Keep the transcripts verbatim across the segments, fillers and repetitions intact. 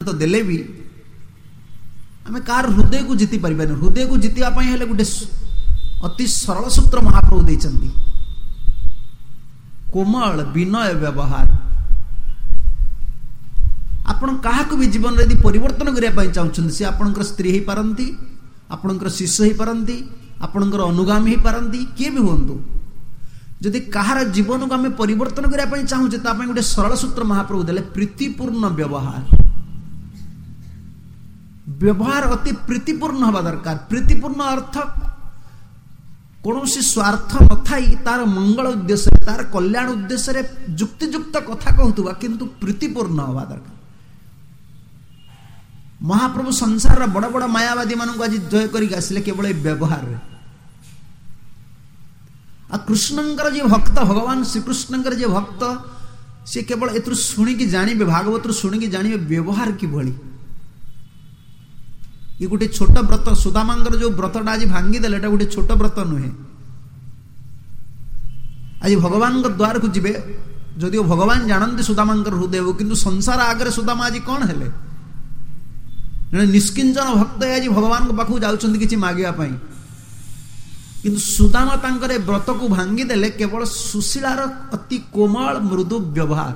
सिद्धांत देले भी आम कार हृदय को जीति पार हृदय को जीतवा गोटे अति सरल सूत्र महाप्रभु देइचंती कोमल विनय व्यवहार आपण काहाक भी जीवन रे यदि परिवर्तन करने चाहते सी आपणकर स्त्री हो पारती आपणकर शिष्य हो पारती आपणकर अनुगामी हो पारती किए भी हूँ जदि कहार जीवन को आम परिवर्तन करने चाहूचे तो गोटे सरल सूत्र महाप्रभु देले प्रीतिपूर्ण व्यवहार व्यवहार अति प्रीतिपूर्ण हवा दरकार प्रीतिपूर्ण अर्थ कौन स्वार्थ न थाई तार मंगल उद्देश्य तार कल्याण उद्देश्य जुक्तियुक्त कथा कहूवा किंतु प्रीतिपूर्ण हवा दरकार महाप्रभु संसार बड़ बड़ मायावादी मानक आज जय करके आसिले केवल व्यवहार आ कृष्णंकर जे भक्त भगवान श्रीकृष्णंकर जे भक्त सी केवल एथु शुणिकी जानिबे भागवत शुणिकी जानिबे व्यवहार कि भली ये गोटे छोट व्रत सुदामांकर जो व्रतटा आज भांगी देले एटा गोटे छोट व्रत नुहे आज भगवान द्वार को जीवे जदिओ भगवान जानते सुदामांकर हृदय किंतु संसार आगे सुदामा आज कौन हेले निष्किंचन भक्त आज भगवान पाखु जाउछंती किछि मागिया पई किंतु सुदामा तांकर व्रत को भांगी देले केवल सुशीलार अति कोमल मृदु व्यवहार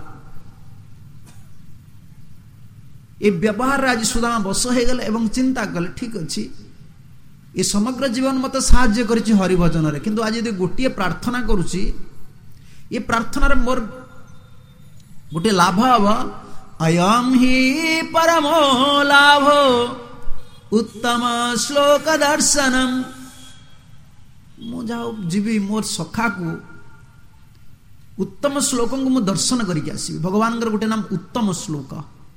ये व्यवहार आज सुदामा बस हो गले एवं चिंता कले ठीक अच्छी ये समग्र जीवन मत साहाय्य करिछि हरिभजन रे किंतु आज यदि गोटे प्रार्थना करुछि ये प्रार्थना रे मोर गोटे लाभ हब अयम ही परमो लाभो उत्तम श्लोक दर्शनम मु जाओ जीवी मोर सखा को उत्तम श्लोक को मु दर्शन करके आसि भगवान गोटे नाम उत्तम श्लोक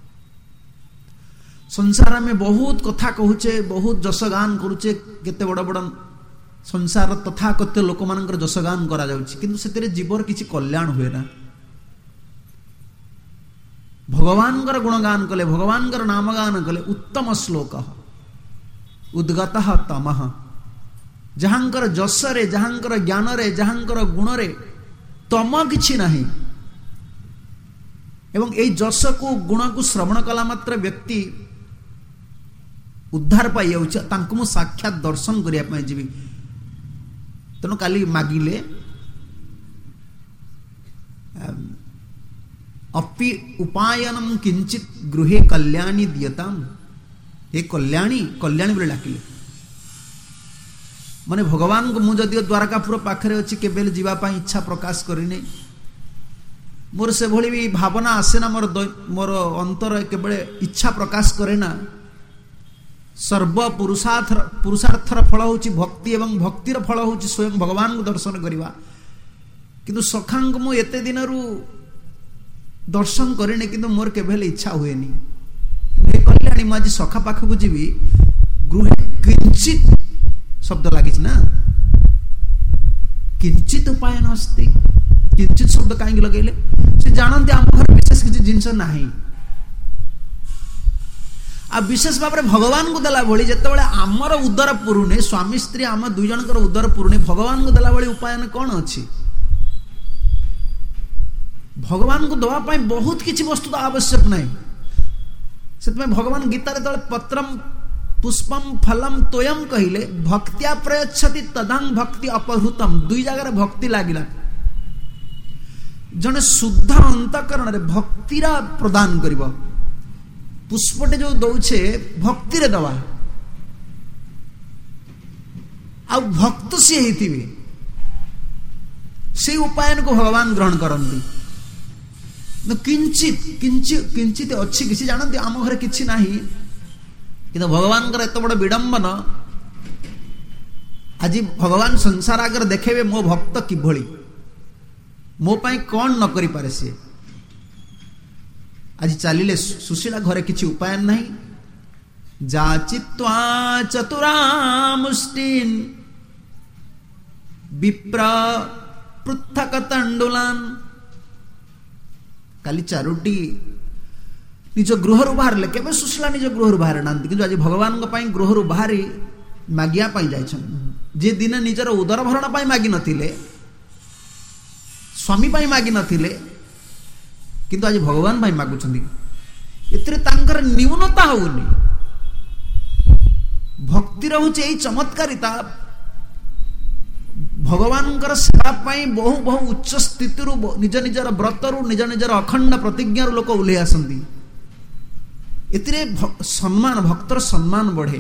संसार में बहुत कथा कहूचे बहुत जसगान करुचे केते बड़ बड़ संसार तथा कते लोक मानकर जसगान करा जाउछि किंतु सेतेरे जीवर किछि कल्याण हुए ना भगवान गुणगान कले भगवान नामगान कले उत्तम श्लोक उद्गत तमः जहांकर जसरे जहांकर ज्ञान रे जहांकर गुण रे तम किछि नाही एवं ए जस को गुण को श्रवण कला मात्र व्यक्ति उद्धार पाई जाऊँ साक्षात दर्शन करने जी तेणु काली मागिले अपि उपायनम किंचित गृहे कल्याणी दियताम हे कल्याणी कल्याणी बोले डाकिले माने भगवान को मुझे द्वारकापुर पाखरे अच्छी केबेल जीवापाई इच्छा प्रकाश करिने मोर से भली भी भावना आसेना मोर मोर अंतर केवल इच्छा प्रकाश करे ना सर्व पुरुषार्थ पुरुषार्थर फल होची भक्ति एवं भक्तिर फल होची स्वयं भगवान को दर्शन करवा किंतु सखांग मु एते दिनरु दर्शन करेने किंतु मोर केबेल इच्छा हुएनी हे कल्याणी मु आज सखा पाख को जीवी गृहे किंचित शब्द लागिछ ना किंचित उपाय नस्ति किंचित शब्द कहीं लगेले से जानते आम घर विशेष किसी जिनस नाही आ विशेष भाव में भगवान को देला भली जेतेबेले आमर उदर पुरुणे स्वामी स्त्री आम दुई जनकर उदर पुरुणे भगवान को देला भली उपाय कौन अच्छी भगवान को दवा पाई बहुत किसी वस्तु तो आवश्यक नहीं से भगवान गीतार तले पत्रम पुष्पम फलम तोयम कहिले भक्त्या प्रयच्छति तदंग भक्ति अपहृतम दुई जगह भक्ति लागिला जने शुद्ध अंतकरण रे भक्तिरा प्रदान करिबो पुष्पटे जो दौछे भक्ति रे दवा आ भक्त से हेतिबे से उपायन को भगवान ग्रहण करंती न किंचित किंचित किंचित अच्छी किसी जानते आम घरे किछि नाही किंतु भगवान का एत बड़ विडंबन आज भगवान संसार आगे देखेबे मो भक्त किभली मो पाई कौन न करि पारे से आज चलिले सुशीला घरे किछि उपाय नहीं जाचित्वा चतुरा मुष्टिन विप्र पृथक तंडुलान काली चारोटी निज गृह बाहर के सुशीला निज गृह बाहर ना कि आज भगवान गृह बाहरी मागिया जाए जे दिन निजर उदर भरण पाई मागी नथिले स्वामी पाई मागी नथिले किंतु आज भगवान पाई मागुछंदी एतिरे तांकर न्यूनता होनी भक्ति हूँ यही चमत्कारिता भगवान सेवा पाई बहु बहु उच्च स्थिति निज निजर व्रतरु निज निजर अखंड प्रतिज्ञार लोक ओह्लै आसती एतिरे सम्मान भक्तर सम्मान बढ़े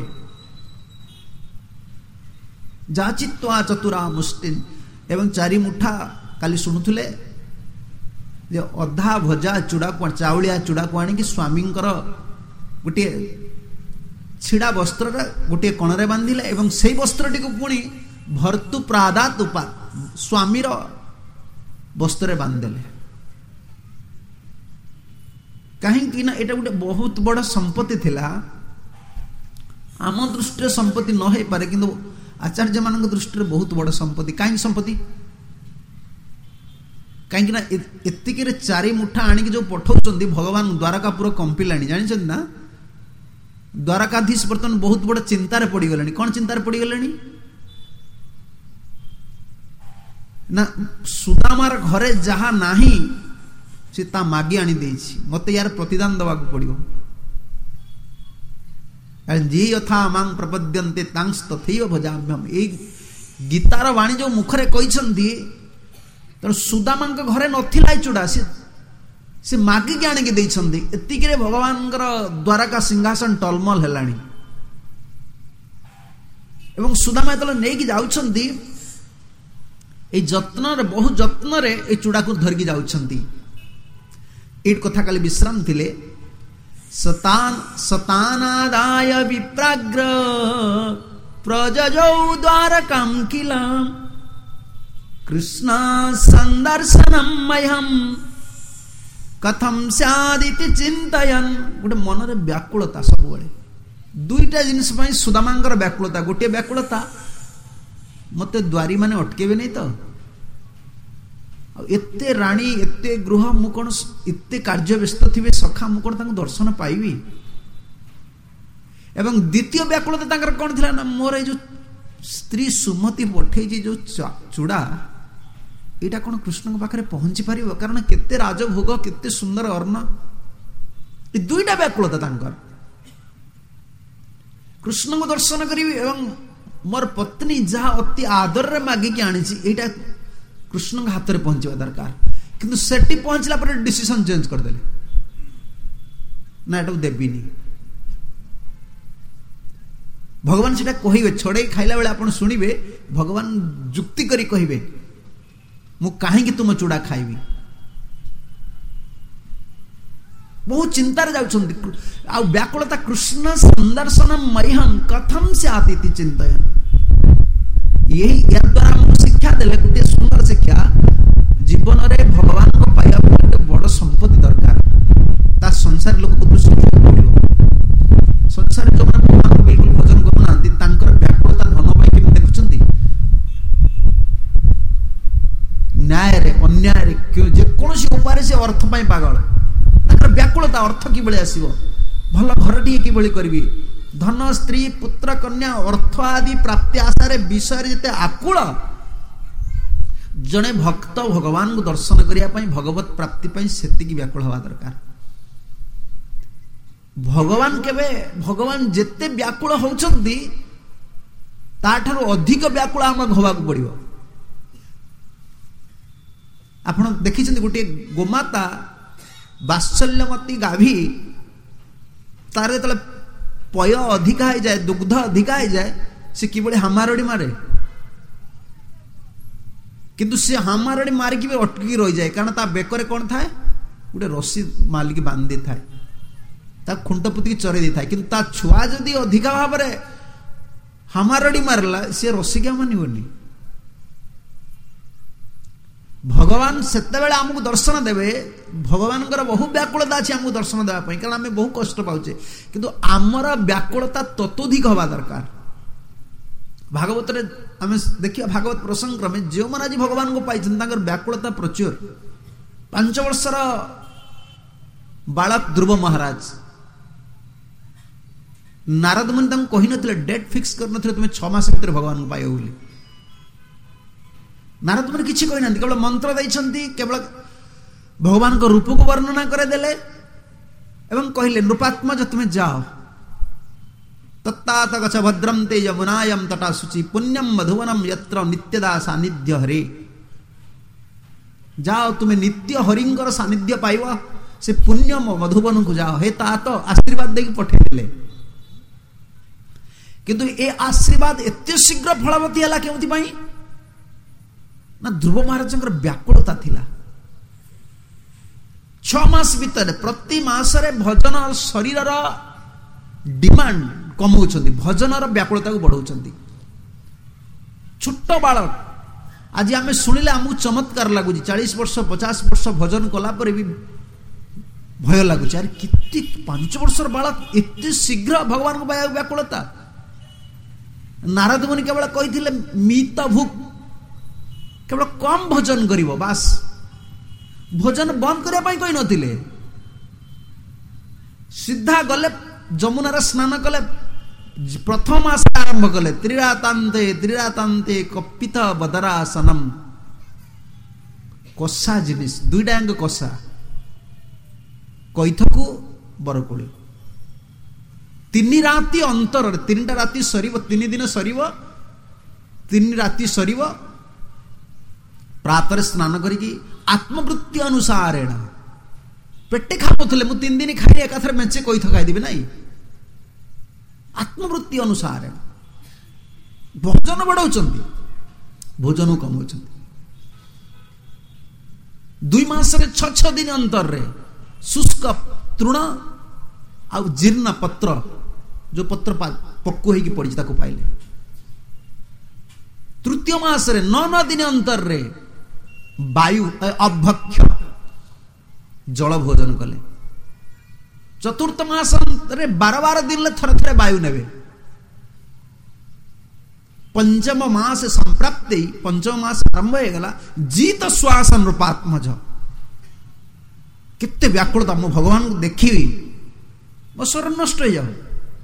जाचित्वा चतुरा मुष्टिन एवं चारि मुठा काली शुणुले अधा भजा चूड़ा चाउलिया चूड़ा को आनिक स्वामी गोटे छिड़ा वस्त्र गोटे कणरे बांधिले एवं से वस्त्रटी को पुणी भर्तु प्रादात उपा स्वामीर वस्त्र बांधिले कहीं ना एटा गोटे बहुत बड़ संपत्ति थिला आम दृष्टि संपत्ति न हो पारे किंतु आचार्य मान दृष्टि बहुत बड़ संपत्ति कहीं संपत्ति कहीं ना एतिक चारि मुठा आणिक जो पठाउछन्ती भगवान द्वारकापुर कंपिलानी जानि ना द्वारकाधीश बर्तमान बहुत बड़ चिंतार पड़गले कौन चिंतार पड़गले ना सुदामार घरे जहा नाही से ता मागी आनी देछि मते यार प्रतिदान दवा को पड़ियो जी यथा मां प्रपद्यन्ते तांस तथैव भजाम्यहम् ए गीतार वाणी जो मुखरे कहिसन्ती तर सुदामा घरे नथिला चूड़ा से से मागी के आनिक देइछन्ती एतिक रे भगवान द्वारका सिंहासन टलमल हेलानी एवं सुदामा तले नै कि जाउछन्ती ए जत्न रे बहु जत्न रे ए चूड़ा को धरकी जाउछन्ती एट कथा काली विश्राम थिले सतान सतानादाय विप्राग्र प्रजजौ द्वारकां किला कृष्ण संदर्शनम मह्यम कथम स्यादिति चिंतयन गोटे मन रे व्याकुलता सब बळे दुईटा जिनिस पई सुदामांकर व्याकुलता गोटे व्याकुलता मते द्वारी माने अटकेबे नै तो एते राणी एते गृह मु कोन एते कार्य व्यस्त थिबे सखा मु कोन तांको दर्शन पाइबी एवं द्वितीय व्याकुलता तांकर कोन थिला ना मोर ए जो स्त्री सुमति पठे जो चूड़ा एटा कोन कृष्ण पाखरे पहुंची पारिबो कारण केते राजभोग केते सुंदर अर्ण ए दुईटा व्याकुलता तांकर कृष्ण को दर्शन करी एवं मोर पत्नी जहा अति आदर रे मागी के आनी छी एटा कृष्ण हाथ में पहुंचवा दरकार किंतु सेठी पहुंचला पर डिसीजन चेंज कर देले ना एटा देबीनी भगवान सेटा कहिबे छोड़े खाइला बेले आपण सुनिबे भगवान जुक्ति करी कहिबे मु काहे कि तुम चूड़ा खाइबी बहुत चिंतार जाउछन्ती आ व्याकुलता कृष्ण संदर्शन मह्यम कथम से आतीति चिंतन यही या द्वारा हमको शिक्षा देले गोटे सुंदर शिक्षा जीवन रे भगवान को पाइबा गोटे बड़ संपत्ति दरकार ता संसार लोक को सोचो पड़ियो संसार जो माने भगवान को बिल्कुल भजन करू नांती तांकर व्याकुलता धन पाई कि देखुछन्ती न्याय रे अन्याय रे क्यों जे कोनोसी उपाय से अर्थ पाई पागल तांकर व्याकुलता अर्थ कि बळे आसीबो भल घरटी कि बळे करबी धन स्त्री पुत्र कन्या अर्थ आदि प्राप्ति आशा विषय जेते आकुल जने भक्त भगवान को दर्शन करिया पई भगवत प्राप्ति पई सेति की व्याकुल हवा दरकार भगवान केबे भगवान जेते व्याकुल होउछन्ती ताठारो अधिक व्याकुल हम होवा को पड़िबो आपण देखिछन्ती गोटे गोमाता वात्सल्यमती गाभी तारे तले पय अधिका हो जाए दुग्ध अधिका हो जाए से किबळे हामारडी मारे किंतु से हामारडी मारिकी भी अटकी रही जाए कारण ता बेकरे कौन थाए गोटे रस्सी मालिकी बांधि थाए ता खुंट पुतिकी चरे दी थाए किंतु ता छुआ जदि अधिका भाव में हामारडी मारला से रस्सी क्या मानिबनी भगवान सेते बेले हमको दर्शन देवे भगवान बहु व्याकुलता अच्छी हमको दर्शन देवाई कारण आम बहु कष्ट पाचे किंतु आमर व्याकुलता ततोधिक हवा दरकार भागवत आम देखिए भागवत प्रसंग क्रमे जो मैंने आज भगवान को पाई व्याकुलता प्रचुर पांच वर्षर बालक ध्रुव महाराज नारद मुनि कही नथिले डेट फिक्स कर नथिले तुम छह मास भीतर भगवान को पाइबो बोली नारद मुनि किछि कहि केवल मंत्र दैछन्ति केवल भगवान को रूप को वर्णना करे देले एवं कहले नृपात्मज तुम्हें जाओ तत्तात गच्छ भद्रम ते यमुनायम तटा शुचि पुण्यम मधुवनम यत्र नित्यदा सानिध्य हरे। जाओ तुम्हें नित्य हरिंगर सानिध्य पाइब से पुण्य मधुबन को जाओ। हे तात आशीर्वाद देकी पठेले किंतु ए आशीर्वाद एते शीघ्र फलवती हला केउथि पई ना ध्रुव महाराज व्याकुलता थिला। छ मास भीतर प्रति मासरे भजन शरीर डिमांड कमाउछंती भजन व्याकुलता को बढ़ाउछंती। छोट बालक आज आम शुणिले आमको चमत्कार लगुच चालीस वर्ष पचास वर्ष भजन कला पर भी भय लगुच यार कितनी पांच वर्षर बालक एते शीघ्र भगवान को पाया व्याकुलता। नारद मुनि केवल कही मीत भूक केवल कम भजन करिवो बास भोजन बंद करने कही नथिले सीधा गले जमुनार स्नान कले प्रथम मास आरंभ कले त्रिरातांते त्रिरातांते कपित बदरासनम कषा जिनिस दुईटांग कषा कैथकू बरकोली तीन राति अंतर तीन टा राति सरीब तीन दिन सरीब तीन राति सरीब प्रातः स्नान करिकी आत्मवृत्ति अनुसारेण पेटे खाऊले मु तीन दिन खाई एकाथरे मेचे कैथ खाईदेवी ना आत्मवृत्ति अनुसारेण भोजन बढ़ाउछंती भोजन कमाउछंती। दुई मासरे छ छ दिन अंतर रे शुष्क तृण आ जीर्ण पत्र जो पत्र पक्कु होगी पड़ी ताको पाइले। तृतीय मासरे नौ नौ दिन अंतर रे वायु अभक्ष्य जल भोजन कले। चतुर्थ मास रे बार बार दिन थरे थरे वायु नेबे। पंचम मास संप्राप्ति पंचम मास आरंभ हो गला जीत श्वास नृपात्मज केते व्याकुलता मो भगवान को देखी मो स्वर नष्ट हो जाओ।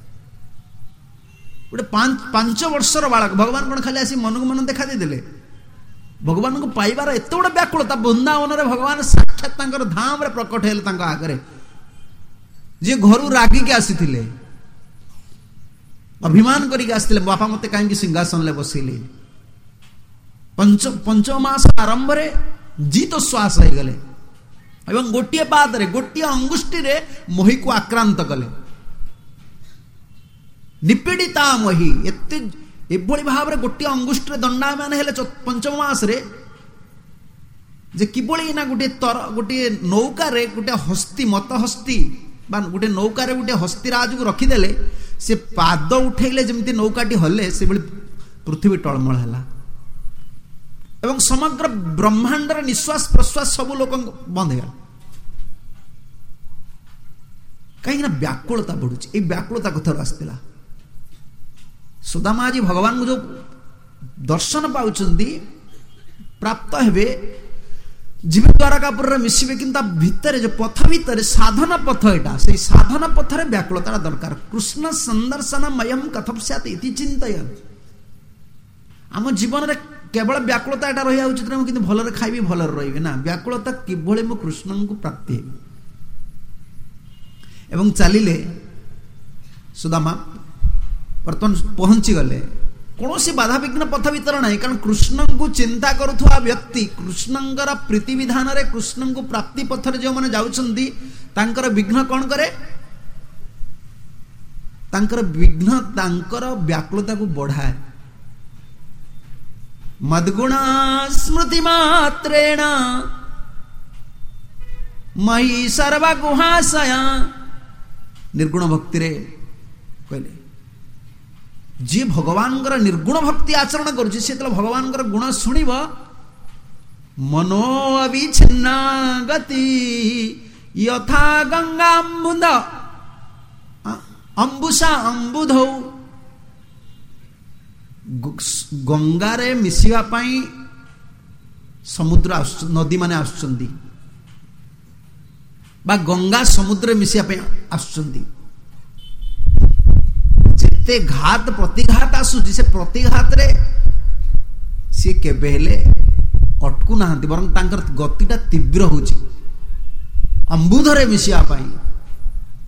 गोटे पांच पांच वर्षर बालक भगवान कौन खाली आसी मन को मन देखा देदेले भगवान को पाइबार एत बड़ा व्याकुलता वृंदावन रे भगवान साक्षात तांकर धाम रे प्रकट हेले तांका आगरे जे घरु रागी के आसीथिले अभिमान करिके आसीथिले बापा मते काहे सिंहासन ले बसिले। पंच पंचम मास आरंभ रे जीत श्वास हो गले एवं गोटिए पाद रे गोटिए अंगुष्ठी रे मोहि को आक्रांत कले निपीड़िता मोहि एते एभली भाव रे गोटिए अंगुष्ठी रे दंडायमान हेले पंचम मास रे जे किबळी ना गोटे तर गोटे नौका रे गोटे हस्ती मत हस्ती बा गोटे नौका रे गोटे हस्तीराज को रखिदेले से पाद उठेले जमती नौकाटी हले से बड़ी पृथ्वी टळमळ हैला एवं समग्र ब्रह्मांड रे निश्वास प्रश्वास सब लोक बंद है कहीं ना व्याकुलता बढ़ुची ए व्याकुलता कथर आसतिला। सुदामा जी भगवान को जो दर्शन पाउचंदी प्राप्त हेबे जीवन द्वारकापुर रे मिसिबे किंतु भितर जो पथ भितर साधन पथ एटा से साधन पथ रे व्याकुलता दरकार। कृष्ण संदर्शन मयम कथम स्यात् इति चिंतय आम जीवन रे केवल व्याकुलता एटा रही उचित ना किंतु भलरे खाइबी भलरे रहिबे ना व्याकुलता किभଳି मो कृष्ण को प्राप्ति हेबे एवं चलिले सुदामा बर्तमान पहुंची गले कौन सी बाधा विघ्न पथ भीतर ना कारण कृष्ण को चिंता करुवा व्यक्ति कृष्णंकर प्रीति विधान रे कृष्ण को प्राप्ति पथर जो मैंने जाउछंती तांकर विघ्न कौन करे तांकर विघ्न तांकर व्याकुलता को बढ़ाए। मद्गुणा स्मृति मात्रेण मयि सर्वगुहाशया निर्गुण भक्ति रे कहले जी भगवान निर्गुण भक्ति आचरण करुछि से भगवान गुण शुणिब मनो अविच्छिन्ना गति यथा गंगाम्बुद अंबुषा अंबुधौ गंगारे मिसिबा पई समुद्र नदी माने आसुचंदी बा गंगा समुद्र मिसिया पे आसुचंदी जेते घात प्रतिघात आसुची से प्रतिघात रे सी केबे हेले अटकु नाहंती बरं तांकर गतिटा तीव्र होची अंबुधरे मिसिया पई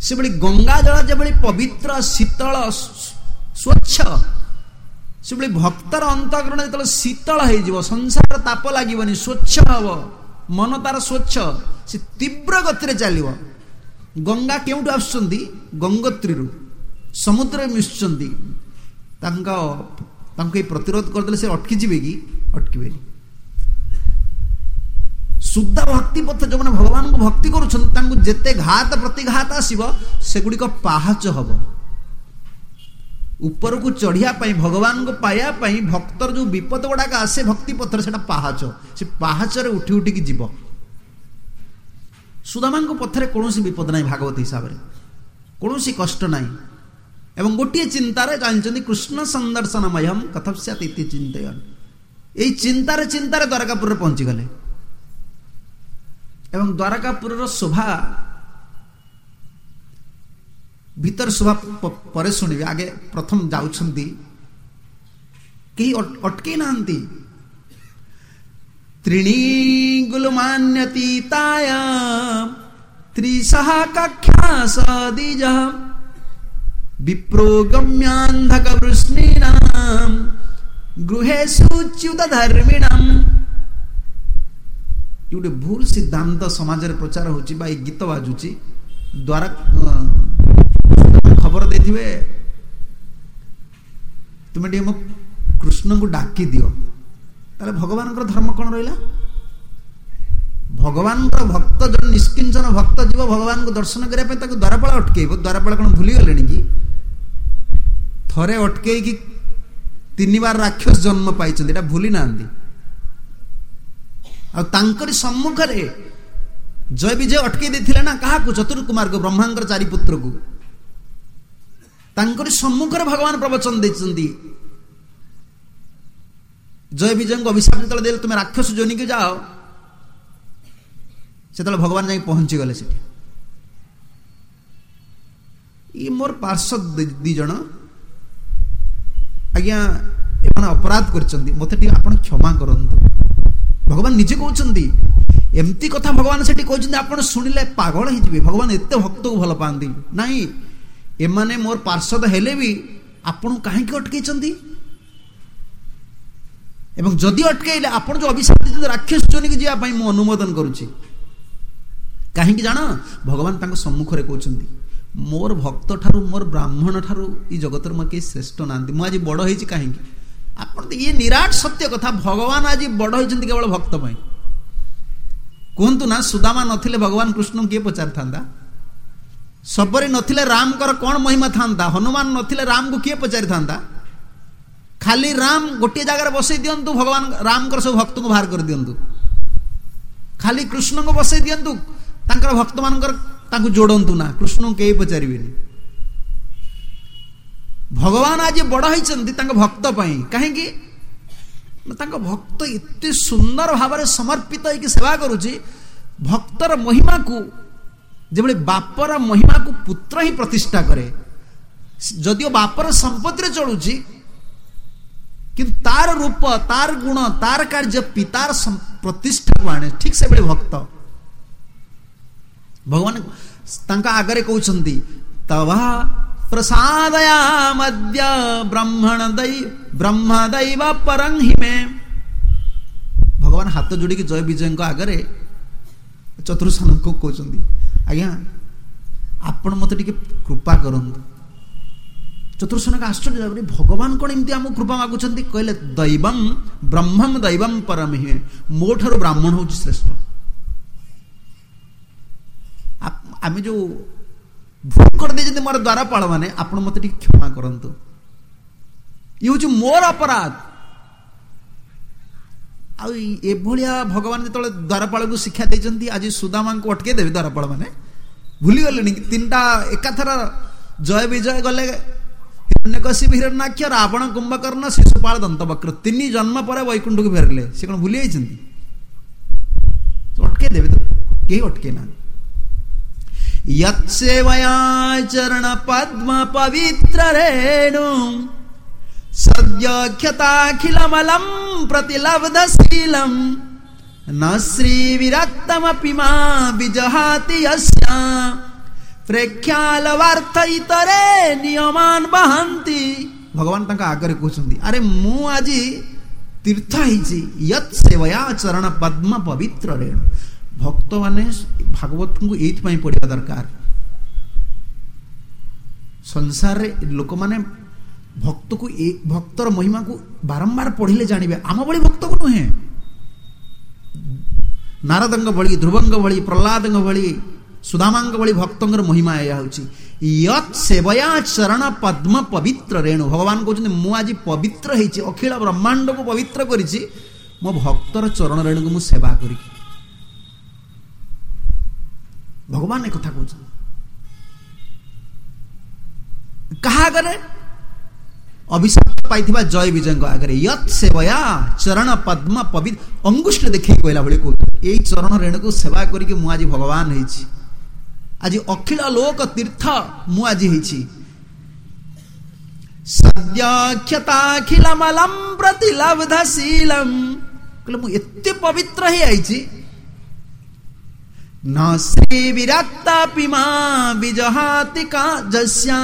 से भली गंगा जल जो पवित्र शीतल स्वच्छ से भली भक्तर अंतःकरण जो शीतल हो संसार ताप लगे स्वच्छ हम मन तार स्वच्छ से तीव्र गति चलो। गंगा केउठु आसुचंदी गंगोत्री समुद्र मिशुचंदी प्रतिरोध करदे से अटकी जीवे कि अटकबे। शुद्ध भक्ति पथ जो मैंने भगवान को भक्ति करुँच जेते घात प्रतिघात आसव सेगुड़ी पाहाच हम ऊपर को चढ़िया भगवान को पाया भक्तर जो विपद गुड़ाक आसे भक्ति पथर से पाहाच से पाहाचर उठी उठिकी जीव। सुदामा पथरे कौन विपद ना भागवत हिसाब से कौन कष्ट ना एवं गोटे चिंतार जानते कृष्ण संदर्शनमयम कथम सैत चिंतन यही चिंतार चिंतार द्वारकापुर पहुंची गले एवं द्वारकापुर शोभा भीतर शोभा पर शुणवे आगे प्रथम जाउछंती कहीं अटके नांती त्रीणी गुलमान्यतीताय त्रिसह कक्षा सदिज विप्रो गम्यांधक वृष्णीनां गृहेषुच्युत धर्मिणां। गोटे भूल सिद्धांत समाज रे प्रचार होची बा गीत बाजुची द्वारा खबर देथिबे तुम टे कृष्ण को डाकी दियो ताले भगवान धर्म कौन रहा। भगवान भक्त जो निष्किंचन भक्त जीव भगवान को दर्शन करने द्वारपाल अटकेब द्वारपाल कौन भूली गले कि थरे अटके कि तीन बार राक्षस जन्म पाई भूली ना सम्मुख जय विजय अटके देथिले ना कहा चतुर्कुमार को ब्रह्मांकर चारि पुत्र को तांकरी सम्मुख भगवान प्रवचन देचंदी जय विजय को अभिशाप जो दे तुम्हें राक्षस जोनि के जाओ से भगवान जाई पहुंची गले से मोर पार्षद दी जन आज्ञा एमाने अपराध करचंदी मते टी आपण क्षमा करंतु। भगवान निजे कहउचंदी एमती कथा भगवान सेठी कहउचंदी आपण सुनिले पागल हो जिवे भगवान एते भक्त को भल पांदी नाही एमाने मोर पार्षद हेले भी आपण काहे के अटकेचंदी एवं जदि अटकेले आपण जो अभिशाप दिते राक्षस जोनि के जिया पई मो अनुमोदन करूची कहीं जान भगवान तांको सम्मुख रे कहउचंदी मोर भक्त ठारू मोर ब्राह्मण ठारू ई जगत में कई श्रेष्ठ नांती मु आज बड़ होईची काहे आपण ये निराट सत्य कथा भगवान आज बड़ होईचंती केवल भक्त पई कहतु ना सुदामा नथिले भगवान कृष्ण किए पचार था सबरी नथिले राम कर कौन महिमा था हनुमान नथिले राम को किए पचारि था खाली राम गोटे जगह बसई दिंतु भगवान राम कर सब भक्त को बाहर कर दिंतु खाली कृष्ण को बसई दिंतु तांकर भक्त मानकर तांको जोड़ंतु ना कृष्ण को केही पचारिबेनी भगवान आज बड़ होइचंती तांको भक्त पई काहे कि तांको भक्त इतने सुंदर भाव में समर्पित होइकि सेवा करूची भक्तर महिमा को जेबळे बापर महिमा को पुत्र ही प्रतिष्ठा करे जदियो बापर संपत्ति चलुची कि तार रूप तार गुण तार कार्य पितार प्रतिष्ठा को आने ठीक से बड़े भक्त भगवान तांका आगरे कहउचंदी तवा प्रसादया मध्य ब्रह्मण दै ब्रह्म दैव परं हिमे भगवान हाथ जोड़ी के जय विजय को आगरे चतुर्सन को कहउचंदी आज्ञा आपण मते टिके कृपा करंतु चतुर्सन का आश्चर्य भगवान कौन एमती आम कृपा मागुंट कहले दैवम ब्रह्मम दैवम परम ही मो ठार ब्राह्मण हूँ श्रेष्ठ आम जो भूल कर दे मोर द्वारपाल मैंने आप मत क्षमा करंतु ये हूँ मोर अपराध आया भगवान जो द्वारपाल को शिक्षा देते आज सुदामा को अटके देवे द्वारपाल मैंने भूली गले तीन टा एकाथर जय विजय गले हिरण्यकशिप हिरण्याक्ष रावण कुंभकर्ण शिशुपाल दंतवक्र तीन जन्म पर वैकुंठ को फेरले से कौन भूली जाइछन्ति अटके देवे तो कहीं अटके ना यत्सेवया चरण पद्म पवित्र रेणु सद्य क्षताखिलमलं प्रतिलब्धशीलं न श्री विरक्तमपि मा विजहाति यस्या ପ୍ରେକ୍ଷାଲବାର୍ଥ ଇତରେ ନିୟମାନ ବହନ୍ତି। ଭଗବାନ ତାଙ୍କ ଆଗରେ କହୁଛନ୍ତି, ଆରେ ମୁଁ ଆଜି ତୀର୍ଥ ହେଇଛି ୟତ୍ ସେବୟା ଚରଣ ପଦ୍ମ ପବିତ୍ର ରେଣୁ। ଭକ୍ତମାନେ ଭାଗବତଙ୍କୁ ଏଇଥିପାଇଁ ପଢିବା ଦରକାର। ସଂସାରରେ ଲୋକମାନେ ଭକ୍ତକୁ ଭକ୍ତର ମହିମାକୁ ବାରମ୍ବାର ପଢିଲେ ଜାଣିବେ। ଆମ ଭଳି ଭକ୍ତକୁ ନୁହେଁ, ନାରଦଙ୍କ ଭଳି, ଧ୍ରୁବଙ୍କ ଭଳି, ପ୍ରହ୍ଲାଦଙ୍କ ଭଳି, ସୁଦାମାଙ୍କ ଭଳି ଭକ୍ତଙ୍କର ମହିମା ଏହା ହେଉଛି ୟତ୍ ସେବୟା ଚରଣ ପଦ୍ମ ପବିତ୍ର ରେଣୁ। ଭଗବାନ କହୁଛନ୍ତି ମୁଁ ଆଜି ପବିତ୍ର ହେଇଛି, ଅଖିଳ ବ୍ରହ୍ମାଣ୍ଡକୁ ପବିତ୍ର କରିଛି ମୋ ଭକ୍ତର ଚରଣ ରେଣୁକୁ ମୁଁ ସେବା କରିକି। ଭଗବାନ ଏ କଥା କହୁଛନ୍ତି କାହା ଆଗରେ? ଅଭିଶାପ ପାଇଥିବା ଜୟ ବିଜୟଙ୍କ ଆଗରେ। ୟତ୍ ସେବୟା ଚରଣ ପଦ୍ମ ପବିତ୍ର, ଅଙ୍ଗୁଷ୍ଠ ଦେଖେଇ କହିଲା ଭଳି କହୁଛି ଏଇ ଚରଣ ରେଣୁକୁ ସେବା କରିକି ମୁଁ ଆଜି ଭଗବାନ ହେଇଛି, ଆଜି ଅଖିଳ ଲୋକ ତୀର୍ଥ ମୁଁ ଆଜି ହେଇଛି। ସଦ୍ୟକ୍ଷତାଖିଳମଲଂ ପ୍ରତିଲବ୍ଧଶୀଲଂ, କହିଲେ ମୁଁ ଏତେ ପବିତ୍ର ହେଇଯାଇଛି। ନ ଶ୍ରୀ ବିରକ୍ତାପିମା ବିଜହାତି କାଜସ୍ୟା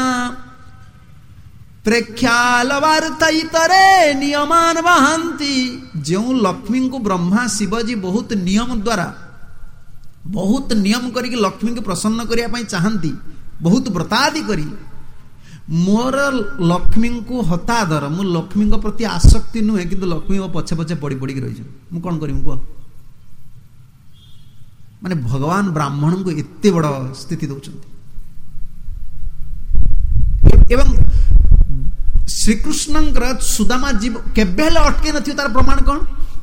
ପ୍ରେକ୍ଷାଲବାର୍ଥ ଇତରେ ନିୟମାନ ବହନ୍ତି। ଯେଉଁ ଲକ୍ଷ୍ମୀଙ୍କୁ ବ୍ରହ୍ମା ଶିବଜୀ ବହୁତ ନିୟମ ଦ୍ୱାରା ବହୁତ ନିୟମ କରିକି ଲକ୍ଷ୍ମୀଙ୍କୁ ପ୍ରସନ୍ନ କରିବା ପାଇଁ ଚାହାନ୍ତି, ବହୁତ ବ୍ରତାଦି କରି, ମୋର ଲକ୍ଷ୍ମୀଙ୍କୁ ହତାଦର, ମୁଁ ଲକ୍ଷ୍ମୀଙ୍କ ପ୍ରତି ଆସକ୍ତି ନୁହେଁ, କିନ୍ତୁ ଲକ୍ଷ୍ମୀ ମୋ ପଛେ ପଛେ ପଡ଼ି ପଡ଼ିକି ରହିଛି, ମୁଁ କ'ଣ କରିବି କୁହ? ମାନେ ଭଗବାନ ବ୍ରାହ୍ମଣଙ୍କୁ ଏତେ ବଡ଼ ସ୍ଥିତି ଦଉଛନ୍ତି। ଏବଂ ଶ୍ରୀକୃଷ୍ଣଙ୍କର ସୁଦାମା ଜୀବ କେବେ ହେଲେ ଅଟକେଇ ନଥିବ, ତାର ପ୍ରମାଣ କ'ଣ?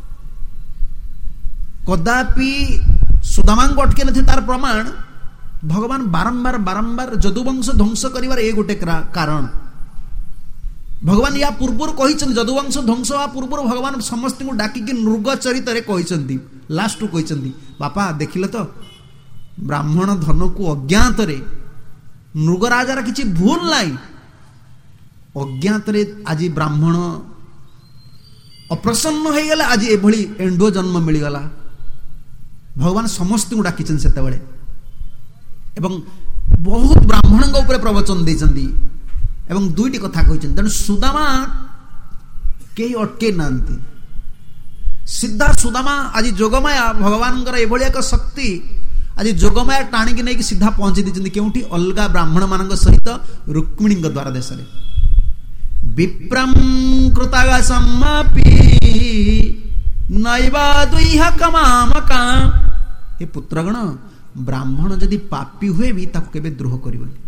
କଦାପି ସୁଦାମାଙ୍କୁ ଅଟକେଇ ନଥିବ, ତାର ପ୍ରମାଣ ଭଗବାନ ବାରମ୍ବାର ବାରମ୍ବାର ଯଦୁବଂଶ ଧ୍ୱଂସ କରିବାର ଏ ଗୋଟେ କାରଣ। ଭଗବାନ ୟା ପୂର୍ବରୁ କହିଛନ୍ତି, ଯଦୁବଂଶ ଧ୍ୱଂସ ହେବା ପୂର୍ବରୁ ଭଗବାନ ସମସ୍ତଙ୍କୁ ଡାକିକି ନୃଗ ଚରିତରେ କହିଛନ୍ତି, ଲାଷ୍ଟକୁ କହିଛନ୍ତି, ବାପା ଦେଖିଲ ତ ବ୍ରାହ୍ମଣ ଧନକୁ ଅଜ୍ଞାତରେ, ନୃଗରାଜାର କିଛି ଭୁଲ ନାହିଁ, ଅଜ୍ଞାତରେ ଆଜି ବ୍ରାହ୍ମଣ ଅପ୍ରସନ୍ନ ହେଇଗଲେ, ଆଜି ଏଭଳି ଏଣ୍ଡୁଅ ଜନ୍ମ ମିଳିଗଲା। ଭଗବାନ ସମସ୍ତଙ୍କୁ ଡାକିଛନ୍ତି ସେତେବେଳେ, ଏବଂ ବହୁତ ବ୍ରାହ୍ମଣଙ୍କ ଉପରେ ପ୍ରବଚନ ଦେଇଛନ୍ତି, ଏବଂ ଦୁଇଟି କଥା କହିଛନ୍ତି। ତେଣୁ ସୁଦାମା କେହି ଅଟକେଇ ନାହାନ୍ତି, ସିଧା ସୁଦାମା ଆଜି ଯୋଗମାୟା, ଭଗବାନଙ୍କର ଏଭଳି ଏକ ଶକ୍ତି, ଆଜି ଯୋଗମାୟା ଟାଣିକି ନେଇକି ସିଧା ପହଞ୍ଚି ଦେଇଛନ୍ତି କେଉଁଠି? ଅଲଗା ବ୍ରାହ୍ମଣ ମାନଙ୍କ ସହିତ ରୁକ୍ମିଣୀଙ୍କ ଦ୍ୱାର ଦେଶରେ। ବିପ୍ରଂ କୃତାଗସମାପି ନୈବ ଦୁଇହ କମାମକା। ହେ ପୁତ୍ରଗଣ, ବ୍ରାହ୍ମଣ ଯଦି ପାପୀ ହୁଏ ବି ତାକୁ କେବେ ଦ୍ରୋହ କରିବନି।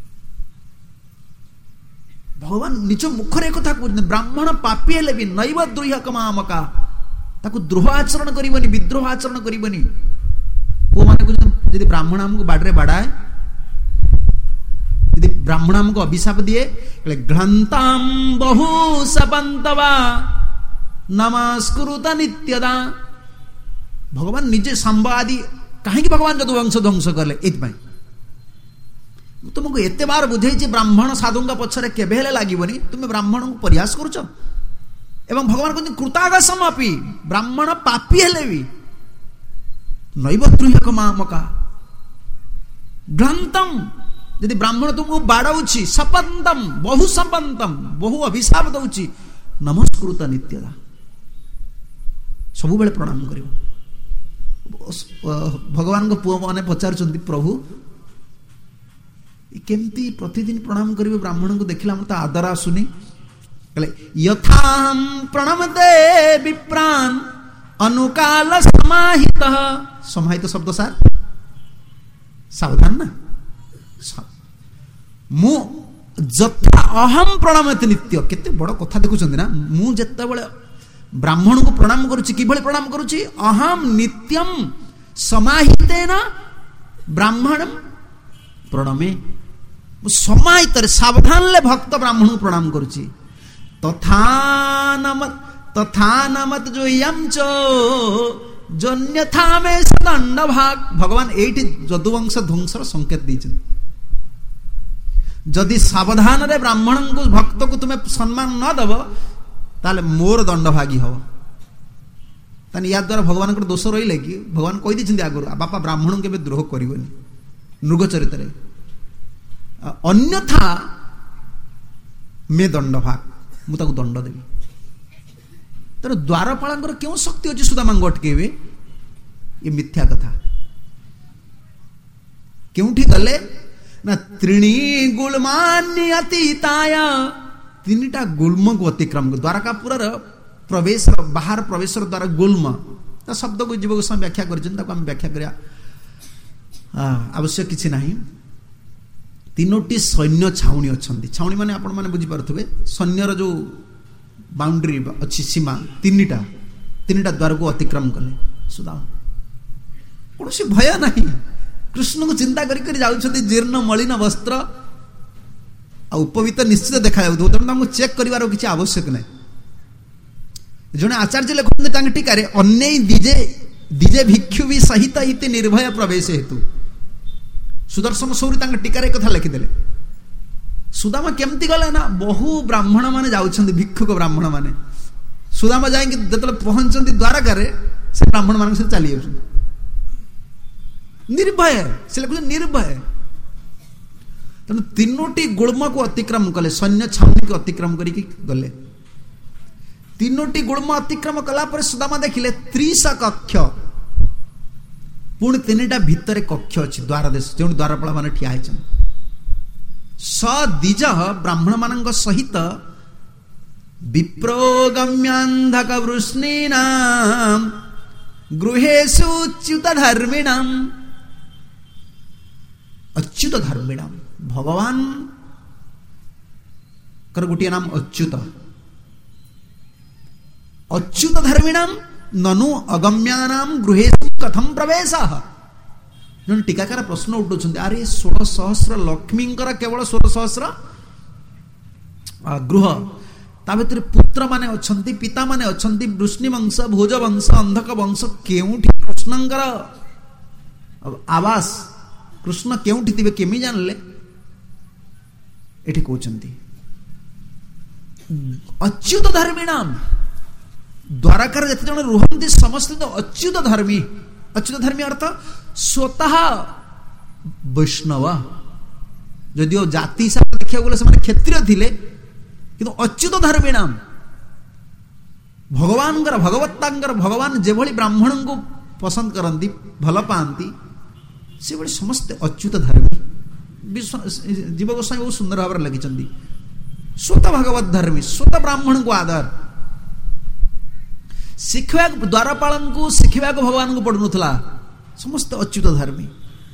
ଭଗବାନ ନିଜ ମୁଖରେ କଥା କହୁଛନ୍ତି, ବ୍ରାହ୍ମଣ ପାପୀ ହେଲେ ବି ନୈବ ଦୁଇହ କମାମକା, ତାକୁ ଦ୍ରୋହ ଆଚରଣ କରିବନି, ବିଦ୍ରୋହ ଆଚରଣ କରିବନି। ପୁଅମାନେ କହୁଛନ୍ତି ଯଦି ବ୍ରାହ୍ମଣ ଆମକୁ ବାଡରେ ବାଡାଏ, ଯଦି ବ୍ରାହ୍ମଣ ଆମକୁ ଅଭିଶାପ ଦିଏ, ଘ୍ରାନ୍ତାଂ ବହୁ ସପନ୍ତବା ନମସ୍କୁରୁତ ନିତ୍ୟଦା। ଭଗବାନ ନିଜେ ସାମ୍ବ ଆଦି କାହିଁକି ଭଗବାନ ଯଦୁବଂଶ ଧ୍ୱଂସ କଲେ? ଏଇଥିପାଇଁ ମୁଁ ତୁମକୁ ଏତେ ବାର ବୁଝେଇଛି, ବ୍ରାହ୍ମଣ ସାଧୁଙ୍କ ପଛରେ କେବେ ହେଲେ ଲାଗିବନି, ତୁମେ ବ୍ରାହ୍ମଣଙ୍କୁ ପରିହାସ କରୁଛ। ଏବଂ ଭଗବାନ କହୁଛନ୍ତି କୃତାଗସମାପି, ବ୍ରାହ୍ମଣ ପାପୀ ହେଲେ ବି ନୈବ ଦ୍ରୁହ କମାମକା। ଭ୍ରାନ୍ତମ୍, ଯଦି ବ୍ରାହ୍ମଣ ତୁମକୁ ବାଡଉଛି, ସପନ୍ତମ୍ ବହୁ ସପନ୍ତମ୍, ବହୁ ଅଭିଶାପ ଦଉଛି, ନମସ୍କୃତ ନିତ୍ୟଦା, ସବୁବେଳେ ପ୍ରଣାମ କରିବ। ଭଗବାନଙ୍କ ପୁଅ ମାନେ ପଚାରୁଛନ୍ତି, ପ୍ରଭୁ କେମିତି ପ୍ରତିଦିନ ପ୍ରଣାମ କରିବେ ବ୍ରାହ୍ମଣଙ୍କୁ? ଦେଖିଲା ଆମର ତ ଆଦର ଆସୁନି। କହିଲେ ଯଥାଂ ପ୍ରଣମତେ ବିପ୍ରାନ୍ ଅନୁକାଳ ସମାହିତ। ସମାହିତ ଶବ୍ଦ ସାର୍ ସାବଧାନ ନା। ମୁଁ ଯଥା ଅହಂ ପ୍ରଣମତେ ନିତ୍ୟ, କେତେ ବଡ କଥା ଦେଖୁଛନ୍ତି ନା। ମୁଁ ଯେତେବେଳେ ବ୍ରାହ୍ମଣଙ୍କୁ ପ୍ରଣାମ କରୁଛି, କିଭଳି ପ୍ରଣାମ କରୁଛି? ଅହಂ ନିତ୍ୟಂ ସମାହିତେନ ବ୍ରାହ୍ମଣಂ ପ୍ରଣମେ। ମୁଁ ସମାହିତରେ ସାବଧାନରେ ଭକ୍ତ ବ୍ରାହ୍ମଣଙ୍କୁ ପ୍ରଣାମ କରୁଛି। ତଥା ନମ ତଥା ନମତ ଯୋୟମ୍ ଚ ଜନ୍ୟଥା ମେ ସଦଣ୍ଡ ଭାଗ। ଭଗବାନ ଏଇଠି ଯଦୁବଂଶ ଧ୍ୱଂସର ସଂକେତ ଦେଇଛନ୍ତି। ଯଦି ସାବଧାନରେ ବ୍ରାହ୍ମଣଙ୍କୁ ଭକ୍ତକୁ ତୁମେ ସମ୍ମାନ ନ ଦେବ, ତାହେଲେ ମୋର ଦଣ୍ଡ ଭାଗୀ ହବ। ତାହେଲେ ୟା ଦ୍ୱାରା ଭଗବାନଙ୍କର ଦୋଷ ରହିଲେ କି? ଭଗବାନ କହିଦେଇଛନ୍ତି ଆଗରୁ, ବାପା ବ୍ରାହ୍ମଣଙ୍କୁ କେବେ ଦ୍ରୋହ କରିବନି। ନୃଗ ଚରିତରେ अन्यथा मे दंड भाग मु ताकू दंड देवी तेणु द्वारपाल क्यों शक्ति अच्छी सुदामा अटकेबे ये मिथ्या कथा क्योंठी गले ना त्रिणी गुलमान्य अतीताय तीनटा गुल्म को अतिक्रम द्वारकापुर प्रवेश बाहर प्रवेश द्वारा गुल्म शब्द को जीव गोस्वामी व्याख्या कर व्याख्या करिया आवश्यक किसी ना तीनोटी सैन्य छाउणी अच्छा छाउणी माने आपण माने बुझी पारुथिबे सैन्यर जो बाउंड्री अच्छी सीमा तीनटा तीनटा द्वार को अतिक्रम कले सुदामा कौन सी भय नहीं कृष्ण को चिंता करी जाउछथि जीर्ण मलिन वस्त्र आ उपवित निश्चित देखा जाउ तेणु चेक करिवार किछि आवश्यक नहीं जने आचार्य लिखते तांग टीकारे अन्य दिजे दिजे भिक्षु भी सहित इति निर्भय प्रवेश हेतु सुदर्शन सौरी तांग टीकारे कथा लिखिदेले सुदामा केमती गले ना बहु ब्राह्मण माने जाउछन्ति भिक्षुक ब्राह्मण माने सुदामा जाई जतले पहुंचन्ति द्वारका रे से ब्राह्मण मान से चली जाउछन्ति निर्भय से लिखुछन निर्भय तेणु तीनोटी गुल्म को अतिक्रम कले सैन्य छाउनी को अतिक्रम करिक गले तीनोटी गुल्म अतिक्रम कला पर सुदामा देखिले त्रिश कक्ष पुणी तीनटा भितर कक्ष अच्छी द्वार देश जो द्वारपाल मान ठिया होइछन स द्विज ब्राह्मण मान सहित विप्रोगम्यांधक वृष्णीनाम गृहेषु च्युत धर्मिणाम अच्युत धर्मिणाम भगवान कर गोटे नाम अच्युत अच्युत धर्मिणाम ननु अगम्यानाम गृहेषु कथम प्रवेशः जन टीकाकार प्रश्न उठुछन्ति अरे सोलह सहस्र लक्ष्मींकर केवल सोलह सहस्र गृह ता भीतर पुत्र माने अछन्ति पिता माने अछन्ति वृष्णि वंश भोज वंश अंधक वंश केउठी कृष्णंकर आवास कृष्ण केउठी थिबे केमि जानले एठी कहउछन्ति अच्युत धर्मिणाम द्वारकार जते जन रुहंती समस्त तो अच्युत धर्मी अच्युत धर्मी अर्थ स्वतः वैष्णव यदि जाति हिसाब देखा गले से क्षत्रिय थिले किंतु अच्युत धर्मिणाम भगवान भगवत्तांकर भगवान जेभଳି ब्राह्मण को पसंद करती भल पाती से भली समस्त अच्युत धर्मी जीव गोस्वामी बहुत सुंदर भाव लिखिं स्वतः भगवत धर्मी स्वतः ब्राह्मण को आदर शिखा द्वारपाल को शिखा भगवान को पड़ू ना समस्त अच्युत धर्मी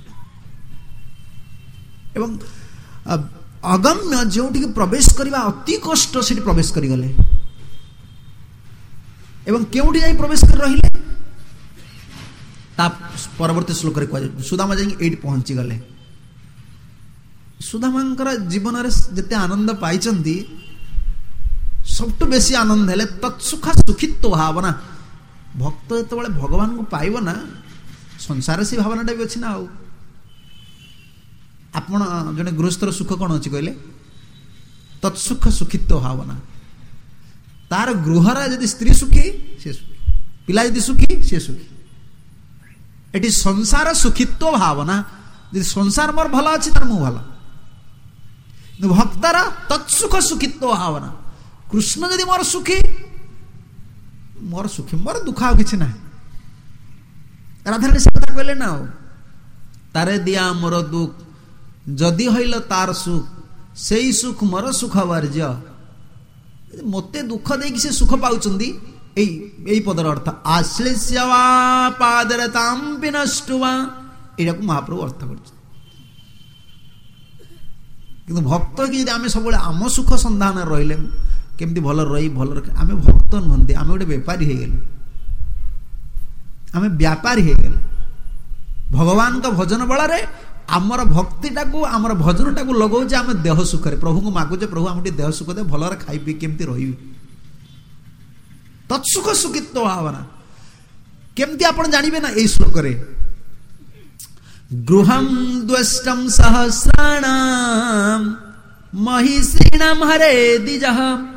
एवं अगम्य जो प्रवेश करने अति कष्ट से प्रवेश करिगले एवं केउठी जाई प्रवेश कर रहिले ता परवर्ती श्लोक रे कह सुदामा जाई एट पहुंची गले सुदामांकर जीवन रे जते आनंद पाइचंती सबटू बेसी आनंद है तत्सुखा सुखित्व भावना भक्त जो भगवान को पाइब ना संसार से भावनाटा भी अच्छी ना आपण जने गृहस्थर सुख कौन अच्छी कहले तत्सुख सुखित्व भावना तार गृहर यदि स्त्री सुखी से सुखी पिला यदि सुखी से सुखी एटी संसार सुखित्व भावना यदि संसार मोर भल अच्छी तार मु भल भक्तार तत्सुख सुखित्व भावना कृष्ण यदि मोर सुखी मोर सुखी मोर दुख आ कि ना राधारानी से कथा कहले ना तारे दिया मोर दुख जदि हईल तार सुख से ही सुख मोर सुख वर्ज्य मते दुख देकी से सुख पाउचंदी एई एई पदर अर्थ आश्लेष्य वा पादरताम विनष्टुवा एटा को महाप्रभु अर्थ करछ किंतु भक्त कि आमे सब आम सुख संधान रहिले केमती भल रही भल रख आमे भक्त नहंती आमे गोटे व्यापारी हो गले आमे व्यापारी हो गले भगवान का भजन बल रे आमर भक्तिटा को आमर भजनटा को लगाऊे आम देह सुख रे प्रभु को मागुचे प्रभु आम देह सुख दे भल खाई पी केमती रही तत्सुख सुखित्व भावना केमती आपण जानिबे ना ए श्लोक रे गृहं द्वष्टं सहस्राणाम महिषीणाम हरे द्विजः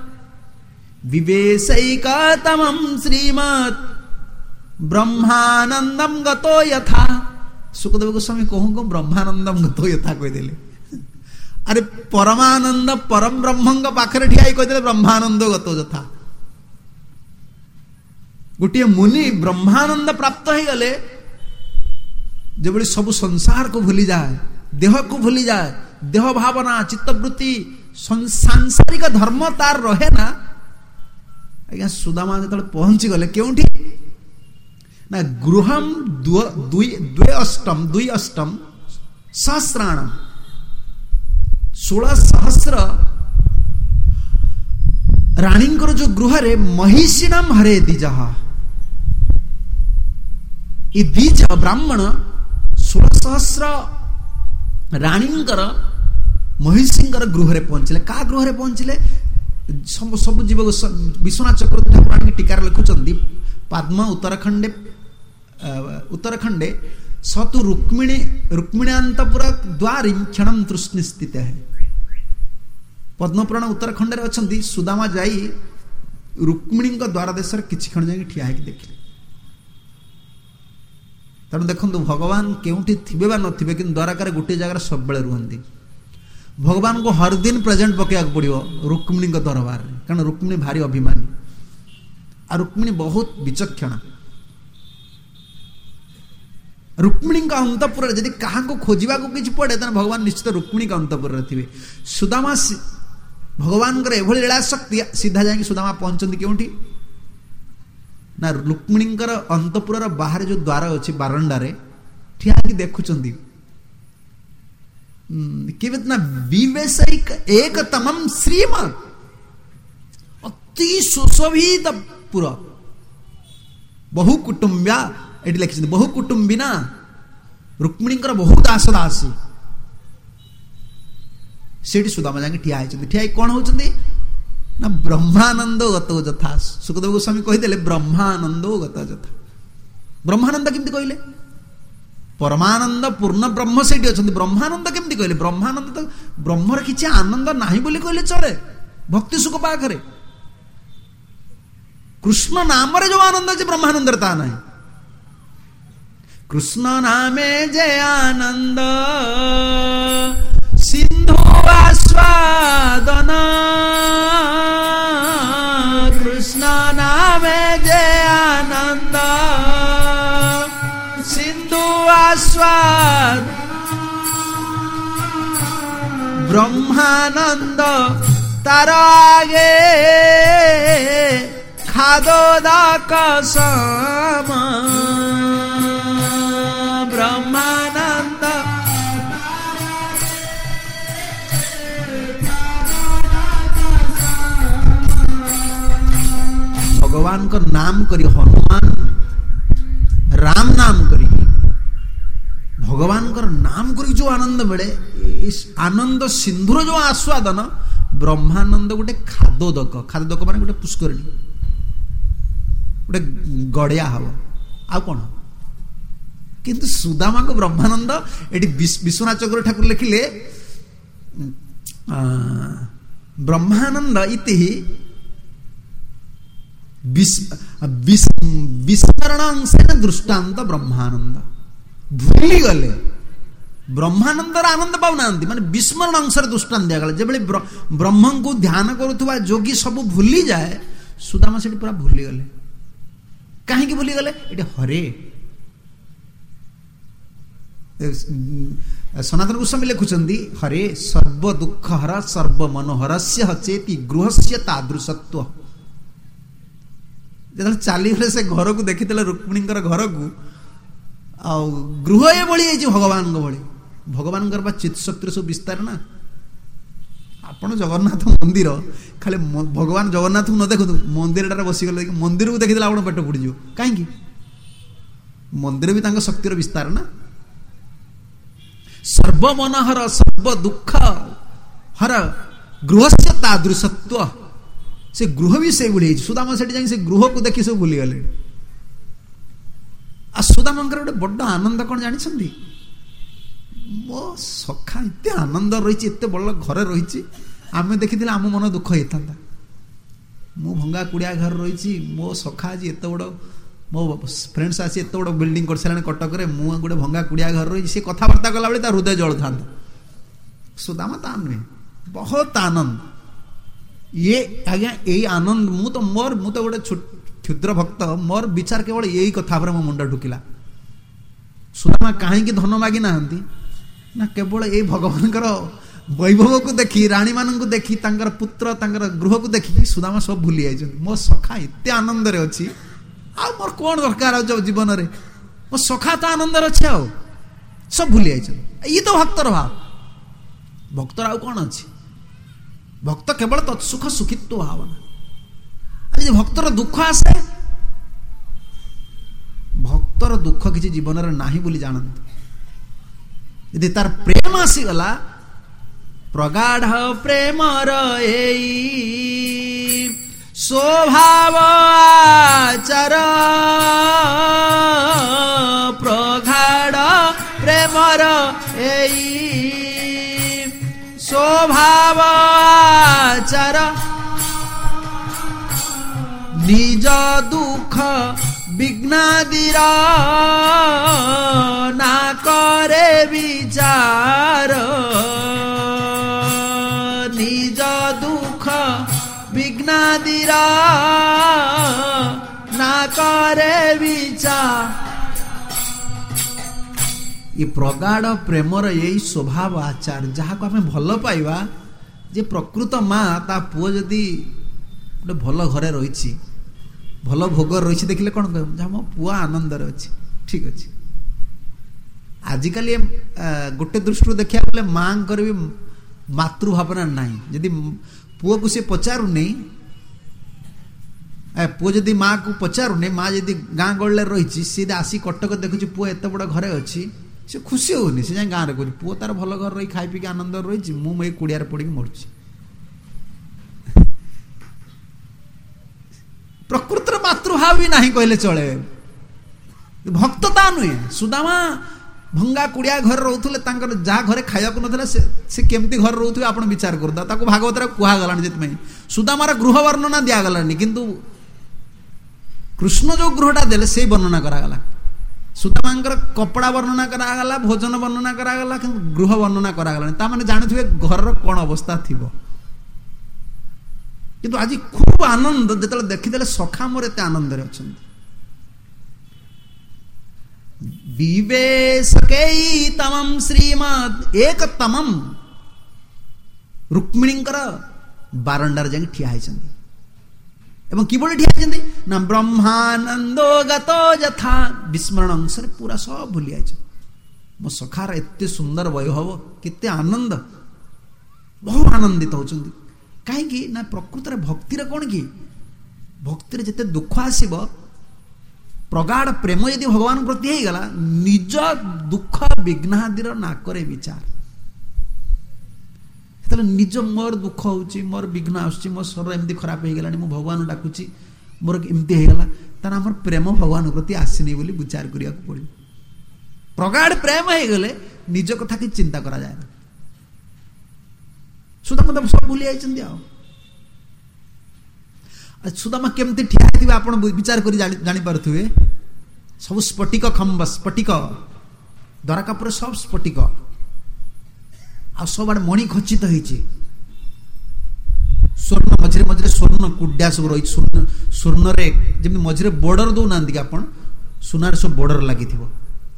विवेशैकतमं श्रीमत् ब्रह्मानंदम गतो यथा सुखदेव गोस्वामी कहूँ को ब्रह्मानंदम गतो यथा कह देले अरे परमानंद परम ब्रह्म पाखरे ठिया कहते ब्रह्मानंद गतो यथा गोटे मुनि ब्रह्मानंद प्राप्त हो गले जो सब संसार को भूली जाए, देह को भूली जाए, देह भावना चित्तवृत्ति सांसारिक धर्म तार रहे ना। आज्ञा सुदामा जो पहुंची गले क्योंठी ना गृहम द्वे अष्टम दुई अष्टम सहस्राण सोलह सहस्र राणींकर जो गृह रे महिषीणाम हरे द्विज ये द्विज ब्राह्मण सोलह सहस्र राणींकर महिषींकर गृह रे पहुंचले। का गृह रे पहुंचले सब सब जीव विश्वनाथ चक्रवर्ती ठाकुर टीकार लिखुचंदी पद्म उत्तराखंडे उत्तराखंडे सतु रुक्मिणी रुक्मिण्यांतपुर द्वारी क्षणम तृष्णि स्थित है। पद्मपुराण उत्तराखंड रे अछंती सुदामा जाई रुक्मिणी द्वार देश किछि क्षण जाई ठिया हेकि देखिले। तेणु देखंतु भगवान केउठी थिबे बा नथिबे कि द्वारकार गोटे जगह सब बेले रुहंती। भगवान को हर दिन प्रेजेंट पकेयाक पड़िबो रुक्मिणी दरबार रे, कारण रुक्मिणी भारी अभिमानी आ रुक्मिणी बहुत विचक्षणा। रुक्मिणी का अंतपुर यदि क्या खोजा को किसी पड़े तो भगवान निश्चित रुक्मिणी का अंतपुर थे। सुदामा भगवान एभली लीला शक्ति सीधा जाए सुदामा पहुंचती क्योंठी ना रुक्मिणी अंतपुर बाहर जो द्वार अच्छी बारंडारे ठिया देखुंट ना विवेशयिक एक तमम श्रीमद अति सुशोभित पुर बहु कुटुंब्या एटी लिखिं बहु कुटुंबिना रुक्मिणी बहुत आस दासी से सुदामा जाके ठिया ठिया कौन होती ना ब्रह्मानंद गत यथा। सुखदेव गोस्वामी कहीदे ब्रह्मानंद गत यथा। ब्रह्मानंद केमती कहले परमानंद पूर्ण ब्रह्म से ब्रह्मानंद केमती कहले ब्रह्मानंद तो ब्रह्मर किसी आनंद नहीं बोली कहले चले भक्ति सुख पाखरे कृष्ण नाम जो आनंद अच्छे ब्रह्मानंद ता नहीं। कृष्ण नामे जय आनंद सिंधु आस्वादन कृष्ण नामे जय आनंद सिंधु आस्वाद ब्रह्मानंद तार आगे खादोदक सम ब्रह्मानंद भगवान को नाम करी हनुमान राम नाम करी भगवान को नाम करी जो आनंद मिले इस आनंद सिंधुर जो आस्वादन ब्रह्मानंद गोटे खादोदक खादोदक माने गोटे पुष्करिणी गोटे गड़िया हम आ कौन किंतु सुदामा को ब्रह्मानंद ये विश्वनाथ चक्र ठाकुर लिखिले ब्रह्मानंद इति विस्मरण अंशेन दृष्टांत ब्रह्मानंद भूली गले ब्रह्मानंद आनंद पाऊना माने विस्मरण अंश दृष्टांत दिया जो ब्रह्म को ध्यान करुवा जोगी सब भूली जाए सुदामा से पूरा भूली गले। कहीं भूली गले ये हरे सनातन गोस्वामी लिखुचंदी हरे सर्व दुख हर सर्व मनोहर से चेती गृह से तादृशत्व जो चली से घर को देखी रुक्मिणी घर को आ गृह ये भाई भगवान भाई भगवान चित्त शक्ति सब विस्तार ना आपण जगन्नाथ मंदिर खाली भगवान जगन्नाथ न देखु मंदिर बसीगले मंदिर को देखी आप पेट पुड़ीज कहीं मंदिर भी तांका शक्तिर विस्तार ना सर्व मनोहर सर्व दुख हर गृह से तादृशत्व से गृह भी से भूली सुदामा से से गृह को देखी सब भूली गले। आ सुदामा गोटे बड़ आनंद कौन जानी मो सखा एत आनंद रही एत बड़ घर रही आम देखी आम मन दुख होता मु भंगा कुड़िया घर रही मो सखा आज एत बड़ मो फ्रेंड्स आसी एत बड़ बिल्डिंग कर सारे कटक में मुझे गोटे भंगा कुड़िया घर रही सी कथबार्ता कला बेले हृदय जल था सुदामा ता नुहे बहुत आनंद ये आज्ञा यही आनंद मु तो मोर मु तो गोटे क्षुद्र भक्त मोर विचार केवल यही कथा पर मो मुंड ढुकिला सुदामा कहीं धन मागी ना ना केवल ये भगवान वैभव को देखी राणी मान को देखी तांकर पुत्र तांकर गृह को देखी सुदामा सब भूली जाइछन मो सखा एते आनंद रे अछि आ मोर कोन दरकार जो जीवन रे मो सखा तो आनंद रे अछि आ सब भूली जाइछन ई तो भक्तर भाव भक्तर आ कोन अछि भक्त केवल तत्सुख सुखित्व भावना आज भक्तर दुख आसे भक्तर दुख किसी जीवन रे नाही बोली जानत यदि तार प्रेम आसी गला प्रगाढ़ प्रेमर एई स्वभाव आचार प्रगाढ़ प्रेमर एई स्वभाव आचार निज दुख विघ्नादिर ना करे विचार निज दुख विघ्नादिर ना करे विचार ये प्रगाढ़ प्रेमर यही स्वभाव आचार जहाँ को आम भल पाइबा जे प्रकृत माँ ता पुओ जदि गोटे भल घरे रही भल भोग रही देखिले कौन कह जहाँ मो पुआ आनंद अच्छी ठीक अच्छे आजिकल गोटे दृष्टि देखा गले माँ भी मातृभावना नहीं जदि पुओ को सी पचारू नहीं पुओ जदि माँ को पचारू नहीं माँ जदि गाँ गहल रही सी आसी कटक देखुची पुओ एत बड़ घरे अच्छी से खुशी होनी से जाए गाँव में पुओ तार भल घर रही खाई पीके आनंद रही मुझे कुड़िया पड़ी मरुची प्रकृत मातृभाव भी नहीं कहले चले भक्तता नुहे सुदामा भंगा कुड़िया घर रोले जहाँ घरे खाया ना से केमती घर रोथे आप विचार करता भागवत कहगला जी सुदामार गृह वर्णना दिगलानी किंतु कृष्ण जो गृहटा देले से वर्णना करागला सुदामा कपड़ा वर्णना करागला भोजन वर्णना करागला किंतु गृह वर्णना करागला तामाने जानुथिबे घर कौन अवस्था थिबो किंतु आज खूब आनंद जो देखीदे सखा मोर एत आनंद अच्छा विवेशकई तमम श्रीमद एक तमम रुक्मिणींकर बारंडार जाके ठिया होइछन्ती एवं किबोले ठिया होइछन्ती ना ब्रह्मानंदो गतो यथा विस्मरण अंश पूरा सब भूली जाइछ मो सखार एते सुंदर वैभव केते आनंद बहुत आनंदित होचन्ती कहीं ना प्रकृत भक्तिर कौन कि भक्तिर जिते दुख आसब प्रगाढ़ प्रेम यदि भगवान प्रति हो गला निज दुख विघ्नादिर नाकरे विचार निज मोर दुख होची मोर विघ्न आसुची मो स्वर एमती खराब हो गलानी मो भगवान डाकुची मोर एमती हो गला तार हमर प्रेम भगवान प्रति आसीनी बोली विचार करिया को पड़ी प्रगाढ़ प्रेम हो गले निज कथा कि चिंता करा जाए ना सुदामा तो सब भूली जाइछन्ती आ सुदामा केमती ठिया होइथिबे आपण विचार करी जानि पारुथिबे सब स्फटिक खंब स्फटिक द्वारकापुर सब स्फटिक आ सब आड़ मणि खचित होइछि स्वर्ण मझरे मझरे स्वर्ण कुड्या सब रही स्वर्ण स्वर्ण रे जेमि मझरे बॉर्डर दो नांदी कि आपण सुनार सब बॉर्डर लागिथिबो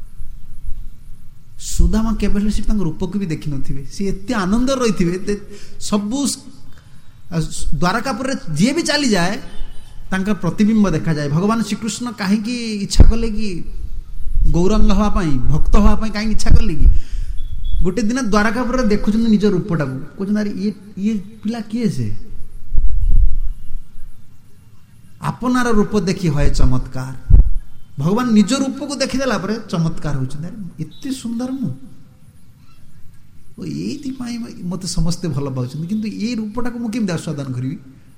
सुदामा केवल से रूप को भी देखी नथिबे से एते आनंद रही सबू द्वारकापुर जी भी चली जाए तांकर प्रतिबिंब देखा जाए भगवान श्रीकृष्ण कहीं इच्छा कले कि गौरंग हाँपाई भक्त हाँपाई कहीं इच्छा कले कि गोटे दिन द्वारकापुर देखुं निज रूपटा को कहते ये ये पिला किए से आपनार रूप देखी है चमत्कार भगवान निज रूप को देखीदेला चमत्कार होते एते सुंदर मु मत समस्ते भल पाँच किंतु ये रूपटा को मुझे आस्वादन करी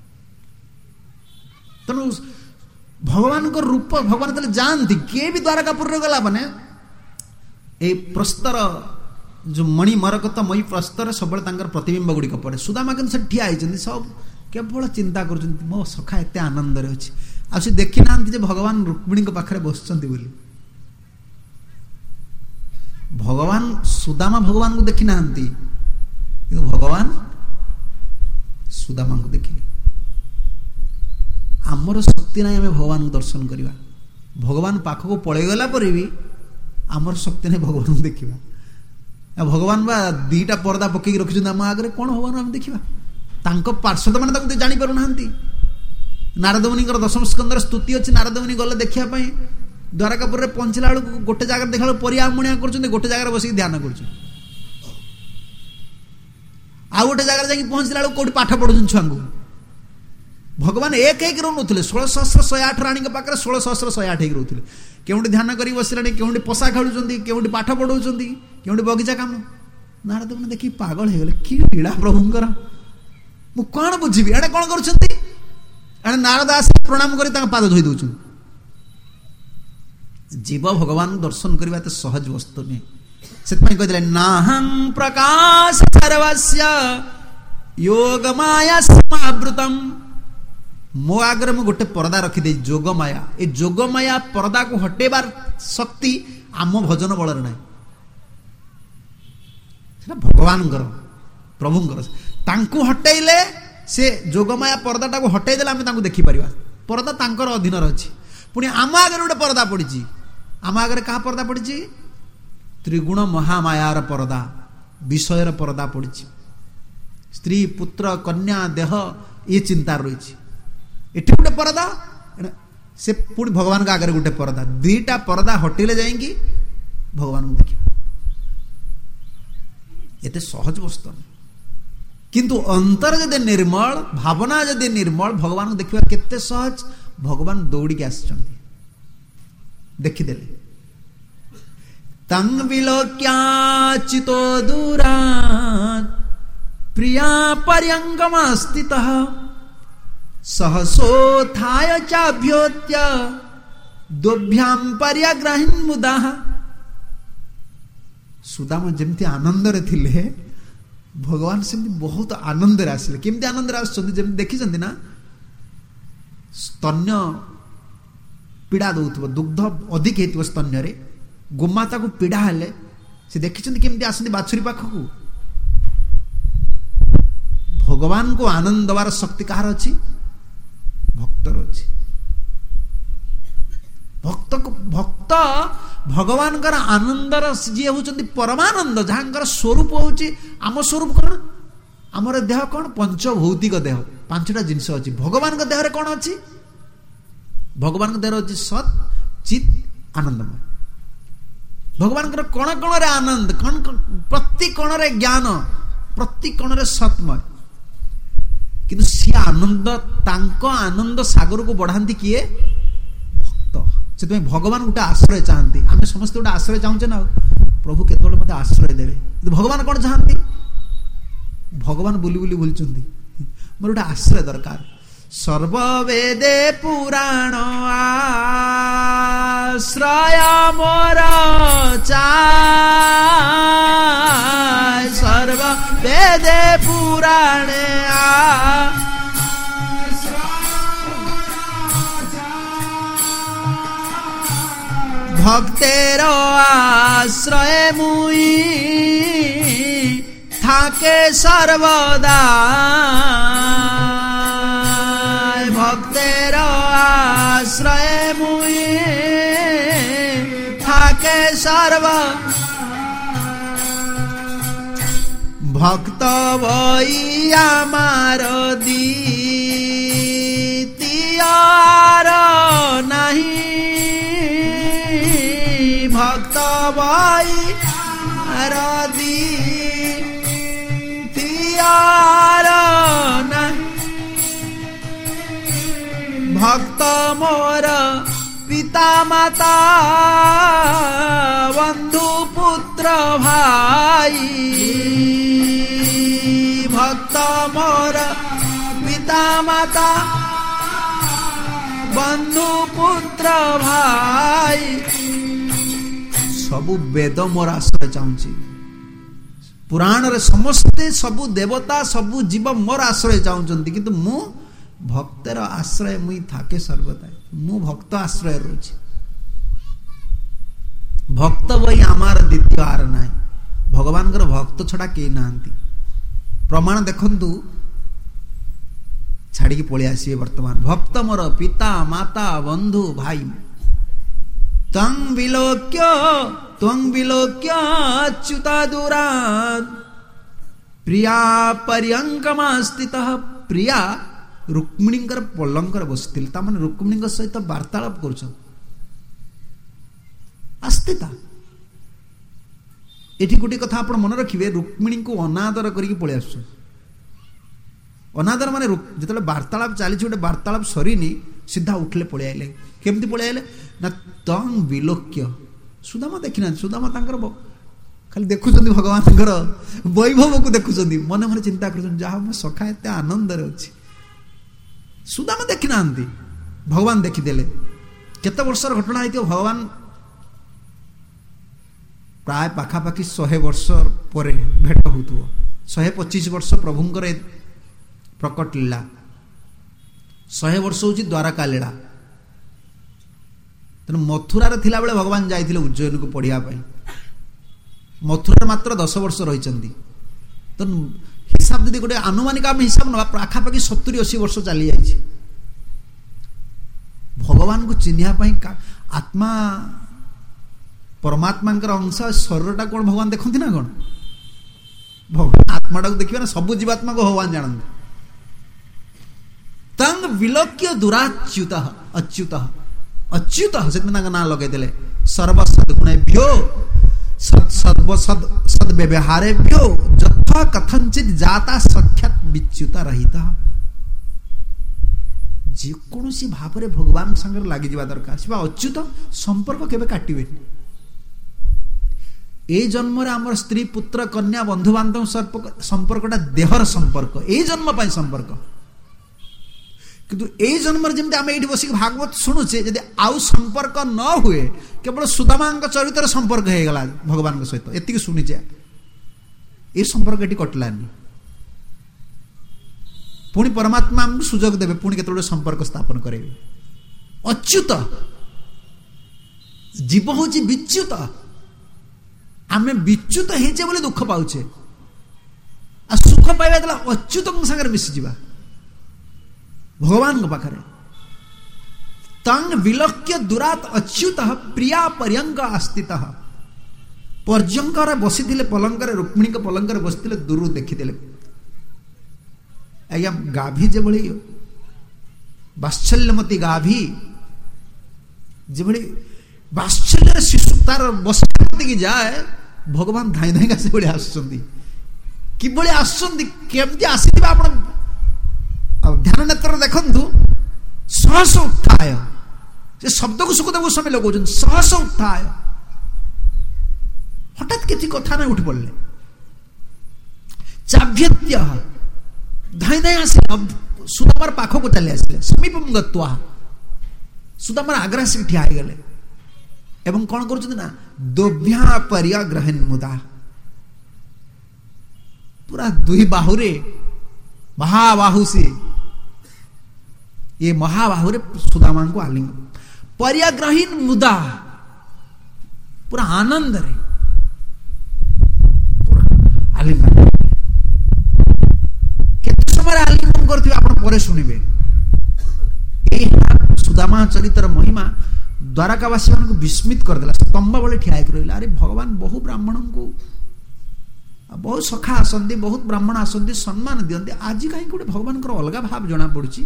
तेणु भगवान को रूप भगवान तले जानती किए भी द्वारकापुर गला माने ए प्रस्तर जो मणि मरकत मई प्रस्तर सब प्रतिबिंब गुड़िक पड़े सुदामा कि ठिया होती सब केवल चिंता कर मो सखा एत आनंद अच्छी आ देखी ना भगवान रुक्मिणी पाखे बसुँच बोली भगवान सुदामा भगवान को देखी ना କିନ୍ତୁ ଭଗବାନ ସୁଦାମାଙ୍କୁ ଦେଖିଲେ। ଆମର ଶକ୍ତି ନାହିଁ ଆମେ ଭଗବାନଙ୍କୁ ଦର୍ଶନ କରିବା। ଭଗବାନ ପାଖକୁ ପଳେଇଗଲା ପରେ ବି ଆମର ଶକ୍ତି ନାହିଁ ଭଗବାନଙ୍କୁ ଦେଖିବା। ଭଗବାନ ବା ଦିଟା ପରଦା ପକେଇକି ରଖିଛନ୍ତି ଆମ ଆଗରେ, କ'ଣ ଭଗବାନ ଆମେ ଦେଖିବା? ତାଙ୍କ ପାର୍ଶ୍ୱଦ ମାନେ ତାଙ୍କୁ ଜାଣିପାରୁନାହାନ୍ତି। ନାରଦ ମୁନିଙ୍କର ଦଶମ ସ୍କନ୍ଧର ସ୍ତୁତି ଅଛି। ନାରଦ ମୁନି ଗଲେ ଦେଖିବା ପାଇଁ, ଦ୍ୱାରକାପୁରରେ ପହଞ୍ଚିଲା ବେଳକୁ ଗୋଟେ ଜାଗାରେ ଦେଖିଲା ବେଳକୁ ପରିଆ ମୁଣିଆ କରୁଛନ୍ତି, ଗୋଟେ ଜାଗାରେ ବସିକି ଧ୍ୟାନ କରୁଛନ୍ତି। ଆଉ ଗୋଟେ ଜାଗାରେ ଯାଇକି ପହଞ୍ଚିଲା ବେଳକୁ କୋଉଠି ପାଠ ପଢୁଛନ୍ତି ଛୁଆଙ୍କୁ। ଭଗବାନ ଏକ ହେଇକି ରହୁନଥିଲେ। ଷୋଳ ସହସ୍ର ଶହେ ଆଠ ରାଣୀଙ୍କ ପାଖରେ ଷୋଳ ସହସ୍ର ଶହେ ଆଠ ହେଇକି ରହୁଥିଲେ। କେଉଁଠି ଧ୍ୟାନ କରିକି ବସିଲାଣି, କେଉଁଠି ପଶା ଖେଳୁଛନ୍ତି, କେଉଁଠି ପାଠ ପଢଉଛନ୍ତି, କେଉଁଠି ବଗିଚା କାମ। ନାରଦ ମୁନି ଦେଖି ପାଗଳ ହେଇଗଲେ, କି ଲୀଳା ପ୍ରଭୁଙ୍କର, ମୁଁ କଣ ବୁଝିବି। ଏଣେ କଣ କରୁଛନ୍ତି, ଏଣେ ନାରଦ ଆସି ପ୍ରଣାମ କରି ତାଙ୍କ ପାଦ ଧୋଇ ଦଉଛନ୍ତି। ଜୀବ ଭଗବାନଙ୍କୁ ଦର୍ଶନ କରିବା ଏତେ ସହଜ ବସ୍ତୁ ନୁହେଁ। ସେଥିପାଇଁ କହିଥିଲେ ନାହଂ ପ୍ରକାଶ ସର୍ବସ୍ୟ ଯୋଗ ମାୟା ସମାବୃତମ୍। ମୋ ଆଗରେ ମୁଁ ଗୋଟେ ପରଦା ରଖିଦେଇ, ଯୋଗ ମାୟା। ଏ ଯୋଗ ମାୟା ପରଦାକୁ ହଟେଇବାର ଶକ୍ତି ଆମ ଭଜନ ବଳରେ ନାହିଁ, ସେଟା ଭଗବାନଙ୍କର, ପ୍ରଭୁଙ୍କର। ତାଙ୍କୁ ହଟେଇଲେ, ସେ ଯୋଗମାୟା ପରଦାଟାକୁ ହଟେଇ ଦେଲେ ଆମେ ତାଙ୍କୁ ଦେଖିପାରିବା। ପରଦା ତାଙ୍କର ଅଧୀନରେ ଅଛି। ପୁଣି ଆମ ଆଗରେ ଗୋଟେ ପରଦା ପଡ଼ିଛି। ଆମ ଆଗରେ କାହା ପରଦା ପଡ଼ିଛି? ତ୍ରିଗୁଣ ମହାମାୟାର ପରଦା, ବିଷୟର ପରଦା ପଡ଼ିଛି। ସ୍ତ୍ରୀ, ପୁତ୍ର, କନ୍ୟା, ଦେହ, ଇଏ ଚିନ୍ତାରେ ରହିଛି। ଏଠି ଗୋଟେ ପରଦା, ସେ ପୁଣି ଭଗବାନଙ୍କ ଆଗରେ ଗୋଟେ ପରଦା। ଦିଟା ପରଦା ହଟିଲେ ଯାଇକି ଭଗବାନଙ୍କୁ ଦେଖିବା। ଏତେ ସହଜ ବସ୍ତୁ ନୁହେଁ। କିନ୍ତୁ ଅନ୍ତର ଯଦି ନିର୍ମଳ, ଭାବନା ଯଦି ନିର୍ମଳ, ଭଗବାନଙ୍କୁ ଦେଖିବା କେତେ ସହଜ। ଭଗବାନ ଦୌଡ଼ିକି ଆସିଛନ୍ତି, ଦେଖିଦେଲେ। ତଂ ବିଲୋକ୍ୟାଚିତୋ ଦୂରାତ୍ ପ୍ରିୟା ପର୍ୟଙ୍ଗମସ୍ଥିତଃ ସହସୋତ୍ଥାୟ ଚାଭ୍ୟୋତ୍ୟ ଦୋଭ୍ୟାଂ ପର୍ୟଗ୍ରହୀନ୍ ମୁଦାଃ। ସୁଦାମ ଯେମିତି ଆନନ୍ଦରେ ଥିଲେ, ଭଗବାନ ସେମିତି ବହୁତ ଆନନ୍ଦରେ ଆସିଲେ। କେମିତି ଆନନ୍ଦରେ ଆସୁଛନ୍ତି? ଯେମିତି ଦେଖିଛନ୍ତି ନା, ସ୍ତନ୍ୟ ପୀଡ଼ା ଦଉଥିବ, ଦୁଗ୍ଧ ଅଧିକ ହେଇଥିବ ସ୍ତନ୍ୟରେ, ଗୋମାତାକୁ ପୀଡ଼ା ହେଲେ ସେ ଦେଖିଛନ୍ତି କେମିତି ଆସନ୍ତି ବାଛୁରୀ ପାଖକୁ। ଭଗବାନଙ୍କୁ ଆନନ୍ଦ ଦେବାର ଶକ୍ତି କାହାର ଅଛି? ଭକ୍ତର ଅଛି। ଭକ୍ତକୁ ଭକ୍ତ ଭଗବାନଙ୍କର ଆନନ୍ଦର ଯିଏ ହଉଛନ୍ତି ପରମାନନ୍ଦ, ଯାହାଙ୍କର ସ୍ୱରୂପ ହଉଛି, ଆମ ସ୍ୱରୂପ କଣ? ଆମର ଦେହ କଣ? ପଞ୍ଚଭୌତିକ ଦେହ, ପାଞ୍ଚଟା ଜିନିଷ ଅଛି। ଭଗବାନଙ୍କ ଦେହରେ କଣ ଅଛି? ଭଗବାନଙ୍କ ଦେହରେ ଅଛି ସତ୍, ଚିତ୍, ଆନନ୍ଦମୟ। ଭଗବାନଙ୍କର କଣ କଣରେ ଆନନ୍ଦ, କଣ ପ୍ରତି କଣରେ ଜ୍ଞାନ, ପ୍ରତି କଣରେ ସତ୍ମୟ। କିନ୍ତୁ ସିଏ ଆନନ୍ଦ, ତାଙ୍କ ଆନନ୍ଦ ସାଗରକୁ ବଢାନ୍ତି କିଏ? ଭକ୍ତ। ସେଥିପାଇଁ ଭଗବାନ ଗୋଟେ ଆଶ୍ରୟ ଚାହାନ୍ତି। ଆମେ ସମସ୍ତେ ଗୋଟେ ଆଶ୍ରୟ ଚାହୁଁଛେ ନା, ପ୍ରଭୁ କେତେବେଳେ ମୋତେ ଆଶ୍ରୟ ଦେବେ। କିନ୍ତୁ ଭଗବାନ କଣ ଚାହାନ୍ତି? ଭଗବାନ ବୁଲି ବୁଲି ବୁଲୁଛନ୍ତି, ମୋର ଗୋଟେ ଆଶ୍ରୟ ଦରକାର। ସର୍ବବେଦେ ପୁରାଣ ଆଶ୍ରୟ ମୋର ଚାଇ, ସର୍ବବେଦେ ପୁରାଣେ ভক্তের আশ্রয়ে মুই থাকে সর্বদা, ভক্তের আশ্রয়ে মুই থাকে সর্ব, ভক্ত বই আমার দ্বিতীয়ার নাহি, ভক্ত বই দ্বিতীয়ার নাহি, ভক্ত মোর পিতা মাতা বন্ধু পুত্র ভাই, ভক্ত মোর পিতা মাতা বন্ধু পুত্র ভাই, ସବୁ ବେଦ ମୋର ଆଶ୍ରୟ ଚାହୁଁଛି। ପୁରାଣରେ ସମସ୍ତେ, ସବୁ ଦେବତା, ସବୁ ଜୀବ ମୋର ଆଶ୍ରୟ ଚାହୁଁଛନ୍ତି, କିନ୍ତୁ ମୁଁ ଭକ୍ତର ଆଶ୍ରୟ ମୁଇଁ ଥାକେ ସର୍ବଦା। ମୁଁ ଭକ୍ତ ଆଶ୍ରୟ ରହୁଛି। ଭକ୍ତ ବହି ଆମର ଦ୍ୱିତୀୟ ଆର ନାହିଁ। ଭଗବାନଙ୍କର ଭକ୍ତ ଛଡା କେହି ନାହାନ୍ତି। प्रमाण देखंतु छाड़ी पलि आसिए वर्तमान भक्त मोर पिता माता बंधु भाई तं विलोक्य त्वं विलोक्य अच्युता दूरात् प्रिया पर्यंकमा स्थितः प्रिया रुक्मिणींकर पलंकर बसिथिल ता माने रुक्मिणींक सहित वार्तालाप करूछ आस्थिता एठी गोटे कथा आपण मन रखिबे रुक्मिणी को अनादर करिक पळे आसु अनादर माने जेतले वार्तालाप चाली गोटे वार्तालाप सरीनी सीधा उठले पळे आइले केमती पळे आइले ना तं विलोक्य सुदामा देखिना सुदामा तांकर खाली देखुचंदी भगवान तांकर वैभव को देखुचंदी मन मन चिंता करछन जहा म सखा एते आनंद रे अछि सुदामा देखिना आंती भगवान देखि देले केते वर्षर घटना आइतो भगवान प्राय पाखापाखि सौ वर्ष पर भेट होतु सौ पच्चीस वर्ष प्रभुंकर प्रकट लीला सौ वर्ष होची द्वारका लीला तेन मथुरा रे थिला बेले भगवान जाइथिले उज्जैन को पढ़िया पई मथुरा मात्र दस वर्ष रहिचंदी तो हिसाब दि गोटे आनुमानिक आम हिसाब न पाखापाखि सत्तरी अस्सी वर्ष चली जाइछि भगवान को चिन्हिया पई आत्मा परमात्मा अंश शरीरटा कौन भगवान देखते ना कौन भगवान आत्माटा को देखिए ना सब जीवात्मा को भगवान जानते तंग विलोक्य दुराच्युत अच्युत अच्युत से ना लगे सर्वसद्गुणेभ्यो सद्व्यवहारेभ्यो यथा कथंचित जाता साक्षात विच्युत रहिता जेकोसी भाव में भगवान संगे लगी जा दरकार से अच्युत संपर्क केबे काटिबे ए जन्म रे हमर स्त्री पुत्र कन्या बंधु बांधव संपर्कटा देहर संपर्क ए जन्म पाई संपर्क किंतु ए जन्म रे जेमते आमे एठी बसी भागवत सुनुचे यदि आउ संपर्क न हुए केवल सुदामांक चरित्र संपर्क हे गला भगवान के सहित एतिक सुनिचे ए संपर्क एठी कटलानी पुणी परमात्मा हमको सुजोग देबे पुणी केतोडे संपर्क स्थापन करेबे अच्युत जीव होची विच्युत आमे विच्युत हेचे बोले दुख पाउछे आ सुख पाइबा दला अच्युत संगे मिसी जीवा भगवान को पाखरे तंग विलोक्य दुरात अच्युत प्रिया पर्यंक आस्थितः पर्यंकर बसिथिले पलंकर रुक्मिणी के पलंकर बसिथिले दूर देखिथिले आज्ञा गाभी जे भली वात्सल्यमती गाभी जे भली वात्सल्य शिशु तार बसती की जाए भगवान धाई धाई आसी बड़ी आसुचंदी कि बड़ी आसुचंदी केमती आसीथिबा आपण ध्यान नेत्र देखंतु सहस उत्थाय से शब्द को सुखदेव गोस्वामी लगौछन सहस उत्थाय हठात किछि कथा नै उठ पड़ले चाभ्यत्य धाई धाई आसी सुदामार पाख को चले आसिले समीपम गत्वा सुदामार आग्रह से ठिया हो गले एवं कौन करुछन ना दोभ्या पर्यग्रहण मुदा पूरा दुई बाहुरे महाबाहु से ये महाबाहुरे सुदामा को आलिंग पर्यग्रहण मुदा पूरा आनंद रे पूरा आलिंगन केते समय आलिंगन करथि आपण परे सुनिबे ए सुदामा चरित्र महिमा द्वारकावासी मान को विस्मित कर देला स्तंभ बले ठिया कर रहला अरे भगवान बहु ब्राह्मण को बहुत सखा आसंती बहुत ब्राह्मण आसंती सम्मान दियंती आज कहीं गोटे भगवान अलग भाव जना पड़ी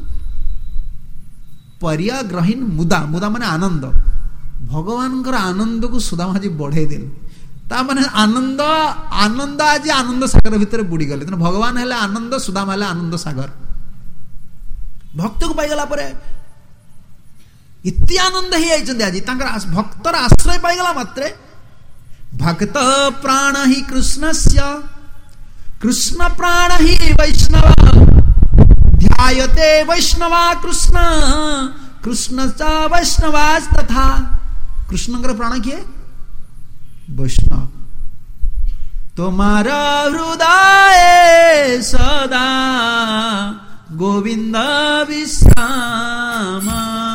पर्यग्रहण मुदा मुदा माने आनंद भगवान आनंद को सुदामा जी बढ़े देले ता माने आनंद आनंद आज आनंद सागर भितर बुड़ी गले भगवान हेले आनंद सुदामा हेले आनंद सागर भक्त को पाई गला परे इति आनंद ही आइचंदी आज तांकर भक्तर आश्रय पाई गला मात्रे भक्त प्राण ही कृष्णस्य कृष्ण प्राण ही वैष्णव ध्यायते वैष्णवा कृष्ण कृष्ण च वैष्णवास तथा कृष्ण प्राण किए वैष्णव तुम्हारा हृदय सदा गोविंद विश्राम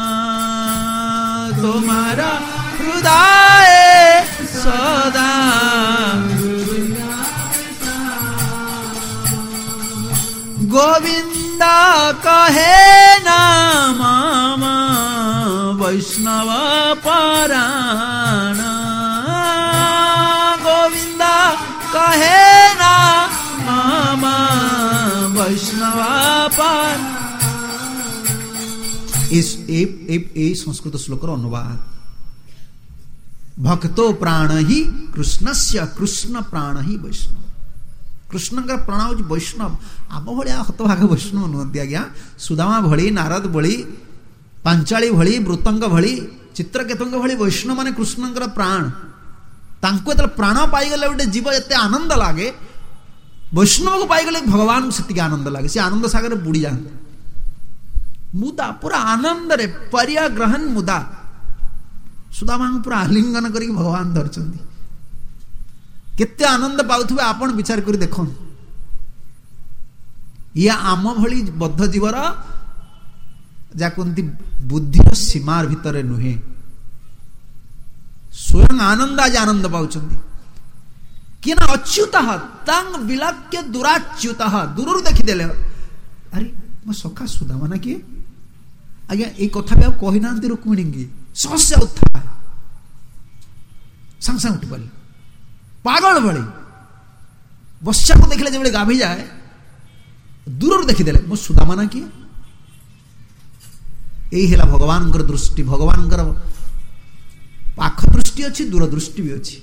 तुम्हारा हृदय सदा गोविंद कहे नाम वैष्णव पराण, गोविंद कहे नाम वैष्णव पराण। इस संस्कृत श्लोकर अनुवाद। भक्तो प्राण ही कृष्णस्य, कृष्ण प्राण ही वैष्णव। कृष्ण प्राण हूँ वैष्णव। आम भाया हतभाग वैष्णव नुहति आज्ञा। सुदामा भली, नारद भली, पांचाली भली, वृतंग भली, चित्रकेतुंग भली वैष्णव माने कृष्ण प्राण। तांको जो प्राण पाईगले गोटे जीव एत आनंद लगे, वैष्णव को पाईगले भगवान को सेतिक आनंद लगे। से आनंद सागर बुड़ी जाते मुदा, पूरा आनंद रे परिया ग्रहण मुदा। सुदामा पूरा आलिंगन करी भगवान धरचंदी। केते आनंद पाउथबे आपण विचार करी देखो। या आम भली बद्ध जीवर जाकुंती बुद्धि सीमार भितर नुहे, स्वयं आनंद आज आनंद पाउचंदी। कि ना अच्युत तंग विलक्य दुराच्युत, दूर देखीदेले अरे मो सखा सुदामा ना किए आज्ञा। ये कथा भी कही ना रुक्मिणी की सहस्य उत्था सांग सांग उठी पड़े पागल भली। बस्या को देखले जब गाभी जाए दूर देखीदेले मो सुदामा ना किए। यही है भगवान दृष्टि। भगवान पाख दृष्टि अच्छी, दूर दृष्टि भी अच्छी।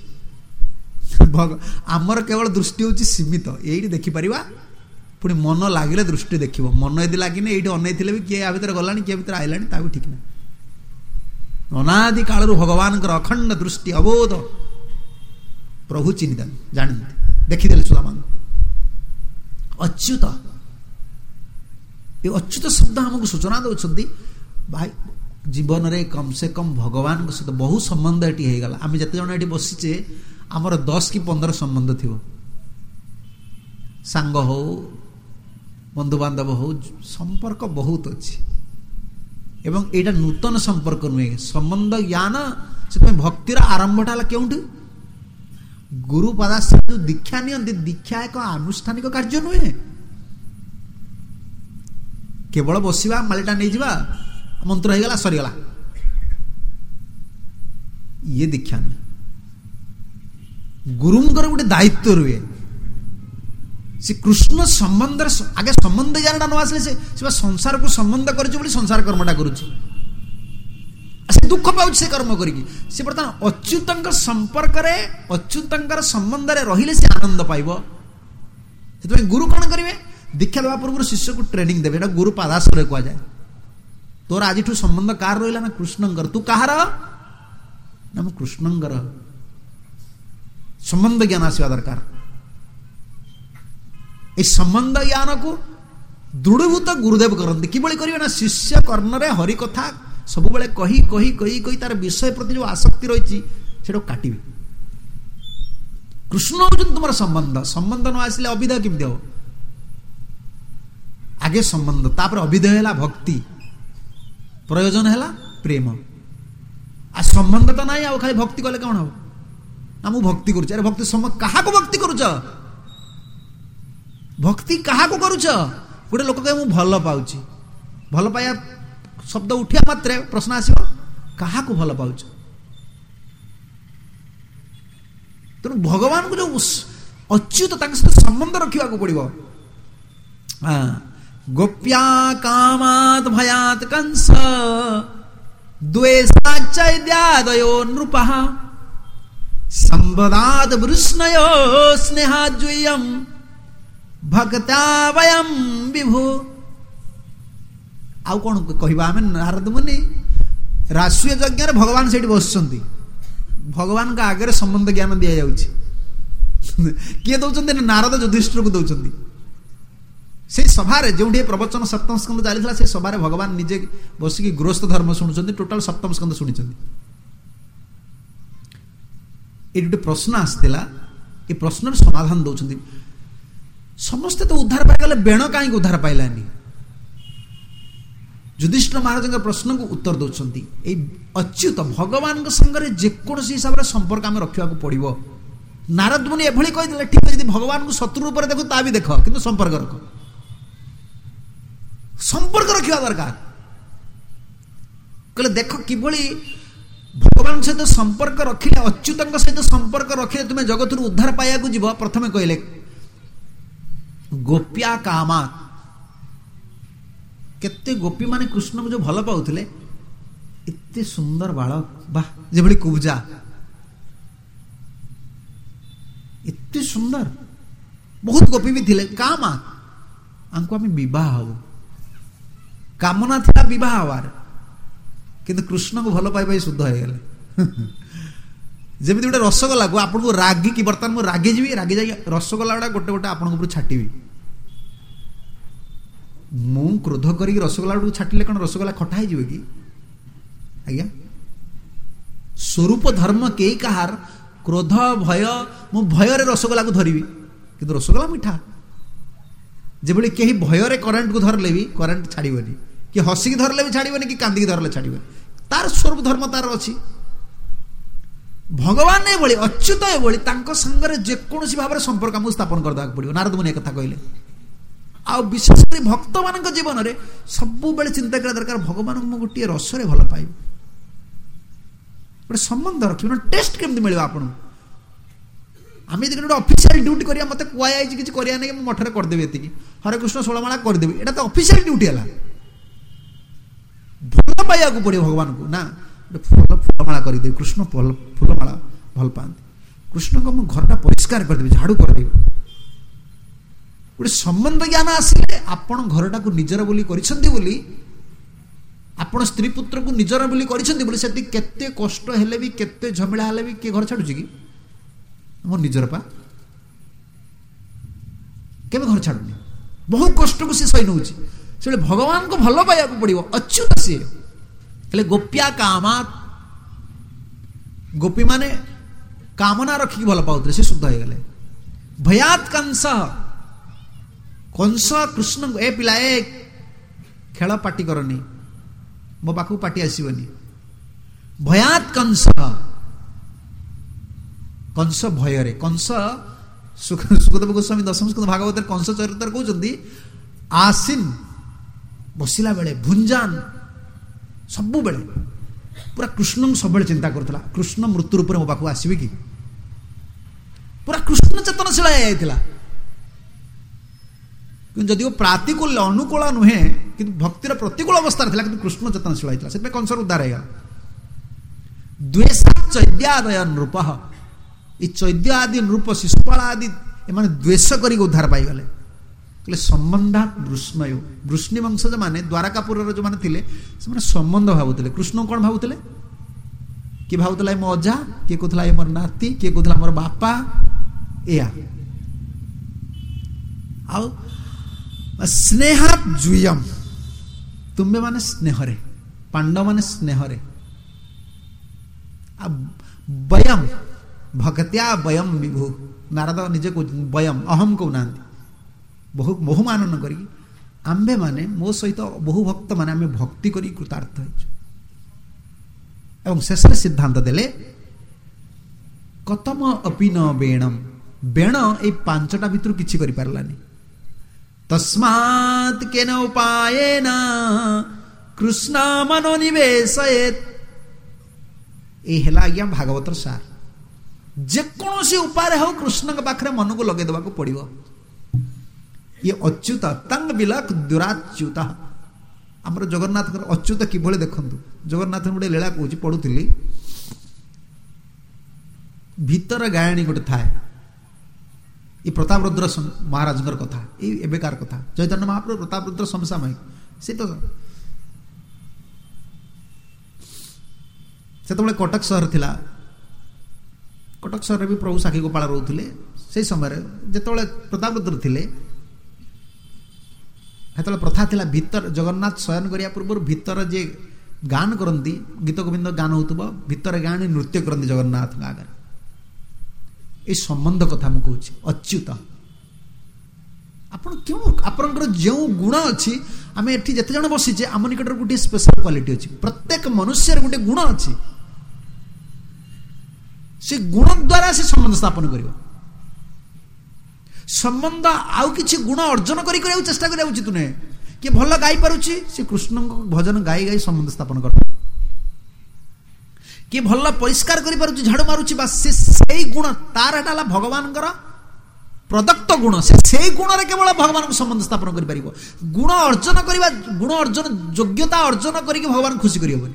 आमर केवल दृष्टि हूँ सीमित। यही देखिपर पुणी मन लगिले दृष्टि देख। मन यदि लगिने ये अनै भी किए या भर गलानी किए भर आइलानी ता भी ठीक ना। अनादि काल भगवान अखंड दृष्टि अबोध प्रभु चिन्ह जानते देखीदे सुदामा। अच्युत, ये अच्युत शब्द हमको सूचना दौरान भाई जीवन रे कम से कम भगवान को सहित बहु संबंध ये होगा। आम जिते जन ये बसीचे आमर दस कि पंद्रह संबंध थी। सांग हो, बंधु बांधव हो, संपर्क बहुत अच्छी। एवं एटा नूतन संपर्क नुहे, संबंध ज्ञान से भक्तिर आरंभटा क्यों गुरु पदाश्रय जो दीक्षा नि दीक्षा एक आनुष्ठानिक कार्य नुहे। केवल बसवा मालिटा नहीं जावा मंत्र हो गला सरीगला, ये दीक्षा नुहे। गुरुंकर गोटे दायित्व रुए। से कृष्ण संबंध आगे संबंध ज्ञान न आसले से संसार को संबंध कर संसार कर्मटा करुँ दुख पाँच से कर्म करी से बर्तमान अच्युत संपर्क अच्युत संबंध में रहिले से आनंद पाइब। से गुरु कौन करेंगे दीक्षा देवा पूर्व शिष्य को ट्रेनिंग देवे। गुरु पादाश्रय कह जाए। तोर आज संबंध कार रहा ना कृष्णंकर, तू कहार ना मु कृष्णंकर। संबंध ज्ञान आसवा दरकार। ये संबंध ज्ञान को दृढ़भूत गुरुदेव करते कि करेंगे ना शिष्य कर्ण रे हरि कथा सब बेले कही कही कही कही तार विषय प्रति जो आसक्ति रही से काटे। कृष्ण हूँ तुम संबंध। संबंध न आसिले अविधेय केमती हम? आगे संबंध तापर अविधेय है भक्ति, प्रयोजन है प्रेम। आ संबंध तो ना खाली भक्ति कले कौन हम ना मु भक्ति करुच। अरे भक्ति क्या भक्ति करुच? भक्ति क्या करुच? गोटे लोक कहे मुझे भल पाऊँ। भल पाया शब्द उठिया मात्रे प्रश्न आसो क्या भल पाऊच? तेणु भगवान को जो अच्युत सहित संबंध रखा पड़ो। गोप्या कामात् भयात् कंस द्वेषाच्चैद्यादयो नृपः संवदात् वृष्णयो स्नेहाद्वयम् भक्त्या वयम् विभो। आउ कौन कहवा आम नारद मुनि राष्ट्रीय यज्ञ भगवान से बस भगवान का आगे संबंध ज्ञान दि जाऊँ। किए दौरान नारद युधिष्ठिर को दौरान से सभारे जो प्रवचन सप्तम स्कंद चली से सभारे भगवान निजे बसिकी गृहस्थ धर्म शुणुंट। टोटाल सप्तम स्कंद शुणी। ये गोटे प्रश्न आसाला ये प्रश्न समाधान दौरान समस्ते तो उद्धार पाईगले बेण कहीं उद्धार पाइलानी। युधिष्ठिर महाराज प्रश्न को उत्तर दौरान अच्युत भगवान संगे जेकोसी हिसाब से संपर्क आम रखा पड़ो। नारद मुनि एभली कही ठीक है भगवान को शत्रु रूप देखो ता भी देख कि संपर्क रख। संपर्क रखा दरकार कहले देख किभली भगवान सहित संपर्क रखिले अच्युत सहित संपर्क रखिले तुम्हें जगत उद्धार पाइबा जीव प्रथमे कहले गोप्या कामा केते गोपी माने कृष्ण को जो भल पाउथिले इतने सुंदर बालक बा जेभली कुबजा इतने सुंदर बहुत गोपी भी थिले कामा आंको आम विवाह हो कामना थिला विवाह हवार किंतु कृष्ण को भल पाइबा शुद्ध हो गले जमी गोटे रसगोला को आपन को रागी की बर्तमान मु रागी जी रागी जाई रसगोला गुड़ा गोटे गोटे आपन ऊपर छाटिबी मु क्रोध करी रसगोला गुड़ा छाटिले कौन रसगोला खटा हो कि आज्ञा स्वरूप धर्म के कहार क्रोध भय मु भयर रसगोला को धरबी किंतु रसगोला मिठा जेभली कहीं भयर करेन्ट को धरले भी करेन्ट छाड़बनी कि हसिकी धरले भी छाड़बनी कि कांदिकी धरले छाड़बनी तार स्वरूप धर्म तार अच्छी भगवान एभली अच्युत एभली तांको संगरे जेकोसी भाव में संपर्क आमको स्थापन करदा पड़ो नारद मुनि कथा कहले आ विशेषकर भक्त मान जीवन में सब बेले चिंता करा दरकार भगवान को गोटे रसरे भल पाइब गोटे संबंध रखिए टेस्ट केमती मिले आपन आम यदि गोटे ऑफिशियल ड्यूटी करिया मते कुआई किछि करिया नै मु मठरे कर देबे एतिकी हरे कृष्ण षोलमाला कर देबे एटा तो ऑफिशियल ड्यूटी हला भल पाइया को पड़े भगवान को ना फूल फूलमाला कर दे कृष्ण फूल फूलमाला भल पाते कृष्ण को मु घरटा परिष्कार कर देबे झाड़ू कर देबे गोटे संबंध ज्ञान आसिले आपण घरटा को निजर बोली करिसंती बोली आपण स्त्री पुत्र को निजर बोली करिसंती बोली सेति केते कष्ट हेले भी केते झमेला हेले भी के घर छाडु छी कि मो निजर पा केबे घर छाडुनी बहुत कष्ट को से सही नउची से भगवान को भल पाइबा को पड़िबो अच्युत से हेले गोप्या कामात गोपी माने कामना रखी भल पाउतरे से शुद्ध हो गले भयात कंस कंस कृष्ण ए पिलाए खेल पाटी करनी मो पाखु पाटी आसीबनी भयात कंस कंस भयरे कंस सुखदेव गोस्वामी दशम स्कंद भागवत कंस चरित्र कहउचंदी आसीन बसिला बेले भुंजान सब बेले पूरा कृष्ण सब बेले चिंता करथला कृष्ण मृत्यु रूप में मो पाखु आसीबे कि पूरा कृष्ण चेतनशील आइथिला जदि प्रातिकूल अनुकूल नुहे कि भक्तिर प्रतिकूल अवस्था था कि कृष्ण चेतनशील होता से कंस उद्धार हो द्वेषा चैद्यादय नृप ये चैद्य आदि नृप शिशुपाल आदि एम द्वेष कर उद्धार पाईगले कहले संबंधात वृष्णय वृष्णि वंश जो माने द्वारकापुर जो माने थिले से माने संबंध भावुले कृष्ण कौन भावुले किए भावुला मो अजा किए कहला मोर नाती किए कहला मोर बापा या स्नेहात जुयम तुम्बे माने स्नेहरे पांडव माने स्नेहरे वयम भक्त्या वयम विभु नारद निजे को वयम अहम को नांती बहु बहुमान करी आंबे माने मो सहित बहु भक्त माने आमे भक्ति करी कृतार्थ एवं शेष सिद्धांत देले कतम अपि न बेणम बेण ए पांचटा भितर किछि करि पारलानी तस्मात् केन उपायेन कृष्ण मनोनिवेशयेत् ए हेला आज्ञा भागवतर सार जेकोसी उपाय हो कृष्ण के पाखरे मन को लगे देबा को पड़िबो ये अच्युत तंग बिलक दुराच्युत हमर जगन्नाथ अच्युत किभले देखंतु जगन्नाथ गोटे लीला कहूँ पढ़ुली भीतर गायणी गोटे थाए ये प्रतापरुद्र महाराज कथा ये कथा चैतन्य महाप्रभु प्रतापरुद्र समसामयिक से तो से कटक सहर थिला कटक सहर भी प्रभु साखी गोपाल रोते से समय जिते प्रतापरुद्र थिले हेतले प्रथा थिला भीतर जगन्नाथ शयन करिया पूर्व भीतर जे गान करती गीत गोविंद गान होतबो भीतर गान नृत्य करती जगन्नाथ आगे ये संबंध कथा मुझे कहूँ अच्युत आपण क्यों आपंकर जो गुण अच्छी आम एटी जिते जन बसीचे आम निकट गोटे स्पेशल क्वालिटी अच्छी प्रत्येक मनुष्य गोटे गुण अच्छी से गुण द्वारा से संबंध स्थापन कर संबंध आउ किछि गुण अर्जन करी करिया चेष्टा करिया उचित नुहे किए भल गाई पारुछि से कृष्ण भजन गाई गाई संबंध स्थापन कर किए भल परिष्कार करि पारुछि झाड़ू मारुछि बा से सेई गुण तार एटा भगवान प्रदत्त गुण से सेई गुण रे केवल भगवान को संबंध स्थापन करि परिबो गुण अर्जन करिबा गुण अर्जन योग्यता अर्जन करिके भगवान खुशी करिबोनी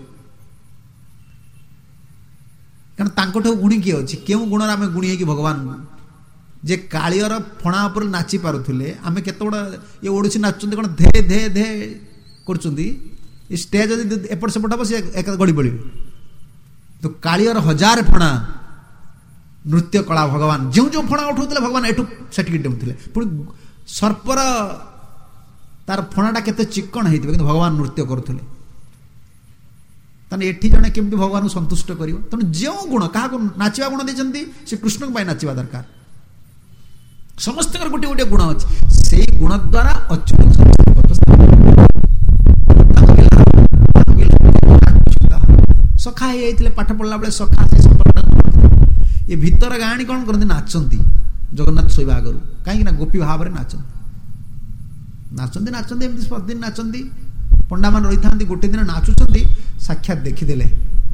कारण तांकोठो गुणी किए अछि केउ गुण रे आमे गुणी कि भगवान जे कालियर फणा ऊपर नाची पारुथिले आमे केतोडा ये ओडिसी नाचुंदी कोन धे धे धे करचुंदी स्टेज जदि एपट सेपट हबो से एक गड़ी पड़िबे तो कालियर हजार फणा नृत्य कला भगवान जो जो फणा उठाउथिले भगवान एठु सेटिक देउथिले पुनी सर्पर तार फणाटा केते चिक्कण हेतिबे किंतु भगवान नृत्य करूथिले तने एठी जने केमति भगवान को संतुष्ट करिवो तने जो गुण काहा को नाचिबा गुण देचंती से कृष्ण को पाई नाचिबा दरकार समस्त गोटे गोटे गुण अच्छे से गुण द्वारा अच्युत सखा हो पाठ पढ़ला बेले सखा से ये भीतर गाणी कौन करते नाचती जगन्नाथ शोवा आगु कहीं गोपी भाव में नाचती नाचती नाचती एमती प्रतिदिन नाचती पंडा मान रही था गोटे दिन नाचुंट साक्षात देखीदे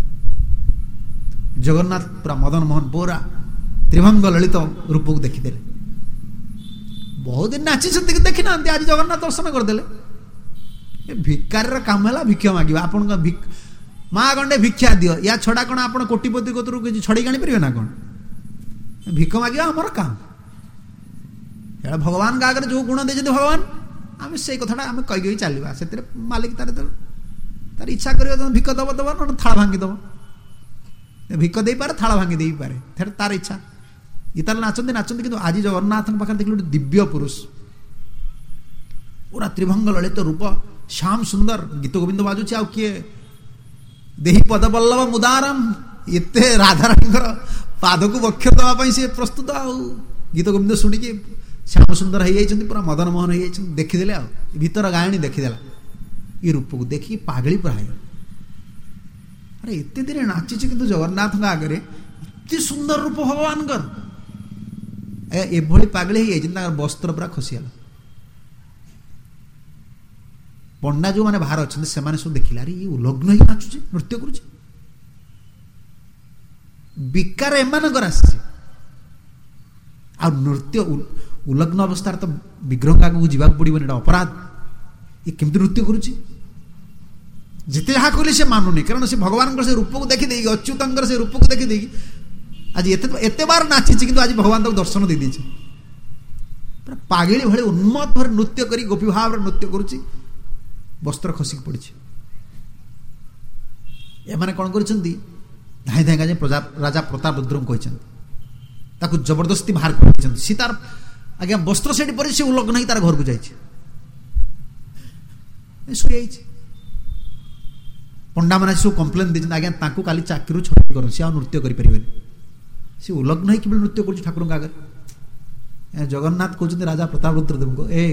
जगन्नाथ पूरा मदन मोहन पूरा त्रिभंग ललित रूप को देखीदे बहुत दिन नाची देखी ना आज जगन्नाथ दर्शन करदे भिकार काम है भिक्ष मागे आप माँ गंडे भिक्षा दियो या छड़ा कौन आप कोटिपति कतरू किसी छड़ी आनी पारे ना कौन भिक्ष मागे आमर काम भगवान का आगे जो गुण देते भगवान आम से कथा आम कही चलवा से मालिक तार तार इच्छा कर भिक्ष दब दब ना थाल भांगी दब भिक्ष दे पारे थाल भांगी दे पारे तार इच्छा गीता नाचती नाचती कि आज जगन्नाथ पाखे देख गोटे दिव्य पुरुष पूरा त्रिभंग ललित रूप श्याम सुंदर गीत गोविंद बाजुची आ किए देही पदपल्लव मुदारम एते राधाराणीकर पाद को वक्ष दवाई से प्रस्तुत आ गीत गोविंद शुणिकी श्याम सुंदर हो जाती पूरा मदन मोहन हो देखीदे आ भीतर गायणी देखीदेला ये रूप को देखी पागली पूरा अरे एत दिन नाची कि जगन्नाथ आगे एत सुंदर रूप भगवान एभली पागली हो वस्त्र पूरा खसीगला पंडा जो मैंने बाहर अच्छा से सब देखिले अरे ये उलग्न ही नाचुचे नृत्य करुचे विकार एमानकर आसी आ नृत्य उलग्न अवस्था तो विग्रह आगे जावाक पड़ो अपराध ये केमती नृत्य करुचे जिते जहाँ कहले से मानुनी कारण से भगवान से रूप को देखी अच्युत से रूप को देखी आज एत बार नाची कि आज भगवान तक दर्शन दे दीजिए पागली भाई उन्मत्त भाव नृत्य कर गोपी भाव नृत्य करुच्ची वस्त्र खसिक पड़ी एमाने कौन कर धाई धाई जाए प्रजा राजा प्रताप रुद्र कहते जबरदस्ती बाहर कर सी तार आज्ञा वस्त्र से पर से उलग्न ही तार घर को जाए पंडा मैंने सब कम्प्लेन देते आज्ञा काली चाकरी छुट्टी कर सी नृत्य करें सी उलग्न ही कि नृत्य कर ठाकुर आगे जगन्नाथ कहते राजा प्रताप रुद्र देव को ए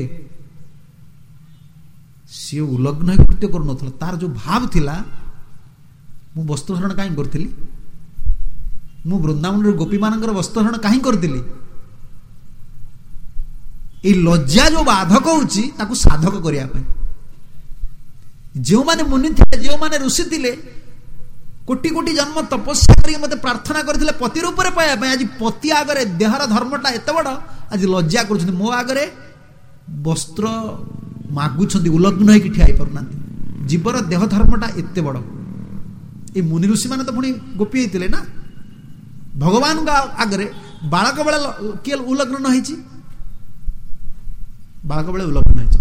सी उलग्न ही नृत्य कर तार जो भाव थिला मु वस्त्रहरण कहीं करी मु वृंदावन गोपी मान वस्त्रहरण कहीं करी लज्जा जो बाधक होची ताकू साधक करने जो माने मुनि थे जो माने ऋषि थे कोटि कोटि जन्म तपस्या करके मते प्रार्थना करथिले पति रूप रे पाया आज पति आगरे देहर धर्मटा एत बड़ आज लज्जा कर मो आगरे वस्त्र मागुछंती उलग्न होई ठिया पारना जीवर देह धर्मटा एत बड़ ये मुनि ऋषि माने तो पुणी गोपी होते ना भगवान का आगरे बालक बेले किए उलग्न न होइछि बालक बेले उलग्न होइछि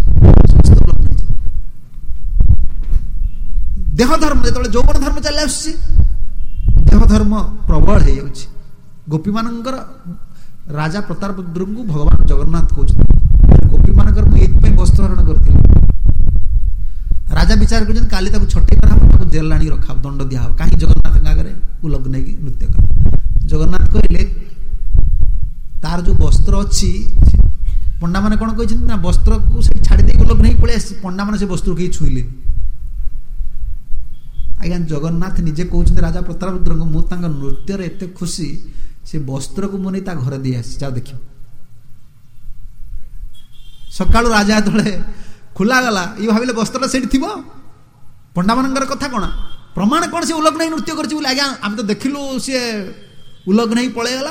देह धर्म जो जौवन धर्म चली आस देह धर्म प्रबल हो गोपी मान राजा प्रताप रुद्र को भगवान जगन्नाथ कहते गोपी मान वस्त्रहरण करते राजा विचार कर काली छटे कर जेल आनी रखा दंड दिया कहीं जगन्नाथ आगे उलग्न नृत्य कर जगन्नाथ कहले तार जो वस्त्र अच्छी पंडा मैंने कौन कहते ना वस्त्र को छाड़ी उलग्न पलि आस पंडा मैंने से वस्त्र कहीं छुईले आज्ञा जगन्नाथ निजे कहते राजा प्रताप रुद्र को मुझे नृत्य एत खुशी से वस्त्र को मुझे घर दे आसी जाओ देख सका राजा जो ଖୋଲା ଗଲା ଇଏ ଭାବିଲେ ବସ୍ତ୍ରଟା ସେଇଠି ଥିବ। ପଣ୍ଡା ମାନଙ୍କର କଥା କ'ଣ ପ୍ରମାଣ କ'ଣ ସେ ଉଲଗ୍ନ ହେଇ ନୃତ୍ୟ କରିଛି ବୋଲି? ଆଜ୍ଞା ଆମେ ତ ଦେଖିଲୁ ସିଏ ଉଲଗ୍ନ ହେଇ ପଳେଇଗଲା।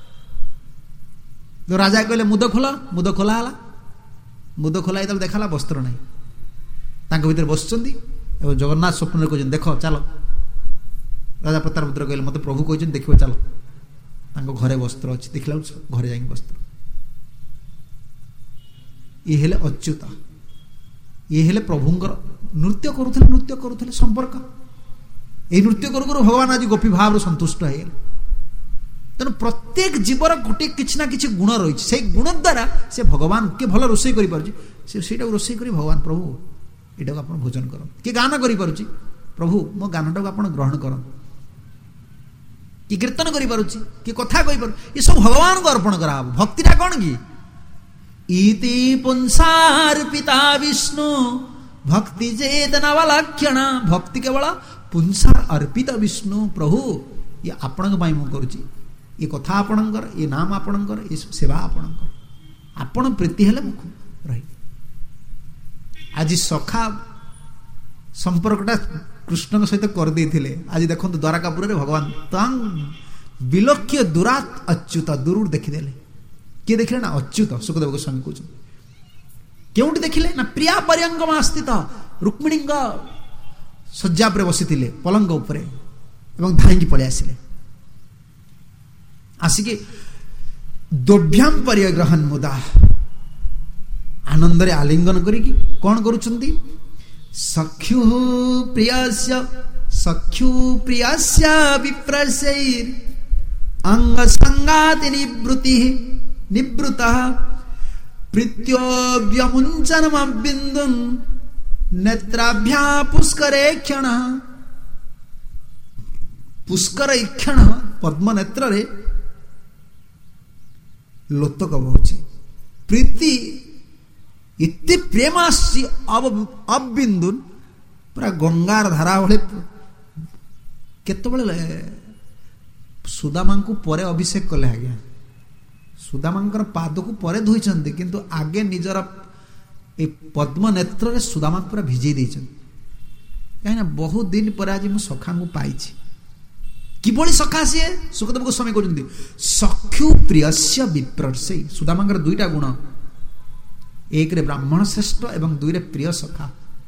ରାଜା କହିଲେ ମୁଦ ଖୋଲ, ମୁଦ ଖୋଲା ହେଲା। ମୁଦ ଖୋଲା ଯେତେବେଳେ ଦେଖାଲା ବସ୍ତ୍ର ନାହିଁ। ତାଙ୍କ ଭିତରେ ବସିଛନ୍ତି ଏବଂ ଜଗନ୍ନାଥ ସ୍ୱପ୍ନରେ କହିଛନ୍ତି ଦେଖ ଚାଲ। ରାଜା ପ୍ରତାପରୁଦ୍ର କହିଲେ ମୋତେ ପ୍ରଭୁ କହିଛନ୍ତି ଦେଖିବ ଚାଲ। ତାଙ୍କ ଘରେ ବସ୍ତ୍ର ଅଛି, ଦେଖିଲା ଘରେ ଯାଇକି ବସ୍ତ୍ର। ଇଏ ହେଲେ ଅଚ୍ୟୁତ, ଇଏ ହେଲେ ପ୍ରଭୁଙ୍କର ନୃତ୍ୟ କରୁଥିଲେ ନୃତ୍ୟ କରୁଥିଲେ ସମ୍ପର୍କ। এই ନୃତ୍ୟ କରୁ କରୁ ଭଗବାନ ଆଜି ଗୋପୀ ଭାବରେ ସନ୍ତୁଷ୍ଟ ହେଇଗଲେ। ତେଣୁ ପ୍ରତ୍ୟେକ ଜୀବର ଗୋଟିଏ କିଛି ନା କିଛି ଗୁଣ ରହିଛି। ସେଇ ଗୁଣ ଦ୍ୱାରା ସେ ଭଗବାନ କିଏ ଭଲ ରୋଷେଇ କରିପାରୁଛି, ସେ ସେଇଟାକୁ ରୋଷେଇ କରି ଭଗବାନ ପ୍ରଭୁ ଏଇଟାକୁ ଆପଣ ଭୋଜନ କରନ୍ତୁ। କିଏ ଗାନ କରିପାରୁଛି, ପ୍ରଭୁ ମୋ ଗାନଟାକୁ ଆପଣ ଗ୍ରହଣ କରନ୍ତୁ। କିଏ କୀର୍ତ୍ତନ କରିପାରୁଛି, କିଏ କଥା କହିପାରୁଛି, ଏସବୁ ଭଗବାନଙ୍କୁ ଅର୍ପଣ କରାହବ। ଭକ୍ତିଟା କ'ଣ କି? ଇତି ପୁଂସାର୍ପିତା ବିଷ୍ଣୁ ଭକ୍ତି ଚେତନାବଲକ୍ଷଣା। ଭକ୍ତି କେବଳ ପୁଂସାର ଅର୍ପିତ ବିଷ୍ଣୁ। ପ୍ରଭୁ ଇଏ ଆପଣଙ୍କ ପାଇଁ ମୁଁ କରୁଛି, ଏ କଥା ଆପଣଙ୍କର, ଏ ନାମ ଆପଣଙ୍କର, ଏ ସେବା ଆପଣଙ୍କର। ଆପଣ ପ୍ରୀତି ହେଲେ ମୁଁ ରହିବି। ଆଜି ସଖା ସମ୍ପର୍କଟା କୃଷ୍ଣଙ୍କ ସହିତ କରିଦେଇଥିଲେ। ଆଜି ଦେଖନ୍ତୁ ଦ୍ୱାରକାପୁରରେ ଭଗବାନ ତାଂ ବିଲକ୍ଷ୍ୟ ଦୂରାତ୍ ଅଚ୍ୟୁତ, ଦୂରରୁ ଦେଖିଦେଲେ। କିଏ ଦେଖିଲେ ନା ଅଚ୍ୟୁତ। ସୁଖଦେବ ଗୋସ୍ୱାମୀ କହୁଛନ୍ତି କେଉଁଠି ଦେଖିଲେ ନା ପ୍ରିୟା ପର୍ୟଙ୍ଗମା ସ୍ଥିତ ରୁକ୍ମିଣୀଙ୍କ ଶଯ୍ୟା ଉପରେ ବସିଥିଲେ ପଲଙ୍କ ଉପରେ ଏବଂ ଧାଇଁକି ପଳେଇ ଆସିଲେ। ଆସିକି ଦୋଭ୍ୟାମ ପରିଗ୍ରହଣ ମୁଦା ଆନନ୍ଦରେ ଆଲିଙ୍ଗନ କରିକି କ'ଣ କରୁଛନ୍ତି? ସଖ୍ୟୁ ପ୍ରିୟସ୍ୟ ସଖ୍ୟୁ ପ୍ରିୟସ୍ୟ ବିପ୍ରସୈର୍ ଅଙ୍ଗ ସଂଗାତି ନିବୃତ୍ତି ନିବୃତଃ ପ୍ରୀତ୍ୟବ୍ୟମୁଞ୍ଚନମବିନ୍ଦୁନ୍ ନେତ୍ରାଭ୍ୟା ପୁଷ୍କରେ କ୍ଷଣ। ପୁଷ୍କର ଇକ୍ଷଣ ପଦ୍ମ ନେତ୍ରରେ ଲୋତକ ବହୁଛି। ପ୍ରୀତି ଏତେ ପ୍ରେମ ଆସିଛି ଅବିନ୍ଦୁନ୍, ପୁରା ଗଙ୍ଗାର ଧାରା ଭଳି। କେତେବେଳେ ସୁଦାମାଙ୍କୁ ପରେ ଅଭିଷେକ କଲେ। ଆଜ୍ଞା ସୁଦାମାଙ୍କର ପାଦକୁ ପରେ ଧୋଇଛନ୍ତି, କିନ୍ତୁ ଆଗେ ନିଜର ଏ ପଦ୍ମ ନେତ୍ରରେ ସୁଦାମାକୁ ପୁରା ଭିଜେଇ ଦେଇଛନ୍ତି। କାହିଁକିନା ବହୁତ ଦିନ ପରେ ଆଜି ମୁଁ ସଖାଙ୍କୁ ପାଇଛି। କିଭଳି ସଖା ସିଏ? ସୁଖଦେବ ଗୋସ୍ୱାମୀ କହୁଛନ୍ତି ସଖ୍ୟୁ ପ୍ରିୟସ୍ୟ ବିପ୍ରସୈ। ସୁଦାମାଙ୍କର ଦୁଇଟା ଗୁଣ, ଏକରେ ବ୍ରାହ୍ମଣ ଶ୍ରେଷ୍ଠ ଏବଂ ଦୁଇରେ ପ୍ରିୟ ସଖା।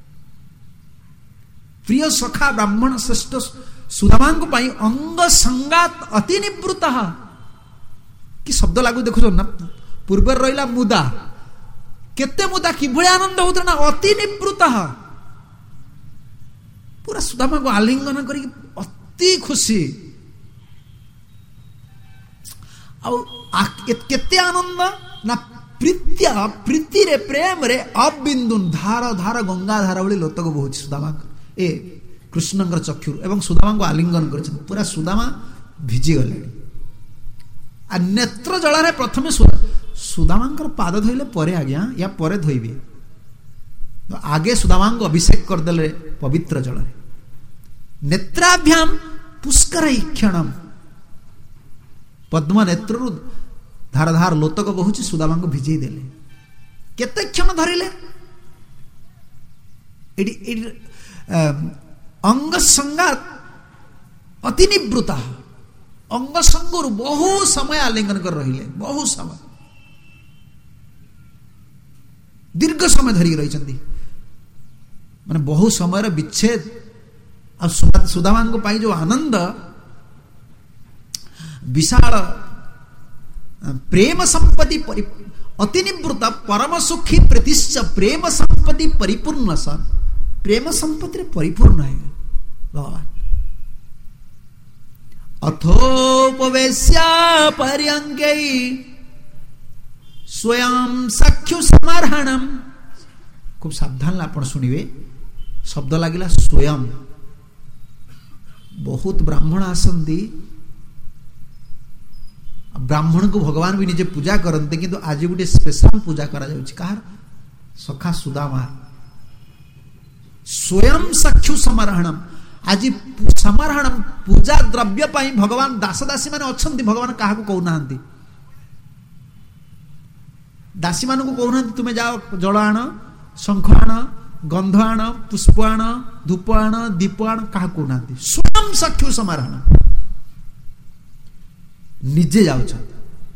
ପ୍ରିୟ ସଖା ବ୍ରାହ୍ମଣ ଶ୍ରେଷ୍ଠ ସୁଦାମାଙ୍କ ପାଇଁ ଅଙ୍ଗ ସଂଗାତ ଅତି ନିବୃତ। କି ଶବ୍ଦ ଲାଗୁ ଦେଖୁଛ ନା? ପୂର୍ବରେ ରହିଲା ମୁଦା, କେତେ ମୁଦା, କିଭଳି ଆନନ୍ଦ ହଉଥିଲା ନା ଅତି ନିବୃତ। ପୁରା ସୁଦାମାଙ୍କୁ ଆଲିଙ୍ଗନ କରିକି ଅତି ଖୁସି। ଆଉ କେତେ ଆନନ୍ଦ ନା ପ୍ରୀତ୍ୟା ପ୍ରୀତିରେ ପ୍ରେମରେ ଅବିନ୍ଦୁନ୍ ଧାର ଧାର ଗଙ୍ଗା ଧାର ଭଳି ଲୋତକ ବହୁଛି ସୁଦାମାଙ୍କ ଏ କୃଷ୍ଣଙ୍କର ଚକ୍ଷୁରୁ ଏବଂ ସୁଦାମାଙ୍କୁ ଆଲିଙ୍ଗନ କରିଛନ୍ତି। ପୁରା ସୁଦାମା ଭିଜି ଗଲେଣି। ଆଉ ନେତ୍ର ଜଳରେ ପ୍ରଥମେ ସୁଦାମାଙ୍କର ପାଦ ଧୋଇଲେ ପରେ ଆଜ୍ଞା ୟା ପରେ ଧୋଇବେ। ଆଗେ ସୁଦାମାଙ୍କୁ ଅଭିଷେକ କରିଦେଲେ ପବିତ୍ର ଜଳରେ। ନେତ୍ରାଭ୍ୟାମ ପୁଷ୍କର ଇକ୍ଷଣମ୍, ପଦ୍ମ ନେତ୍ରରୁ ଧାର ଧାର ଲୋତକ ବହୁଛି, ସୁଦାମାଙ୍କୁ ଭିଜେଇ ଦେଲେ। କେତେ କ୍ଷଣ ଧରିଲେ? ଏଠି ଏଠି ଅଙ୍ଗ ସଂଗାତ ଅତି ନିବୃତ, ଅଙ୍ଗ ସଙ୍ଗରୁ ବହୁ ସମୟ ଆଲିଙ୍ଗନ କରି ରହିଲେ। ବହୁ ସମୟ, ଦୀର୍ଘ ସମୟ ଧରିକି ରହିଛନ୍ତି। ମାନେ ବହୁ ସମୟର ବିଚ୍ଛେଦ ଆଉ ସୁଦାମାଙ୍କ ପାଇଁ ଯୋଉ ଆନନ୍ଦ, ବିଶାଳ ପ୍ରେମ ସମ୍ପତ୍ତି ଅତି ନିବୃତ ପରମ ସୁଖୀ ପ୍ରୀତିଶ୍ଚ ପ୍ରେମ ସମ୍ପତ୍ତି ପରିପୂର୍ଣ୍ଣ। ସନ୍ ପ୍ରେମ ସମ୍ପତ୍ତିରେ ପରିପୂର୍ଣ୍ଣ ହେଇଗଲେ ଭଗବାନ। ଅଥୋପବେଶ୍ୟ ପର୍ୟଙ୍କେ ସ୍ୱୟଂ ସଖ୍ୟୁ ସମାରହଣମ୍। খুব সাবধান ଆପଣ ଶୁଣିବେ, ଶବ୍ଦ ଲାଗିଲା ସ୍ୱୟଂ। ବହୁତ ବ୍ରାହ୍ମଣ ଆସନ୍ତି, ବ୍ରାହ୍ମଣକୁ ଭଗବାନ ବି ନିଜେ ପୂଜା କରନ୍ତି, କିନ୍ତୁ ଆଜି ଗୋଟେ ସ୍ପେଶାଲ ପୂଜା କରାଯାଉଛି। କାହାର? ସଖା ସୁଦାମା। ସ୍ୱୟଂ ସଖ୍ୟୁ ସମାରହଣମ୍। ଆଜି ସମାରହଣମ୍ ପୂଜା ଦ୍ରବ୍ୟ ପାଇଁ ଭଗବାନ ଦାସ ଦାସୀ ମାନେ ଅଛନ୍ତି। ଭଗବାନ କାହାକୁ କହୁନାହାନ୍ତି, ଦାସୀ ମାନଙ୍କୁ କହୁନାହାନ୍ତି ତୁମେ ଯାଅ ଜଳ ଆଣ, ଶଙ୍ଖ ଆଣ, ଗନ୍ଧ ଆଣ, ପୁଷ୍ପ ଆଣ, ଧୂପ ଆଣ, ଦୀପ ଆଣ, କାହାକୁ କହୁନାହାନ୍ତି। ସ୍ୱୟଂ ଚକ୍ଷୁ ସମାରୋହଣ, ନିଜେ ଯାଉଛନ୍ତି।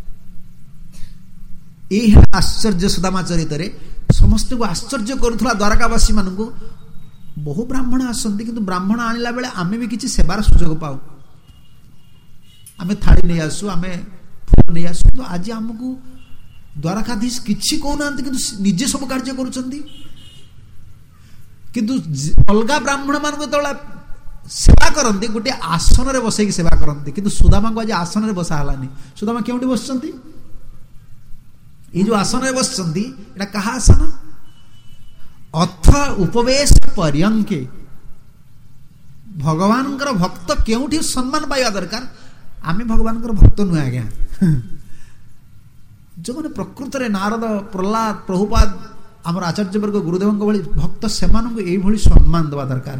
ଏଇ ହେଲା ଆଶ୍ଚର୍ଯ୍ୟ ସୁଦାମା ଚରିତରେ। ସମସ୍ତଙ୍କୁ ଆଶ୍ଚର୍ଯ୍ୟ କରୁଥିଲା ଦ୍ୱାରକାବାସୀ ମାନଙ୍କୁ। ବହୁ ବ୍ରାହ୍ମଣ ଆସନ୍ତି, କିନ୍ତୁ ବ୍ରାହ୍ମଣ ଆଣିଲା ବେଳେ ଆମେ ବି କିଛି ସେବାର ସୁଯୋଗ ପାଉ। ଆମେ ଥାଳି ନେଇ ଆସୁ, ଆମେ ଫୁଲ ନେଇ ଆସୁ, କିନ୍ତୁ ଆଜି ଆମକୁ ଦ୍ୱାରକାଧୀଶ କିଛି କହୁନାହାନ୍ତି, କିନ୍ତୁ ନିଜେ ସବୁ କାର୍ଯ୍ୟ କରୁଛନ୍ତି। କିନ୍ତୁ ଅଲଗା ବ୍ରାହ୍ମଣ ମାନଙ୍କୁ ଯେତେବେଳେ ସେବା କରନ୍ତି ଗୋଟିଏ ଆସନରେ ବସେଇକି ସେବା କରନ୍ତି, କିନ୍ତୁ ସୁଦାମାଙ୍କୁ ଆଜି ଆସନରେ ବସା ହେଲାନି। ସୁଦାମା କେଉଁଠି ବସିଛନ୍ତି? ଏଇ ଯୋଉ ଆସନରେ ବସିଛନ୍ତି, ଏଟା କାହା ଆସନ? ଅଥ ଉପବେଶ ପର୍ୟଙ୍କେ। ଭଗବାନଙ୍କର ଭକ୍ତ କେଉଁଠି ସମ୍ମାନ ପାଇବା ଦରକାର? ଆମେ ଭଗବାନଙ୍କର ଭକ୍ତ ନୁହେଁ ଆଜ୍ଞା। ଯେଉଁମାନେ ପ୍ରକୃତରେ ନାରଦ, ପ୍ରହ୍ଲାଦ, ପ୍ରଭୁପାଦ, ଆମର ଆଚାର୍ଯ୍ୟବର୍ଗ, ଗୁରୁଦେବଙ୍କ ଭଳି ଭକ୍ତ, ସେମାନଙ୍କୁ ଏଇଭଳି ସମ୍ମାନ ଦେବା ଦରକାର।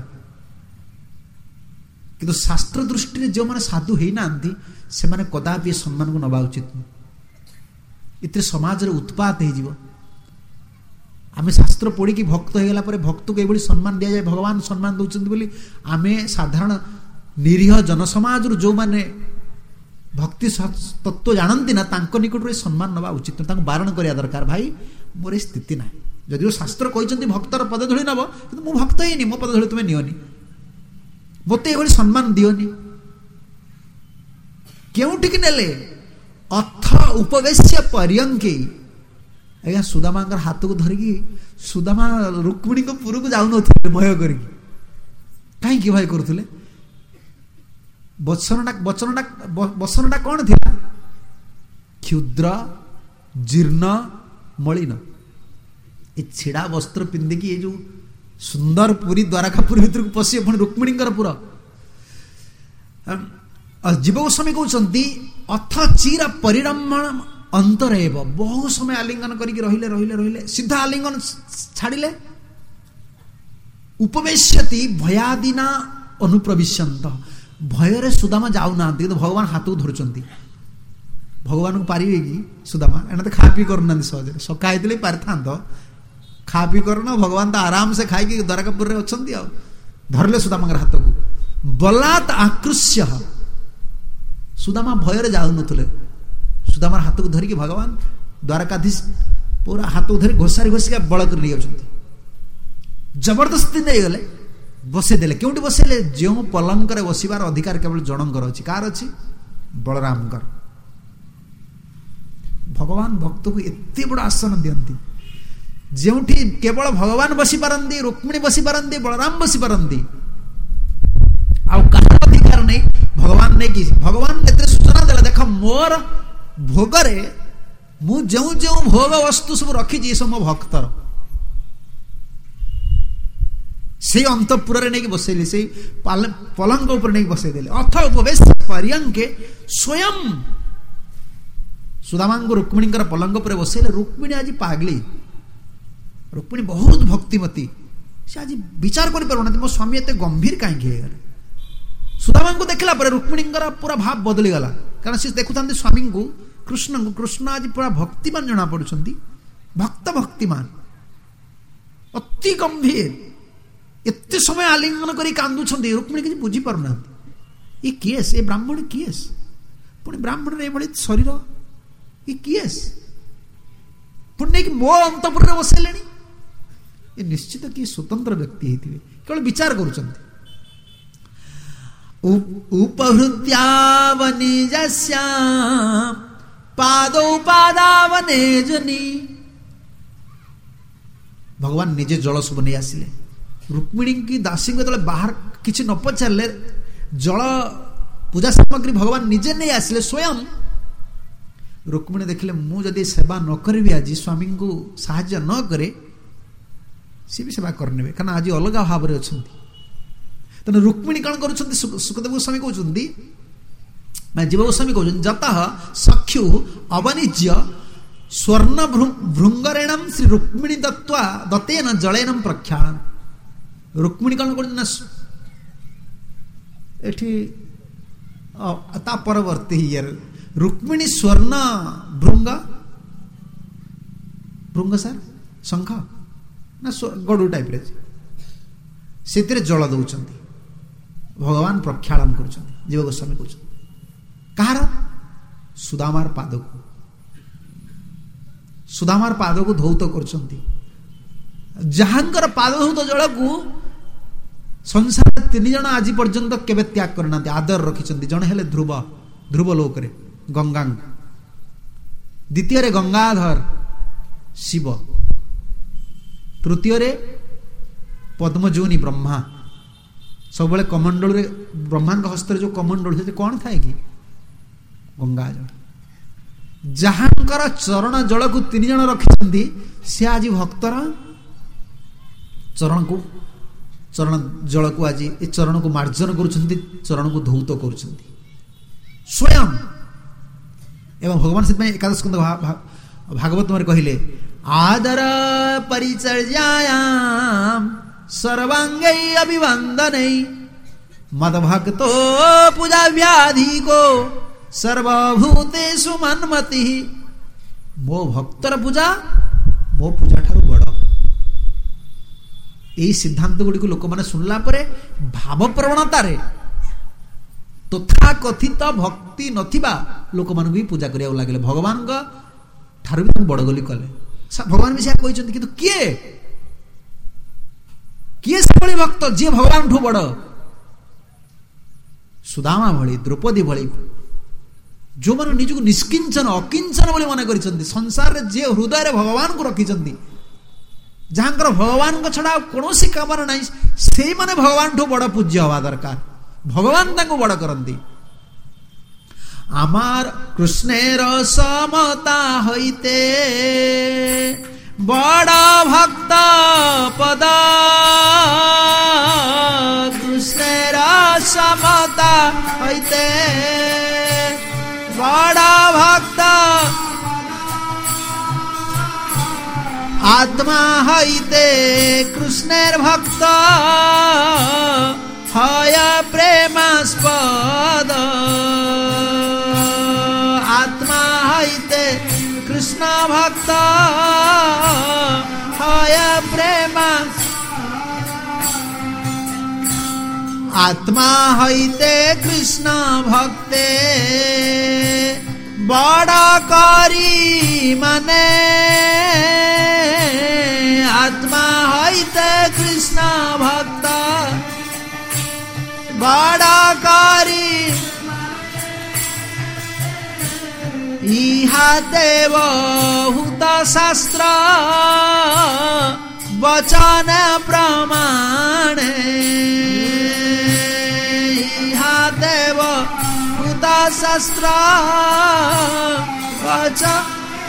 କିନ୍ତୁ ଶାସ୍ତ୍ର ଦୃଷ୍ଟିରେ ଯେଉଁମାନେ ସାଧୁ ହେଇନାହାନ୍ତି, ସେମାନେ କଦାପି ଏ ସମ୍ମାନକୁ ନେବା ଉଚିତ ନୁହେଁ। ଏଥିରେ ସମାଜରେ ଉତ୍ପାତ ହେଇଯିବ। ଆମେ ଶାସ୍ତ୍ର ପଢ଼ିକି ଭକ୍ତ ହେଇଗଲା ପରେ ଭକ୍ତକୁ ଏଭଳି ସମ୍ମାନ ଦିଆଯାଏ, ଭଗବାନ ସମ୍ମାନ ଦେଉଛନ୍ତି ବୋଲି ଆମେ ସାଧାରଣ ନିରୀହ ଜନସମାଜରୁ ଯେଉଁମାନେ ଭକ୍ତି ତତ୍ତ୍ୱ ଜାଣନ୍ତି ନା, ତାଙ୍କ ନିକଟରୁ ଏ ସମ୍ମାନ ନେବା ଉଚିତ ନୁହେଁ। ତାଙ୍କୁ ବାରଣ କରିବା ଦରକାର, ଭାଇ ମୋର ଏ ସ୍ଥିତି ନାହିଁ। ଯଦିଓ ଶାସ୍ତ୍ର କହିଛନ୍ତି ଭକ୍ତର ପଦଧୂଳି ନେବ, କିନ୍ତୁ ମୁଁ ଭକ୍ତ ହେଇନି, ମୋ ପଦଧୂଳି ତୁମେ ନିଅନି, ମୋତେ ଏଭଳି ସମ୍ମାନ ଦିଅନି। କେଉଁଠିକି ନେଲେ? ଅଥ ଉପବେଶ୍ୟ ପର୍ୟଙ୍କେ। ଆଜ୍ଞା ସୁଦାମାଙ୍କର ହାତକୁ ଧରିକି ସୁଦାମା ରୁକ୍ମିଣୀଙ୍କ ପୁରକୁ ଯାଉନଥିଲେ ଭୟ କରିକି। କାହିଁକି ଭୟ କରୁଥିଲେ? ବଚନଟା ବଚନଟା ବସନଟା କ'ଣ ଥିଲା? କ୍ଷୁଦ୍ର, ଜୀର୍ଣ୍ଣ, ମଳିନ। ଏ ଛିଡ଼ା ବସ୍ତ୍ର ପିନ୍ଧିକି ଏ ଯୋଉ ସୁନ୍ଦର ପୁରୀ, ଦ୍ୱାରକାପୁରୀ ଭିତରକୁ ପଶିବେ, ପୁଣି ରୁକ୍ମିଣୀଙ୍କର ପୁର। ଜୀବ ଗୋସ୍ୱାମୀ କହୁଛନ୍ତି ଅଥ ଚିର ପରିରମଣ ଅନ୍ତରେବ। ବହୁ ସମୟ ଆଲିଙ୍ଗନ କରିକି ରହିଲେ ରହିଲେ ରହିଲେ ସିଧା ଆଲିଙ୍ଗନ ଛାଡ଼ିଲେ। ଉପବେଶ୍ୟତି ଭୟାଦିନା ଅନୁପ୍ରବିଶ୍ୟନ୍ତ। ଭୟରେ ସୁଦାମା ଯାଉନାହାନ୍ତି, କିନ୍ତୁ ଭଗବାନ ହାତକୁ ଧରୁଛନ୍ତି। ଭଗବାନଙ୍କୁ ପାରିବେ କି ସୁଦାମା? ଏଣା ତ ଖା ପିଇ କରୁନାହାନ୍ତି ସହଜରେ। ସକା ହେଇଥିଲେ ପାରିଥାନ୍ତ, ଖା ପିଇ କରୁନ, ଭଗବାନ ତ ଆରାମସେ ଖାଇକି ଦ୍ୱାରକାପୁରରେ ଅଛନ୍ତି। ଆଉ ଧରିଲେ ସୁଦାମାଙ୍କର ହାତକୁ। ବଲାତ୍ ଆକୃଷ୍ୟ। ସୁଦାମା ଭୟରେ ଯାଉନଥିଲେ, ସୁଦାମାର ହାତକୁ ଧରିକି ଭଗବାନ ଦ୍ୱାରକାଧୀଶ ପୁରା ହାତକୁ ଧରି ଘୋଷାରି ଘୋଷିକା ବଳ କରି ନେଇଯାଉଛନ୍ତି। ଜବରଦସ୍ତି ନେଇଗଲେ, ବସେଇ ଦେଲେ। କେଉଁଠି ବସେଇଲେ? ଯେଉଁ ପଲଙ୍କରେ ବସିବାର ଅଧିକାର କେବଳ ଜଣଙ୍କର ଅଛି। କାହାର ଅଛି? ବଳରାମଙ୍କର। ଭଗବାନ ଭକ୍ତକୁ ଏତେ ବଡ଼ ଆସନ ଦିଅନ୍ତି, ଯେଉଁଠି କେବଳ ଭଗବାନ ବସିପାରନ୍ତି, ରୁକ୍ମିଣୀ ବସିପାରନ୍ତି, ବଳରାମ ବସିପାରନ୍ତି। ଆଉ କାହାର ଅଧିକାର ନେଇ ଭଗବାନ ନେଇକି ଭଗବାନ ଏତେ ସୂଚନା ଦେଲେ, ଦେଖ ମୋର ଭୋଗରେ ମୁଁ ଯେଉଁ ଯେଉଁ ଭୋଗ ବସ୍ତୁ ସବୁ ରଖିଛି, ଏ ସବୁ ମୋ ଭକ୍ତର। ସେଇ ଅନ୍ତଃପୁରରେ ନେଇକି ବସେଇଲେ, ସେଇ ପଲଙ୍କ ଉପରେ ନେଇକି ବସେଇଦେଲେ। ଅଥ ଉପବେଶ ପର୍ୟଙ୍କେ ସ୍ୱୟଂ। ସୁଦାମାଙ୍କୁ ରୁକ୍ମିଣୀଙ୍କର ପଲଙ୍କ ଉପରେ ବସେଇଲେ। ରୁକ୍ମିଣୀ ଆଜି ପାଗଳି, ରୁକ୍ମିଣୀ ବହୁତ ଭକ୍ତିମତୀ। ସେ ଆଜି ବିଚାର କରିପାରୁନାହାନ୍ତି ମୋ ସ୍ୱାମୀ ଏତେ ଗମ୍ଭୀର କାହିଁକି ହେଇଗଲେ। ସୁଦାମାଙ୍କୁ ଦେଖିଲା ପରେ ରୁକ୍ମିଣୀଙ୍କର ପୁରା ଭାବ ବଦଳିଗଲା, କାରଣ ସେ ଦେଖୁଥାନ୍ତି ସ୍ୱାମୀଙ୍କୁ, କୃଷ୍ଣଙ୍କୁ। କୃଷ୍ଣ ଆଜି ପୁରା ଭକ୍ତିମାନ ଜଣା ପଡୁଛନ୍ତି, ଭକ୍ତ ଭକ୍ତିମାନ, ଅତି ଗମ୍ଭୀର, ଏତେ ସମୟ ଆଲିଙ୍ଗନ କରି କାନ୍ଦୁଛନ୍ତି। ରୁକ୍ମିଣୀ କିଛି ବୁଝିପାରୁନାହାନ୍ତି, ଏ କିଏସ୍? ଏ ବ୍ରାହ୍ମଣ କିଏସ୍? ପୁଣି ବ୍ରାହ୍ମଣର ଏଭଳି ଶରୀର, ଏ କିଏସ୍? ପୁଣି ନେଇକି ମୋ ଅନ୍ତଃପୁରରେ ବସେଇଲେଣି। ଏ ନିଶ୍ଚିତ କିଏ ସ୍ୱତନ୍ତ୍ର ବ୍ୟକ୍ତି ହେଇଥିବେ, କେବଳ ବିଚାର କରୁଛନ୍ତି। ଉପହୃତ୍ୟାବନିଜସ୍ୟା ପାଦୌ ପାଦାବନେଜନି। ଭଗବାନ ନିଜେ ଜଳ ସବୁ ନେଇ ଆସିଲେ। ରୁକ୍ମିଣୀ କି ଦାସୀଙ୍କୁ ଯେତେବେଳେ ବାହାର କିଛି ନ ପଚାରିଲେ, ଜଳ ପୂଜା ସାମଗ୍ରୀ ଭଗବାନ ନିଜେ ନେଇ ଆସିଲେ ସ୍ୱୟଂ। ରୁକ୍ମିଣୀ ଦେଖିଲେ, ମୁଁ ଯଦି ସେବା ନ କରିବି, ଆଜି ସ୍ୱାମୀଙ୍କୁ ସାହାଯ୍ୟ ନ କରେ, ସିଏ ବି ସେବା କରିନେବେ, କାରଣ ଆଜି ଅଲଗା ଭାବରେ ଅଛନ୍ତି। ତେଣୁ ରୁକ୍ମିଣୀ କ'ଣ କରୁଛନ୍ତି? ସୁଖଦେବ ଗୋସ୍ୱାମୀ କହୁଛନ୍ତି, ଜୀବ ଗୋସ୍ୱାମୀ କହୁଛନ୍ତି, ଯତଃ ସଖ୍ୟୁ ଅବନିଜ୍ୟ ସ୍ୱର୍ଣ୍ଣ ଭୃଙ୍ଗରେଣମ ଶ୍ରୀ ରୁକ୍ମିଣୀ ଦତ୍ତ୍ୱା ଦତେନ ଜଳେନମ ପ୍ରକ୍ଷାଳନ। ରୁକ୍ମିଣୀ କ'ଣ କରୁଛନ୍ତି ନା, ଏଠି ତା ପରବର୍ତ୍ତୀ ଇଏରେ ରୁକ୍ମିଣୀ ସ୍ୱର୍ଣ୍ଣ ଭୃଙ୍ଗ, ଭୃଙ୍ଗ ସାର୍ ଶଙ୍ଖ ନା ଗଡ଼ୁ ଟାଇପ୍ରେ ସେଥିରେ ଜଳ ଦେଉଛନ୍ତି, ଭଗବାନ ପ୍ରକ୍ଷାଳନ କରୁଛନ୍ତି। ଜୀବ ଗୋସ୍ୱାମୀ କହୁଛନ୍ତି କାହାର? ସୁଦାମାର ପାଦକୁ, ସୁଦାମାର ପାଦକୁ ଧୌତ କରୁଛନ୍ତି। ଯାହାଙ୍କର ପାଦ ଧୌତ ଜଳକୁ ସଂସାରରେ ତିନି ଜଣ ଆଜି ପର୍ଯ୍ୟନ୍ତ କେବେ ତ୍ୟାଗ କରିନାହାନ୍ତି, ଆଦର ରଖିଛନ୍ତି। ଜଣେ ହେଲେ ଧ୍ରୁବ, ଧ୍ରୁବ ଲୋକରେ ଗଙ୍ଗାଙ୍କ, ଦ୍ୱିତୀୟରେ ଗଙ୍ଗାଧର ଶିବ, ତୃତୀୟରେ ପଦ୍ମଯୌନି ବ୍ରହ୍ମା। ସବୁବେଳେ କମଣ୍ଡଳରେ ବ୍ରହ୍ମାଙ୍କ ହସ୍ତରେ ଯୋଉ କମଣ୍ଡଳ ସେ କ'ଣ ଥାଏ କି? ଗଙ୍ଗା ଜଳ। ଯାହାଙ୍କର ଚରଣ ଜଳକୁ ତିନି ଜଣ ରଖିଛନ୍ତି ସେ ଆଜି ଭକ୍ତର ଚରଣକୁ ଚରଣ ଜଳକୁ ଆଜି ଏ ଚରଣକୁ ମାର୍ଜନ କରୁଛନ୍ତି, ଚରଣକୁ ଧୌତ କରୁଛନ୍ତି ସ୍ୱୟଂ। ଏବଂ ଭଗବାନ ସେଥିପାଇଁ ଏକାଦଶ ସ୍କନ୍ଧ ଭାଗବତରେ କହିଲେ ଆଦର ପରିଚର୍ଯ୍ୟାୟାମ୍ ସର୍ବାଙ୍ଗୈ ଅଭିବନ୍ଦନୈ ମଦଭକ୍ତୋ ପୂଜାଭ୍ୟାଧିକୋ ସର୍ବଭୂତେଷୁ ମନ୍ମତିଃ। ମୋ ଭକ୍ତର ପୂଜା ମୋ ପୂଜା ଠାରୁ ବଡ଼। ଏହି ସିଦ୍ଧାନ୍ତ ଗୁଡ଼ିକୁ ଲୋକମାନେ ଶୁଣିଲା ପରେ ଭାବପ୍ରବଣତାରେ ତଥା କଥିତ ଭକ୍ତି ନଥିବା ଲୋକମାନଙ୍କୁ ବି ପୂଜା କରିବାକୁ ଲାଗିଲେ। ଭଗବାନଙ୍କ ଠାରୁ ବି ତାଙ୍କୁ ବଡ଼ ବୋଲି କଲେ। ଭଗବାନ ବି ସେୟା କହିଛନ୍ତି, କିନ୍ତୁ କିଏ କିଏ ସେଭଳି ଭକ୍ତ ଯିଏ ଭଗବାନଠୁ ବଡ଼? ସୁଦାମା ଭଳି, ଦ୍ରୌପଦୀ ଭଳି, ଯେଉଁମାନେ ନିଜକୁ ନିଷ୍କିଞ୍ଚନ ଅକିଞ୍ଚନ ବୋଲି ମନେ କରିଛନ୍ତି, ସଂସାରରେ ଯିଏ ହୃଦୟରେ ଭଗବାନଙ୍କୁ ରଖିଛନ୍ତି, ଯାହାଙ୍କର ଭଗବାନଙ୍କ ଛଡ଼ା ଆଉ କୌଣସି କାମରେ ନାହିଁ, ସେଇମାନେ ଭଗବାନଠୁ ବଡ଼ ପୂଜ୍ୟ ହେବା ଦରକାର। ଭଗବାନ ତାଙ୍କୁ ବଡ଼ କରନ୍ତି। আমার কৃষ্ণের সমতা হইতে বড় ভক্ত পদ, কৃষ্ণের সমতা হইতে বড় ভক্ত, আত্মা হইতে কৃষ্ণের ভক্ত হয় প্রেমাস্পদ। আত্মা হইতে কৃষ্ণ ভক্ত হয় প্রেমা, আত্মা হইতে কৃষ্ণ ভক্তে বড় করি মানে, আত্মা হইতে কৃষ্ণ ভক্ত বড় করি, ইহাতে বহুত শাস্ত্র বচন প্রমাণে, ইহাতে বহুত শাস্ত্র বচন।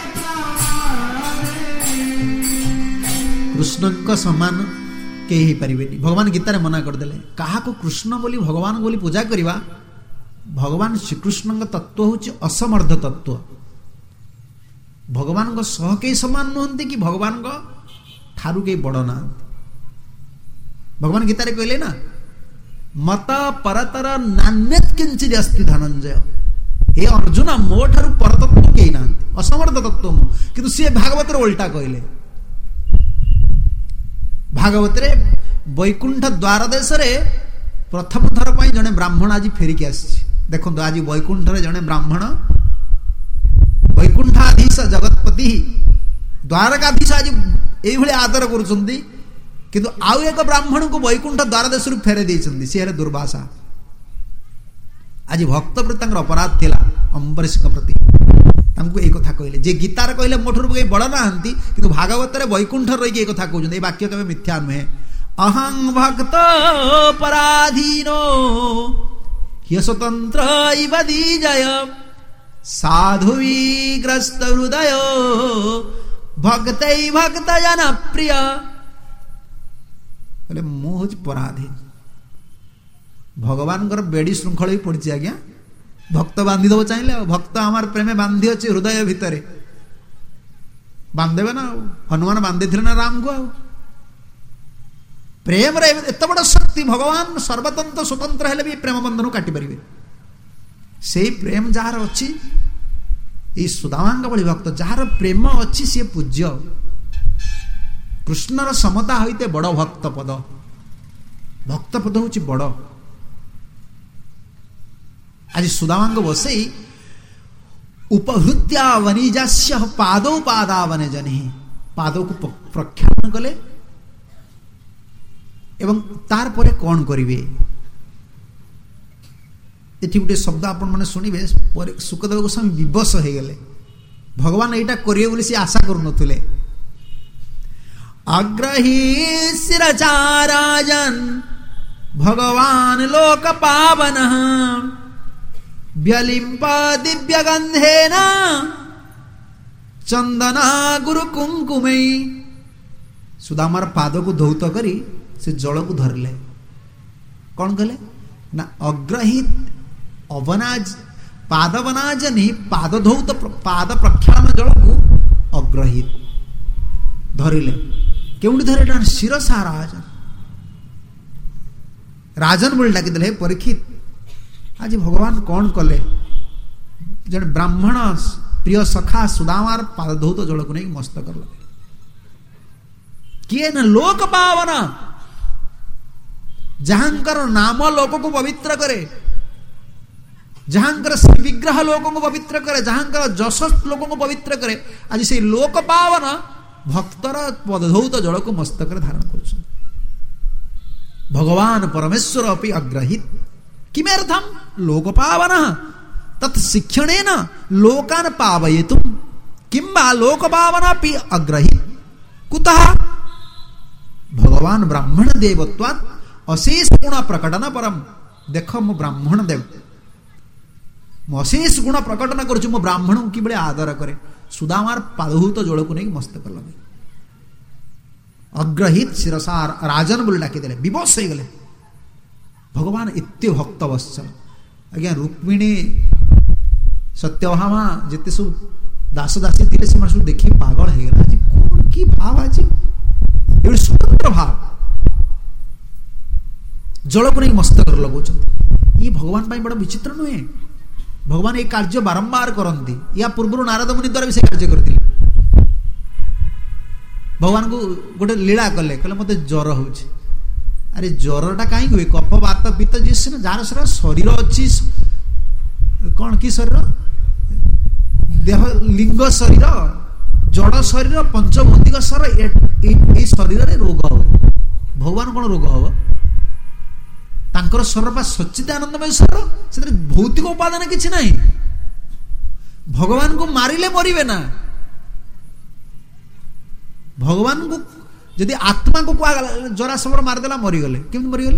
কৃষ্ণଙ୍କ ସମାନ କେହି ହେଇପାରିବେନି। ଭଗବାନ ଗୀତାରେ ମନା କରିଦେଲେ, କାହାକୁ କୃଷ୍ଣ ବୋଲି ଭଗବାନ ବୋଲି ପୂଜା କରିବା। ଭଗବାନ ଶ୍ରୀକୃଷ୍ଣଙ୍କ ତତ୍ଵ ହେଉଛି ଅସମର୍ଥ ତତ୍ଵ। ଭଗବାନଙ୍କ ସହ କେହି ସମାନ ନୁହନ୍ତି କି ଭଗବାନଙ୍କ ଠାରୁ କେହି ବଡ଼ ନାହାନ୍ତି। ଭଗବାନ ଗୀତାରେ କହିଲେ ନା, ମତ ପରତର ନାନ୍ୟତ୍ କିଞ୍ଚିଦ୍ ଅସ୍ତି ଧନଞ୍ଜୟ। ହେ ଅର୍ଜୁନ, ମୋ ଠାରୁ ପରତତ୍ଵ କେହି ନାହାନ୍ତି, ଅସମର୍ଥ ତତ୍ଵ ମୁଁ। କିନ୍ତୁ ସିଏ ଭାଗବତରେ ଓଲଟା କହିଲେ। ଭାଗବତରେ ବୈକୁଣ୍ଠ ଦ୍ୱାର ଦେଶରେ ପ୍ରଥମ ଥର ପାଇଁ ଜଣେ ବ୍ରାହ୍ମଣ ଆଜି ଫେରିକି ଆସିଛି। ଦେଖନ୍ତୁ, ଆଜି ବୈକୁଣ୍ଠରେ ଜଣେ ବ୍ରାହ୍ମଣ, ବୈକୁଣ୍ଠାଧୀଶ ଜଗତପତି ଦ୍ୱାରକାଧୀଶ ଆଜି ଏଇଭଳି ଆଦର କରୁଛନ୍ତି, କିନ୍ତୁ ଆଉ ଏକ ବ୍ରାହ୍ମଣଙ୍କୁ ବୈକୁଣ୍ଠ ଦ୍ୱାର ଦେଶରୁ ଫେରାଇ ଦେଇଛନ୍ତି। ସେ ହେଲେ ଦୁର୍ବାସା। ଆଜି ଭକ୍ତ ପ୍ରତି ତାଙ୍କର ଅପରାଧ ଥିଲା, ଅମ୍ବରୀଶଙ୍କ ପ୍ରତି। ତାଙ୍କୁ ଏଇ କଥା କହିଲେ, ଯେ ଗୀତାରେ କହିଲେ ମୋ ଠାରୁ କେହି ବଡ଼ ନାହାନ୍ତି, କିନ୍ତୁ ଭାଗବତରେ ବୈକୁଣ୍ଠରେ ରହିକି ଏଇ କଥା କହୁଛନ୍ତି। ଏଇ ବାକ୍ୟ କେବେ ମିଥ୍ୟା ନୁହେଁ। ଅହଂ ଭକ୍ତ ପରାଧୀନୋ ହ୍ୟ ସ୍ୱତନ୍ତ୍ର ଇବ ଦିଜୟ, ସାଧୁ ବିଗ୍ରସ୍ତ ହୃଦୟ ଭକ୍ତୈ ଭକ୍ତ ଜନ ପ୍ରିୟ। କହିଲେ ମୁଁ ହଉଛି ପରାଧୀନ। ଭଗବାନଙ୍କର ବେଡି ଶୃଙ୍ଖଳ ବି ପଡିଛି ଆଜ୍ଞା। ଭକ୍ତ ବାନ୍ଧିଦେବ ଚାହିଁଲେ, ଆଉ ଭକ୍ତ ଆମର ପ୍ରେମେ ବାନ୍ଧି ଅଛି ହୃଦୟ ଭିତରେ, ବାନ୍ଧିଦେବେ ନା। ଆଉ ହନୁମାନ ବାନ୍ଧିଥିଲେ ନା ରାମକୁ। ଆଉ ପ୍ରେମରେ ଏତେ ବଡ଼ ଶକ୍ତି, ଭଗବାନ ସର୍ବତନ୍ତ୍ର ସ୍ୱତନ୍ତ୍ର ହେଲେ ବି ପ୍ରେମ ବନ୍ଧନକୁ କାଟି ପାରିବେ। ସେଇ ପ୍ରେମ ଯାହାର ଅଛି, ଏଇ ସୁଦାମାଙ୍କ ଭଳି ଭକ୍ତ ଯାହାର ପ୍ରେମ ଅଛି, ସିଏ ପୂଜ୍ୟ। कृष्णर समता होते बड़ भक्त पद भक्त पद हूँ बड़ आज सुदामांग बसई उपहृत्या वनिजास्य पादौ पादावने जनि पाद को प्रख्यापन कले एवं तार परे कौन करिवे एठी गोटे शब्द आपण माने सुनिबे सुखदेव गोस्वामी विवश हो गले भगवान एटा करिवे बोली से आशा करू नथुले अग्रही शिरचाराजन भगवान लोक पावन व्यलिंप दिव्य गंधेन चंदना गुरु कुंकुमई सुदामार पाद को धौत करी से जल को धरले कौन कहले ना अग्रहित अवनाज पाद वनाज नहीं पाद धौत पाद प्रक्षालन जल को अग्रहित धरिले केउंडी धरे शिरसा राजन राजन बोल डाकी देले परीक्षित आज भगवान कौन कले जन ब्राह्मण प्रिय सखा सुदामार पाद धौत जल को नहीं मस्तक लगे किए न लोक पावन जहांकर नाम लोक को पवित्र करे जहांकर श्री विग्रह लोकों को पवित्र करे जहांकर जश लोकों को पवित्र करे आज से लोक पावन भक्तर पदधौत जल को मस्तक धारण कर भगवान परमेश्वर अपि अग्रहित किमर्थम लोक पावन तत्शिक्षणेन लोकान पावयेतुम किंबा लोक पावन अपि अग्रहित कुतः भगवान ब्राह्मण देवत्वात् अशेष गुण प्रकटन परम देख मो ब्राह्मण देव मो अशेष गुण प्रकटन करुछु मो ब्राह्मण की बड़े आदर करे सुदामार पादभूत जल को नहीं मस्तक लगे अग्रहित शिरसार राजन बोली डाकी देले विवश हो गले भगवान एते भक्त वत्सल आज्ञा रुक्मिणी सत्यभामा जिते सब दास दासी थे से सब देखी पागल हो गला आज कौन की भाव आज ये स्वतंत्र भाव जल को नहीं मस्तक लगौଛନ୍ତି ये भगवान पाई बड़ा विचित्र नुहे भगवान ये कार्य बारंबार करती या पूर्व नारद मुनि द्वारा भी से कार्य करते भगवान को गोटे लीला कले कहले मते ज्वर हो अरे ज्वरटा कहीं हुए कफ वात पित्त जी जार सारा शरीर अच्छी कौन कि शरीर देह लिंग शरीर जड़ शरीर पंचभौतिक शरीर शरीर में रोग हुए भगवान कौन रोग हम तांकर शरीर बा सच्चिदानंदमय शरीर से भौतिक उपादान किसी ना भगवान को मारिले मरिवे ना भगवान को यदि आत्मा को जरा समर मारिदेला मरीगले केमती मरीगले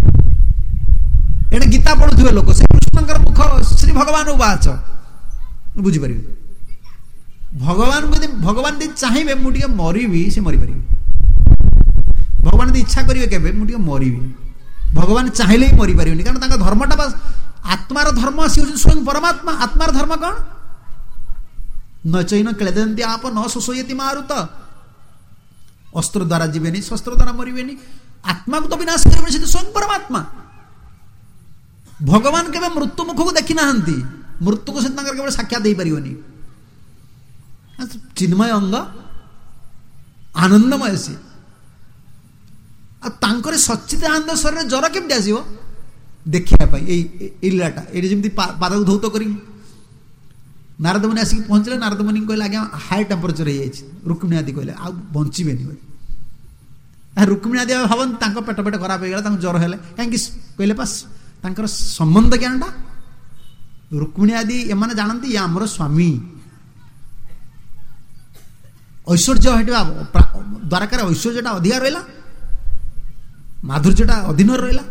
एटे गीता पढ़ुवे लोक से कृष्णकर मुख श्री भगवान उवाच बुझीपारे भगवान को भगवान यदि चाहिए मुझे मरबी से मरीपारे भगवान यदि इच्छा करेंगे केवे मुझे मरबी भगवान चाहिए ही मरीपारे कारण धर्मटा बस आत्मार धर्म सी हूँ स्वयं परमात्मा आत्मार धर्म कौन न चैन क्लेदंती आप न शोषयति मारुत अस्त्र द्वारा जीवेनी शस्त्र द्वारा मरबेनी आत्मा को तो विनाश करेंगे तो स्वयं परमात्मा भगवान के मृत्यु मुख को देखी ना मृत्यु को से केवल साक्षात हो पारनी चिन्मय अंग आनंदमय सी आर सच्चिदानंद शरीर ज्वर केमती आसो देखापी लीलाटा ये जमी पाद को धौत कर नारद मुनि आसिक पहुंचले नारद मुनि कहले आज्ञा हाई टेम्परेचर हो जाए रुक्मिणी आदि कहले आ बंचे रुक्मिणी आदि भावन पेट पेट खराब हो गला ज्वर है कहीं कहले पास संबंध ज्ञानटा रुक्मिणी आदि एम जानती ये आमर स्वामी ऐश्वर्य हटा द्वारकार ऐश्वर्यटा अधिक रहा माधुर्यटा अधीन रहा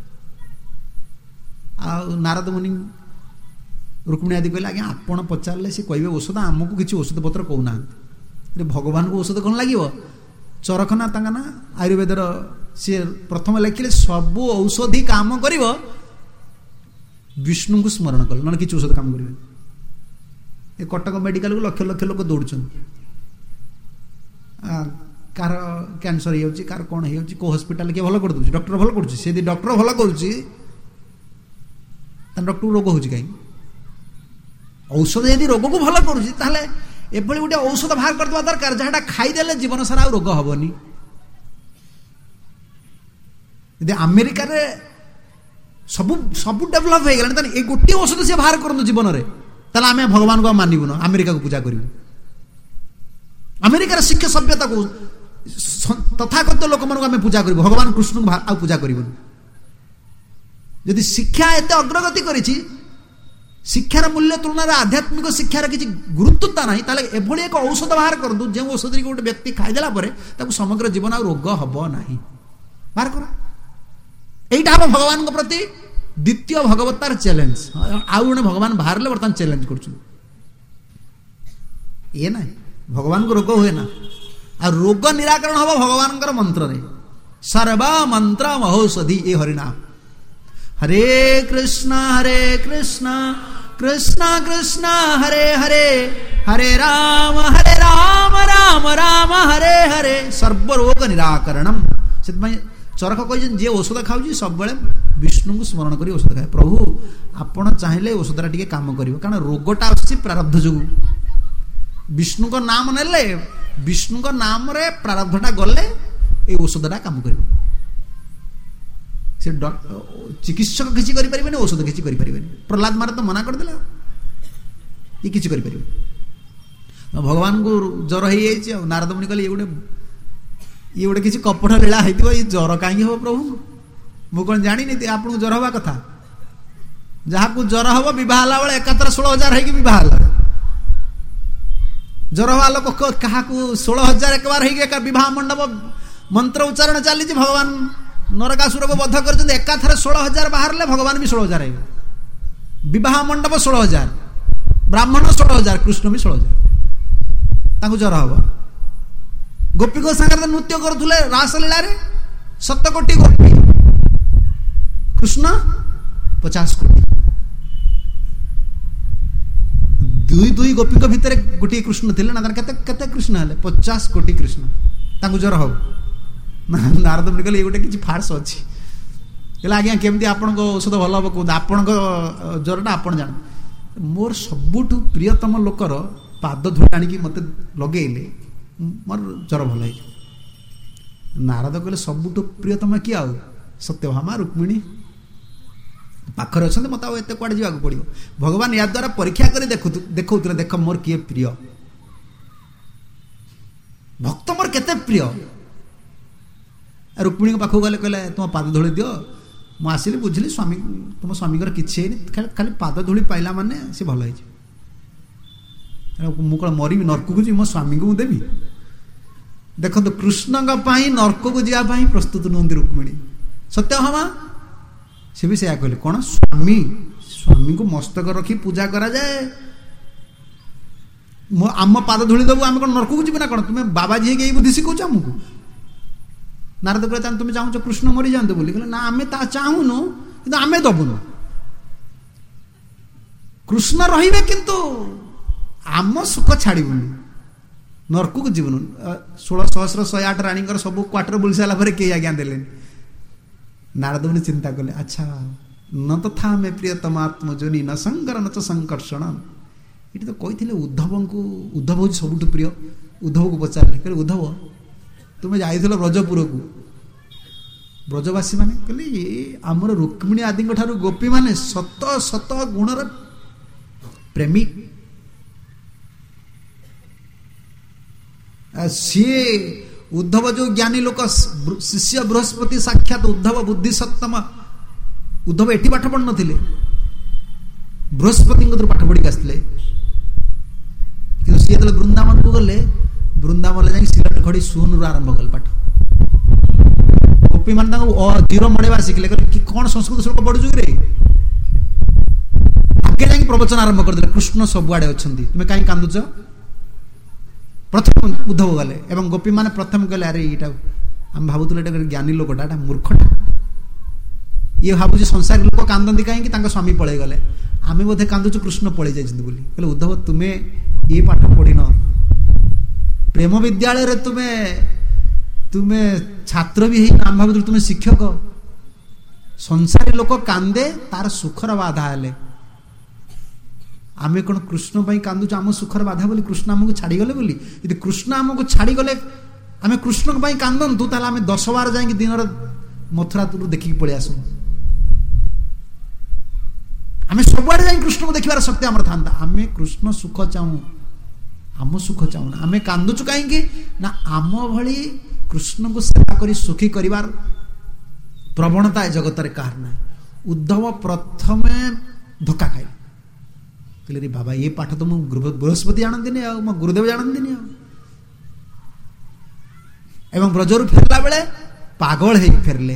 आ नारद मुनि रुक्मिणी आदि कहले आज्ञा आपण पचारे सी कहे औषध आमको किसी औषध पत्र कहूना भगवान को औषध कौन लगे चरखना ना आयुर्वेदर सी प्रथम लिखिले सबू औषधि काम कर विष्णु को स्मरण कल ना किसी औषध काम करेंगे कटक मेडिकल को लक्ष लक्ष लोक दौड़ कार कैंसर हो कार कौन हो हस्पिटाल किए भल कर दूसरी डॉक्टर भल कर डॉक्टर भल कर डॉक्टर रोग हो कहीं औषध यदि रोग को भल कर एभली गोटे औषध बाहर करदेवा दरकार जहाँ खाईदे जीवन सारा रोग हेनी। यदि अमेरिका रे सबू सबू डेभलप हो गला ये गोटे औषध से बाहर करूँ जीवन में ताले आम भगवान को मानबू न अमेरिका को पूजा करूँ। अमेरिकार शिक्षा सभ्यता को तथाकथित लोक मान आम पूजा करूँ भगवान कृष्ण को आ पूजा करूँ। यदि शिक्षा एत अग्रगति करी शिक्षार मूल्य तुलन आध्यात्मिक शिक्षार किसी गुरुत्वता ना ताले एभली एक औषध बाहर कर दू जो औषध की गोटे व्यक्ति खाईदेला समग्र जीवन आ रोग हम ना बाहर कर। यहीटा हम भगवान प्रति द्वितीय भगवतार चैलेंज आउ जड़े भगवान बाहर बर्तमान चैलेंज कर ना भगवान को रोग हुए ना आ रोग निराकरण हम भगवान मंत्र रे सर्व मंत्र महौषधि ये हरिनाम हरे कृष्णा हरे कृष्णा कृष्णा कृष्णा हरे हरे हरे राम हरे राम राम राम हरे हरे सर्वरोग निराकरणम। से चरक कह जी औषध खाऊ सब विष्णु को स्मरण कर औषध खाए प्रभु आपण चाहिए औषधटा टे काम कर कारण रोगटा आस प्रारब्ध जो विष्णु को नाम नेले विष्णु को नाम रे प्रारब्धटा गले ये औषधटा काम कर से चिकित्सक किसी करें औषध किसी करें प्रहलाद मारे तो मना करदेला ये किसी करें भगवान को ज्वर हो नारद मुनि कहले ये गोटे ये गोटे किसी कपट लीला होती ये ज्वर कहीं हम प्रभु मु कौन जानी आपको ज्वर हवा कथा जहाँ को ज्वर हम बहुत बेले एकातर षोल हजार हो बहुत ज्वर हवा लोक क्या षोल हजार एक बार हो मंडप मंत्र उच्चारण चली भगवान नरकासुर को बध कर एकाथर षोल हजार बाहर भगवान भी षोल हजार विवाह मंडप षोल हजार ब्राह्मण षोल हजार कृष्ण भी षोल हजार ज्वर हम गोपी को सागर नृत्य करुले रासलीला सत कोटी गोपी कृष्ण पचास कोटी दुई दुई गोपी भितर गोटे कृष्ण थे ना केते कृष्ण हेले पचास कोटी कृष्ण ज्वर हम नारद मुनि कहले ये गोटे किसी फार्स अच्छी कहले आज्ञा केमती आपण औषध भल हम कहते आपण ज्वरटा आपण जान मोर सबुठ प्रियतम लोकर पाद धूଳି आनिकी मत लगेले मोर ज्वर भल है। नारद कहले सबुठ प्रियतम किए आ सत्यभामा रुक्मिणी पाखरे अच्छा मत आते कड़े जावाक पड़ो भगवान या द्वारा परीक्षा कर देखो देख मोर किए प्रिय भक्त मोर केते प्रिय। रुक्मिणी पाखक गले कहले तुम पाद धूଳି दियो मुझे बुझिली स्वामी तुम स्वामी किसी खाली पाद धूଳି पाइला माने सी भल मुझे कौन मरी नरक को जी मो स्वामी को देवी देखो तो कृष्ण नरक को जावाई प्रस्तुत नुहति रुक्मिणी सत्यभामा सी भी सैया कहले कौन स्वामी स्वामी को मस्तक रखी पूजा करा जाए आम पाद धूଳି देवु आम कौन नरक को जी ना कौन तुम्हें बाबाजी यही बुद्धि शिखौ आमको। नारद कहते तुम चाहूच कृष्ण मरी जाते बोली कहले ना आम चाहूनु कि आम दबुनु कृष्ण रे किंतु आम सुख छाड़बुनि नरक को जीवन षोल सहस्र शहे आठ राणी सब क्वार्टर बुल सारापर कई आज्ञा देले। नारद मुनि चिंता कले अच्छा न तो था मे प्रियतमात्मजनी न संकर न तो संकर्षण ये तो कही उद्धव को उद्धव हूँ सबुठ प्रिय उद्धव को पचारे कहले उद्धव तुम्हें जाइल ब्रजपुर को ब्रजवासी माने कहले ये आमर रुक्मिणी आदि गोपी माने सत सत गुणर प्रेमी सी उद्धव जो ज्ञानी लोक शिष्य बृहस्पति साक्षात उद्धव बुद्धि सत्तम उद्धव एटी पाठ पढ़ नथिले बृहस्पति पाठ पढ़ी आसते कि सी जो वृंदावन को गले वृंदावन जा सिलट खड़ी सुन आरंभ कल पाठ गोपी मान जीरो मड़ेवा शिखले कि कौन संस्कृत श्लोक पढ़ुचु रे आगे जा प्रवचन आरंभ करदे कृष्ण सबुआड़े अच्छा तुम्हें कहीं कांदुच प्रथम उद्धव गले एवं गोपी माने प्रथम कहले अरे ये आम भावुल ज्ञानी लोकटा मूर्खटा ये भावुँ संसारी लोक कांदती कहीं स्वामी पलि गले आम बोधे कांदुचु कृष्ण पलि जाइछन्ति बोली कहले उद्धव तुम्हें ये पाठ पढ़ी न प्रेम विद्यालय रे तुम्हें तुम्हें छात्र भी है आम भावुल तुम्हें शिक्षक संसारी लोक कांदे तार सुखर बाधा हेले आमे कौन कृष्ण भाई कांदुच आम सुखर बाधा बोली कृष्ण आमको छाड़ीगले बोली यदि कृष्ण आमको छाड़ीगले आमे कृष्ण भाई कांदतु ताले आमे दस बार जाए दिन मथुरा तुर देखिक पलि आसु आमे सबुआड़े जाए कृष्ण को देखिबार शक्ति आमर था आमे कृष्ण सुख चाहू आम सुख चाहूना आमे कांदुचु कहीं ना आम भली कृष्ण को सेवा करी सुखी करिवार प्रवणता ए जगत रे कार ना उद्धव प्रथमे धोखा खाई कहले रे बाबा ये पाठ तो मु बृहस्पति जानती नहीं आ मो गुरुदेव जानती नहीं आ एवं ब्रजरु फेरला बेले पागल है फेरले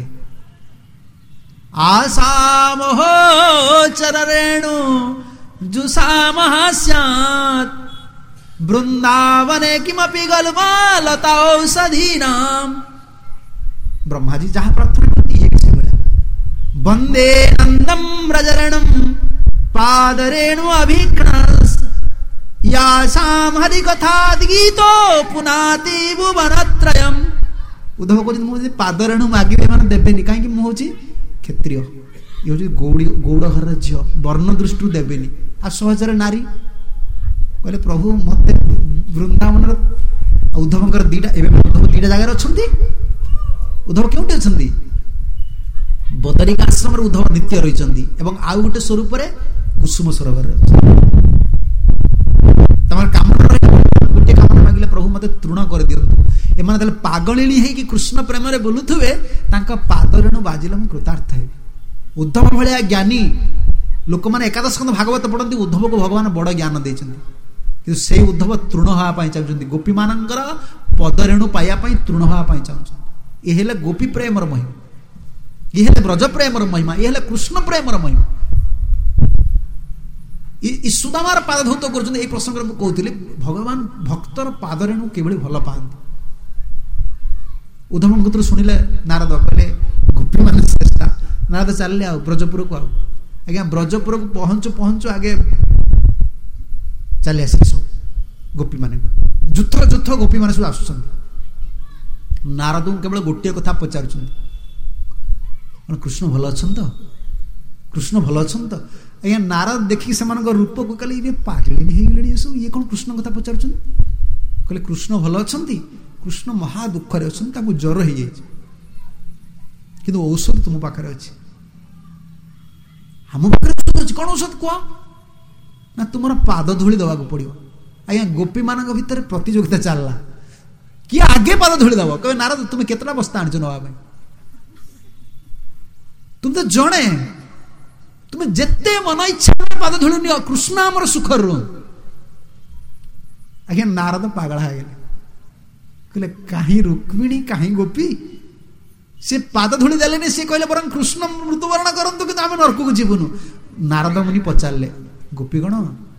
आशा मोह चरेणु जुषाम हास्यात् वृंदावने किमपि गलमालता औषधीनाम ब्रह्मा जी जहां प्रार्थना करती है किसी बोला वंदे नंदम रजरणम पादरेणु अभिक्नस यासाम हरि कथा गीतो पुनाति भुवनत्रयम उद्धव को मुझे पादरेणु मागिबे माने देबेनी काहे कि मु होची क्षत्रिय ये होची गौड़ी गौड़ घर झियो वर्ण दृष्टि देबेनी आ सहजरे नारी कहले प्रभु मते वृंदावन उद्धवंकर दीटा एवं उद्धव दीटा जगह अछंती उद्धव केउटे अछंती बदरिक आश्रम रे उद्धव नित्य रहिचंती एवं आउ गोटे स्वरूप रे कुसुम सरोवर रे तमर काम गोटे काम मागिले प्रभु मते तृण कर दियंतु एमाने तले पागलिणी है कि कृष्ण प्रेम रे बोलुथुवे तांका पादरेणु बाजिले हम कृतार्थ है उद्धव भलिया ज्ञानी लोक माने एकादश स्कंद भागवत पढ़ंती उद्धव को भगवान बड़ ज्ञान देछंती कि से उद्धव तृण होआ पाई चाहछंती गोपी मानंकर पदरेणु पाया पाई तृण होआ पाई चाहछंती ए हेले गोपी प्रेमर महिमा ये हेले ब्रज प्रेमर महिमा ये हेले कृष्ण प्रेमर महिमा इ सुदामार पाद धौत करछंती ए प्रसंग रे कहउतली भगवान भक्तर पादरेणु केबळी भल पांती उद्धव गोत्र सुनिले नारद कहले गोपी माने श्रेष्ठा नारद चलले आ ब्रजपुर को आ आज्ञा ब्रजपुर को पहुंचो पहुंचो आगे चले आसे सब गोपी माने जुथ जुथ गोपी माने सब आसुछंती नारद केवल गोटे कथा पचारुछंती कृष्ण भल अछंत कृष्ण भल अछंत आज्ञा नारद देखि सेमानक रूप को कहले ये पागलिनी हे गेलनी ये सब ये कोन कृष्ण कथा पचारुछंती कहले कृष्ण भल अछंती कृष्ण महा दुख रे अछंती ताकू ज्वर हे जाय किंतु औषध तुम पाखरे अछि हम पाखरे औषध अछि कोन औषध को ना तुमर पाद धूली दवा को पड़ियो आज्ञा गोपी मानक भितर प्रतियोगिता चलला कि आगे पाद धूली दवा कहे नारद तुम केतला बस्ता आनछ नवा भाई तुम तो जणे तुम जेते मन इच्छा पाद धूली नियो कृष्ण हमर सुखर रो आज्ञा नारद पागल हा गेले कहले काहे रुक्मिणी काहे गोपी से पाद धूली देलेनी से कहले बरं कृष्ण मृत्युवरण करंतु कि आमे नरक को जीवनु नारद मुनि पचारले गोपीगण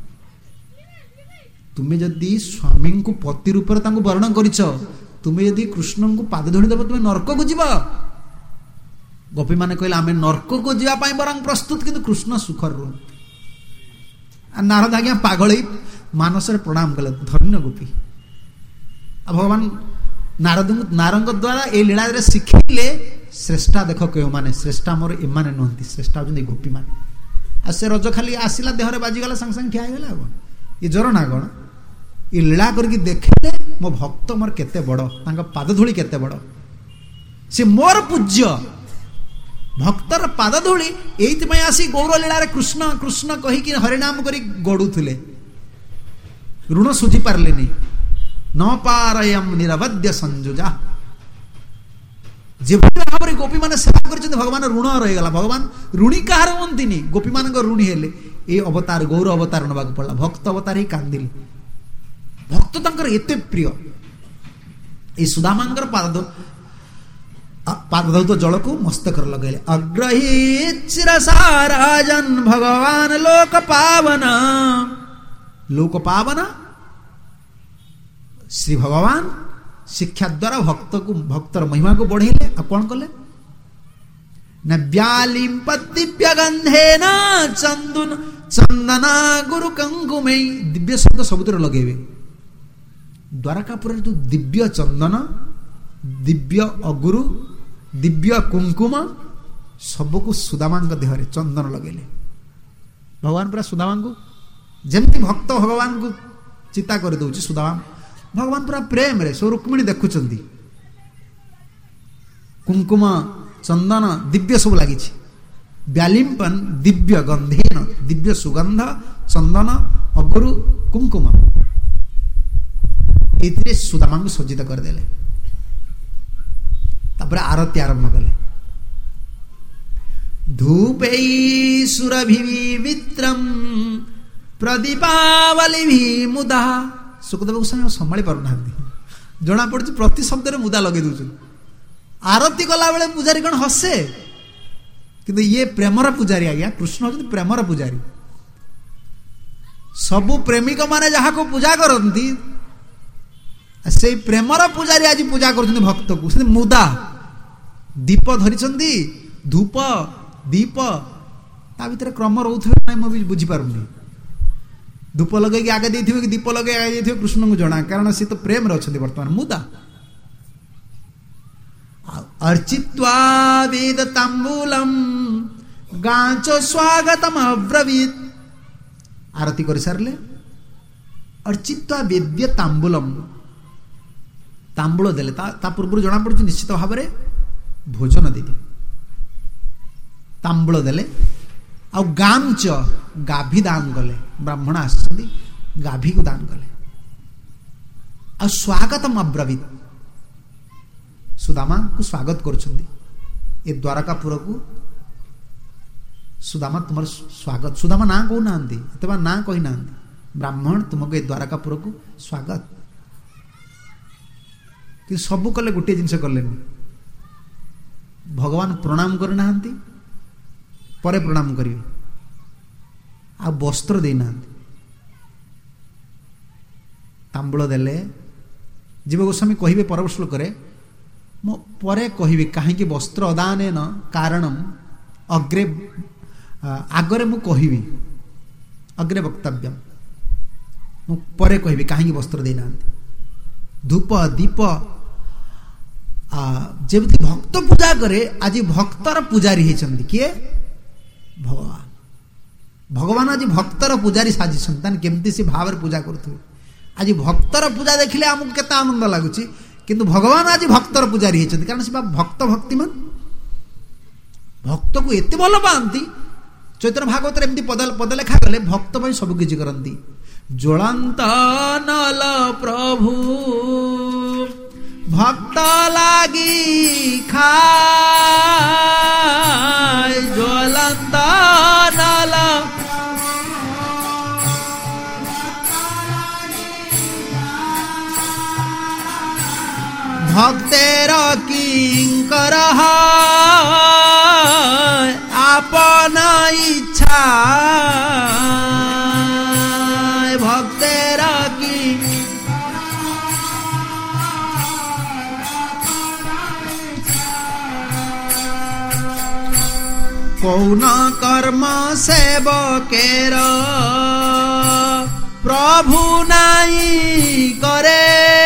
तुम्हें जदि स्वामी को पति रूप वर्णन करिछ तुम्हें यदि कृष्ण को पाद धूली देव तुम्हें नरक को जीव गोपी माने कहले आमे नरक को जीवा पाई बरं प्रस्तुत किंतु कृष्ण सुखर रो नारद आज्ञा पागल मानस रे प्रणाम कले धन्य गोपी आ भगवान नारद नारंग द्वारा ए लीला रे सिखिले श्रेष्ठा देख केउ माने श्रेष्ठा मोर ए माने नहंती श्रेष्ठा जंदी गोपी माने आ से रज खाली आसिला देहरे बाजी गला संग संग ठिया गेला कोन ये जर ना कोन ये लीला करके देखले मो भक्त मोर केते बड़ तांका पाद धूली केते बड़ से मोर पूज्य भक्तर पाद धूली एइति पय आसी गौर लीला रे कृष्ण कृष्ण कहि कि हरि नाम करी गडुथले ऋण सुझी पारलेनी न पारयम निरवध्य संजुजा जे भाव गोपी माने सेवा कर भगवान ऋण रही गला भगवान ऋणी कहार हंती गोपी मान ऋणी हेले ए अवतार गौर अवतार नवा पड़ा भक्त अवतार ही कांदिले भक्त तंकर एते प्रिय ए सुदामांकर पाद पाद जल को मस्तक लगेले अग्रही चिरसाराजन भगवान लोक पावना लोक पावना श्री भगवान शिक्षा द्वारा भक्त को भक्तर महिमा को बढ़ेले आ कौन कले न व्यालिम दिव्य गंधे न चंदन चंदना गुरु कंकुमे दिव्य शब्द सबुतर लगेबे द्वारकापुर जो दिव्य चंदन दिव्य अगुरु दिव्य कुंकुम सबको सुदामा देहरे चंदन लगेले भगवान पूरा सुदामा को जमती भक्त भगवान को चिता कर दउछि सुदामा भगवान पूरा प्रेम रे सो रुक्मिणी देखुचंदी कुंकुम चंदन दिव्य सब लगी ब्यालिंपन दिव्य गंधेन दिव्य सुगंध चंदन अगरु कुंकुम इतने सुदामा को सज्जित करदेले तापर आरती आरंभ कले धूपै सुरभिवि मित्रम प्रदीपावली मुदा सुखदेव गोस्वामी संभाली पारना जना पड़ी प्रति शब्द मुदा लगे दौन आरती कला बेले पूजारी कौन हसे किंतु ये प्रेमर पूजारी आज्ञा कृष्ण होती प्रेमर पूजारी सबु प्रेमिक माने जहाँ को पूजा करती से प्रेमर पूजारी आज पूजा कर भक्त को से मुदा दीप धरी धूप दीप ता भीतर क्रम रोथे ना बुझी पारुनी धूप लगे आगे दे कि दीप लगे आगे दे कृष्ण को जना कारण सी तो प्रेम रे अच्छा बर्तमान मुदा अर्चित्वा वेद तांबूलम गांच स्वागतम अब्रवीत आरती कर सारे अर्चित्वा वेद्य तांबूलम तांबूल देले ता, ता पूर्व जना पड़ुछि निश्चित भाव में भोजन दे तांबूल देले आ गांच गाभी दान कले ब्राह्मण आसछन्ति गाभी को दान कले आ स्वागतम अब्रवीत सुदामा को स्वागत करुछन्ति ए द्वारकापुर को सुदामा तुमर स्वागत सुदामा ना कहू नांती अथवा ना कहि नांती ब्राह्मण तुमको ए द्वारकापुर को स्वागत कि सबू कले गोटे जिनस कले भगवान प्रणाम करना परे प्रणाम करेंगे आ वस्त्र देना तांबूल देले जीव गोस्वामी कहे पर श्लोक मो परे कहि कहीं वस्त्र अदान न कारणम अग्रे आगरे मु कहि अग्रे वक्तव्यम मु परे कहि कहीं वस्त्र देना धूप दीप जमी भक्त पूजा करे आज भक्तर पुजारी होती किए भगवान भगवान आज भक्तर पुजारी साजी केमती से भाव पूजा करुवे आज भक्तर पूजा देखिले आमको केते आनंद लगुच किंतु भगवान आज भक्तर पुजारी होती कारण से भक्त भक्तिमान भक्त को एत भल पाती चैतन्य भागवत एमती पद पद लेखा गले भक्त भाई सब किसी करती ज्वलंत नल प्रभु भक्त लागी खाय ज्वलंत नल भक्तेर किंकर आपन इच्छा भक्तेर की कौन कर्म सेवकेर प्रभु नाई करे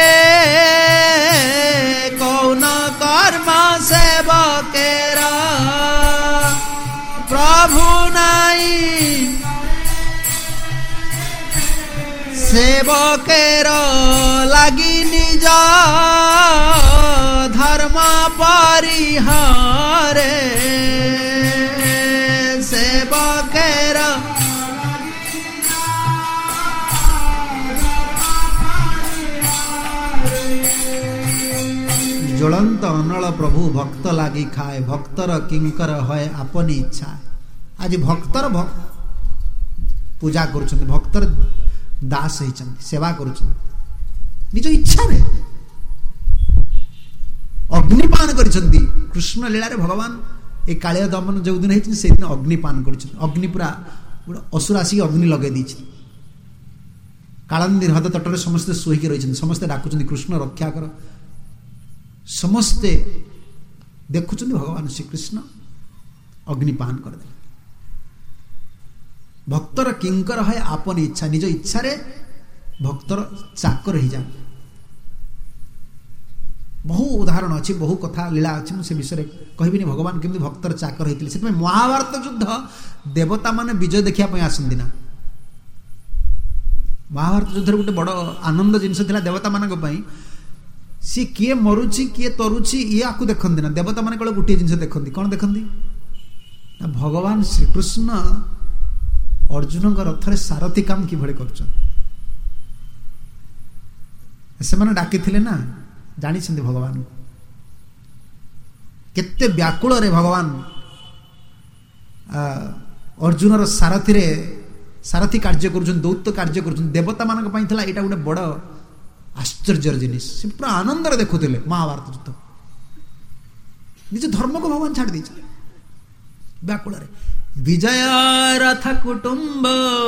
कौन कर्म सेवकेर प्रभु नाई सेवकेर लगी निज धर्म परिहारे सेवकेर ज्वलंत अनल प्रभु भक्त लागी खाए भक्तर किंकर है अपनी इच्छा आज भक्तर भक्त पूजा करुछन्ति भक्तर दास होइछन्ति सेवा करुछन्ति निज इच्छा रे अग्निपान करिछन्ति कृष्ण लीला रे भगवान ए कालिया दमन जो दिन होइछन्ति से दिन अग्निपान करिछन्ति अग्नि पूरा असुर आसी अग्नि लगे दी कालंदी हृद तट में समस्ते शोक रही समस्ते डाकुचंती कृष्ण रक्षा कर समस्ते देखुचंती भगवान श्रीकृष्ण अग्निपान करदे भक्तर किंकर है आपन इच्छा निज इच्छा रे भक्तर चाकर ही जा बहु उदाहरण अच्छी बहु कथा लीला अच्छी से विषय कहबी भगवान केमती भक्तर चाकर होते महाभारत युद्ध देवता माने विजय देखा आसती ना महाभारत युद्ध गोटे बड़ आनंद जिनस देवता मान सी किए मरुची किए तरुची ये आपको देखती ना देवता मान केवल गोटे जिन देखती कौन देखती ना भगवान श्रीकृष्ण अर्जुन रथरे सारथी काम कि कर डाकी ना जानी भगवान केते व्याकुल रे भगवान अर्जुन सारथी रे सारथी कार्य कर दौत्य कार्य कर देवता मान यहाँ गोटे बड़ आश्चर्य जिनिस से पूरा आनंद देखुले महाभारत युद्ध निज धर्म को भगवान छाड़ दी व्याकुल विजय रथ कुटुंब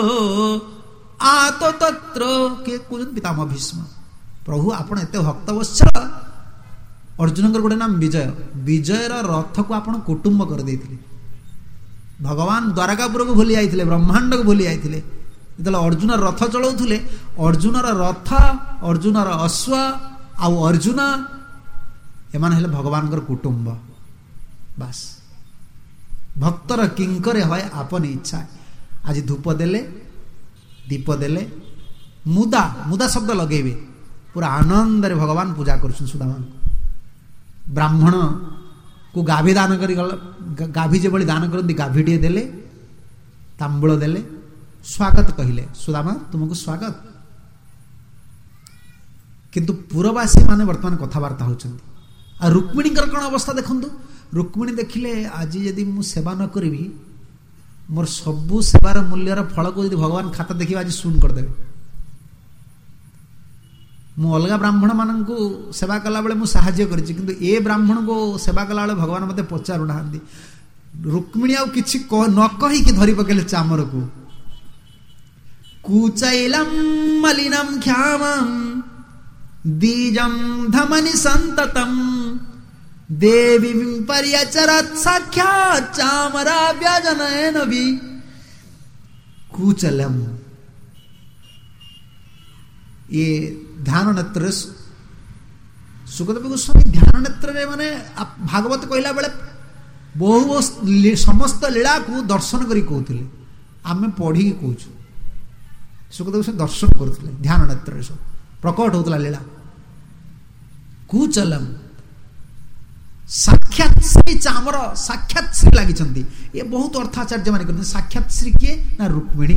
आतो तत्र के पितामह भीष्म प्रभु आपण एत भक्तवत्सल अर्जुन गोटे नाम विजय विजयर रथ को आपण कुटुंब कर देथिले भगवान द्वारकापुर को भूली जाइथिले ब्रह्मांड को भूली जाइथिले जो अर्जुन रथ चलाउथुले अर्जुन रथ अर्जुन अश्व आउ अर्जुन एमान हेले भगवान कुटुंब बास भक्तर किंकरे हय आपन इच्छा आज धूप देले दीप देले मुदा मुदा शब्द लगेबे पूरा आनंद रे भगवान पूजा करछन सुदामा ब्राह्मण को गाभी दान करी गाभी जे बळी दान करती गाभी टे देले तांबूल देले स्वागत कहले सुदामा तुमको स्वागत किंतु पूर्ववासी माने वर्तमान कथावार्ता होचंती आ रुक्मिणी कौन अवस्था देखंतु रुक्मिणी देखिले आज यदि मु सेवा न करी मोर सबु सेवार मूल्यर फल को यदि भगवान खाता देखिए आज शून करदेवे मु अलगा ब्राह्मण मान सेवा कला बेले मु साहाय्य करिछि किंतु ए ब्राह्मण को सेवा कला बेले भगवान मते पचारु नाहंदी रुक्मिणी आउ किछि न कहि कि धरि पकेले चामर को कुचैलम मलिनम ख्यामम दीजम धमनि संततम देवी पर्यचरत साक्षात् चामरा व्यजनयन भी कुचलम ये ध्यान नेत्र सुखदेव गोस्वामी ध्यान नेत्र रे माने भागवत कहला बेले बहु समस्त लीला को दर्शन करी कहउथिले आमे पढ़ी कहउछु सुखदेव से दर्शन करते ध्यान नेत्र सब प्रकट होता लीला कुचलम साक्षात श्री चामर साक्षात श्री लगी ये बहुत अर्थाचार्य मान करते साक्षात श्री किए ना रुक्मिणी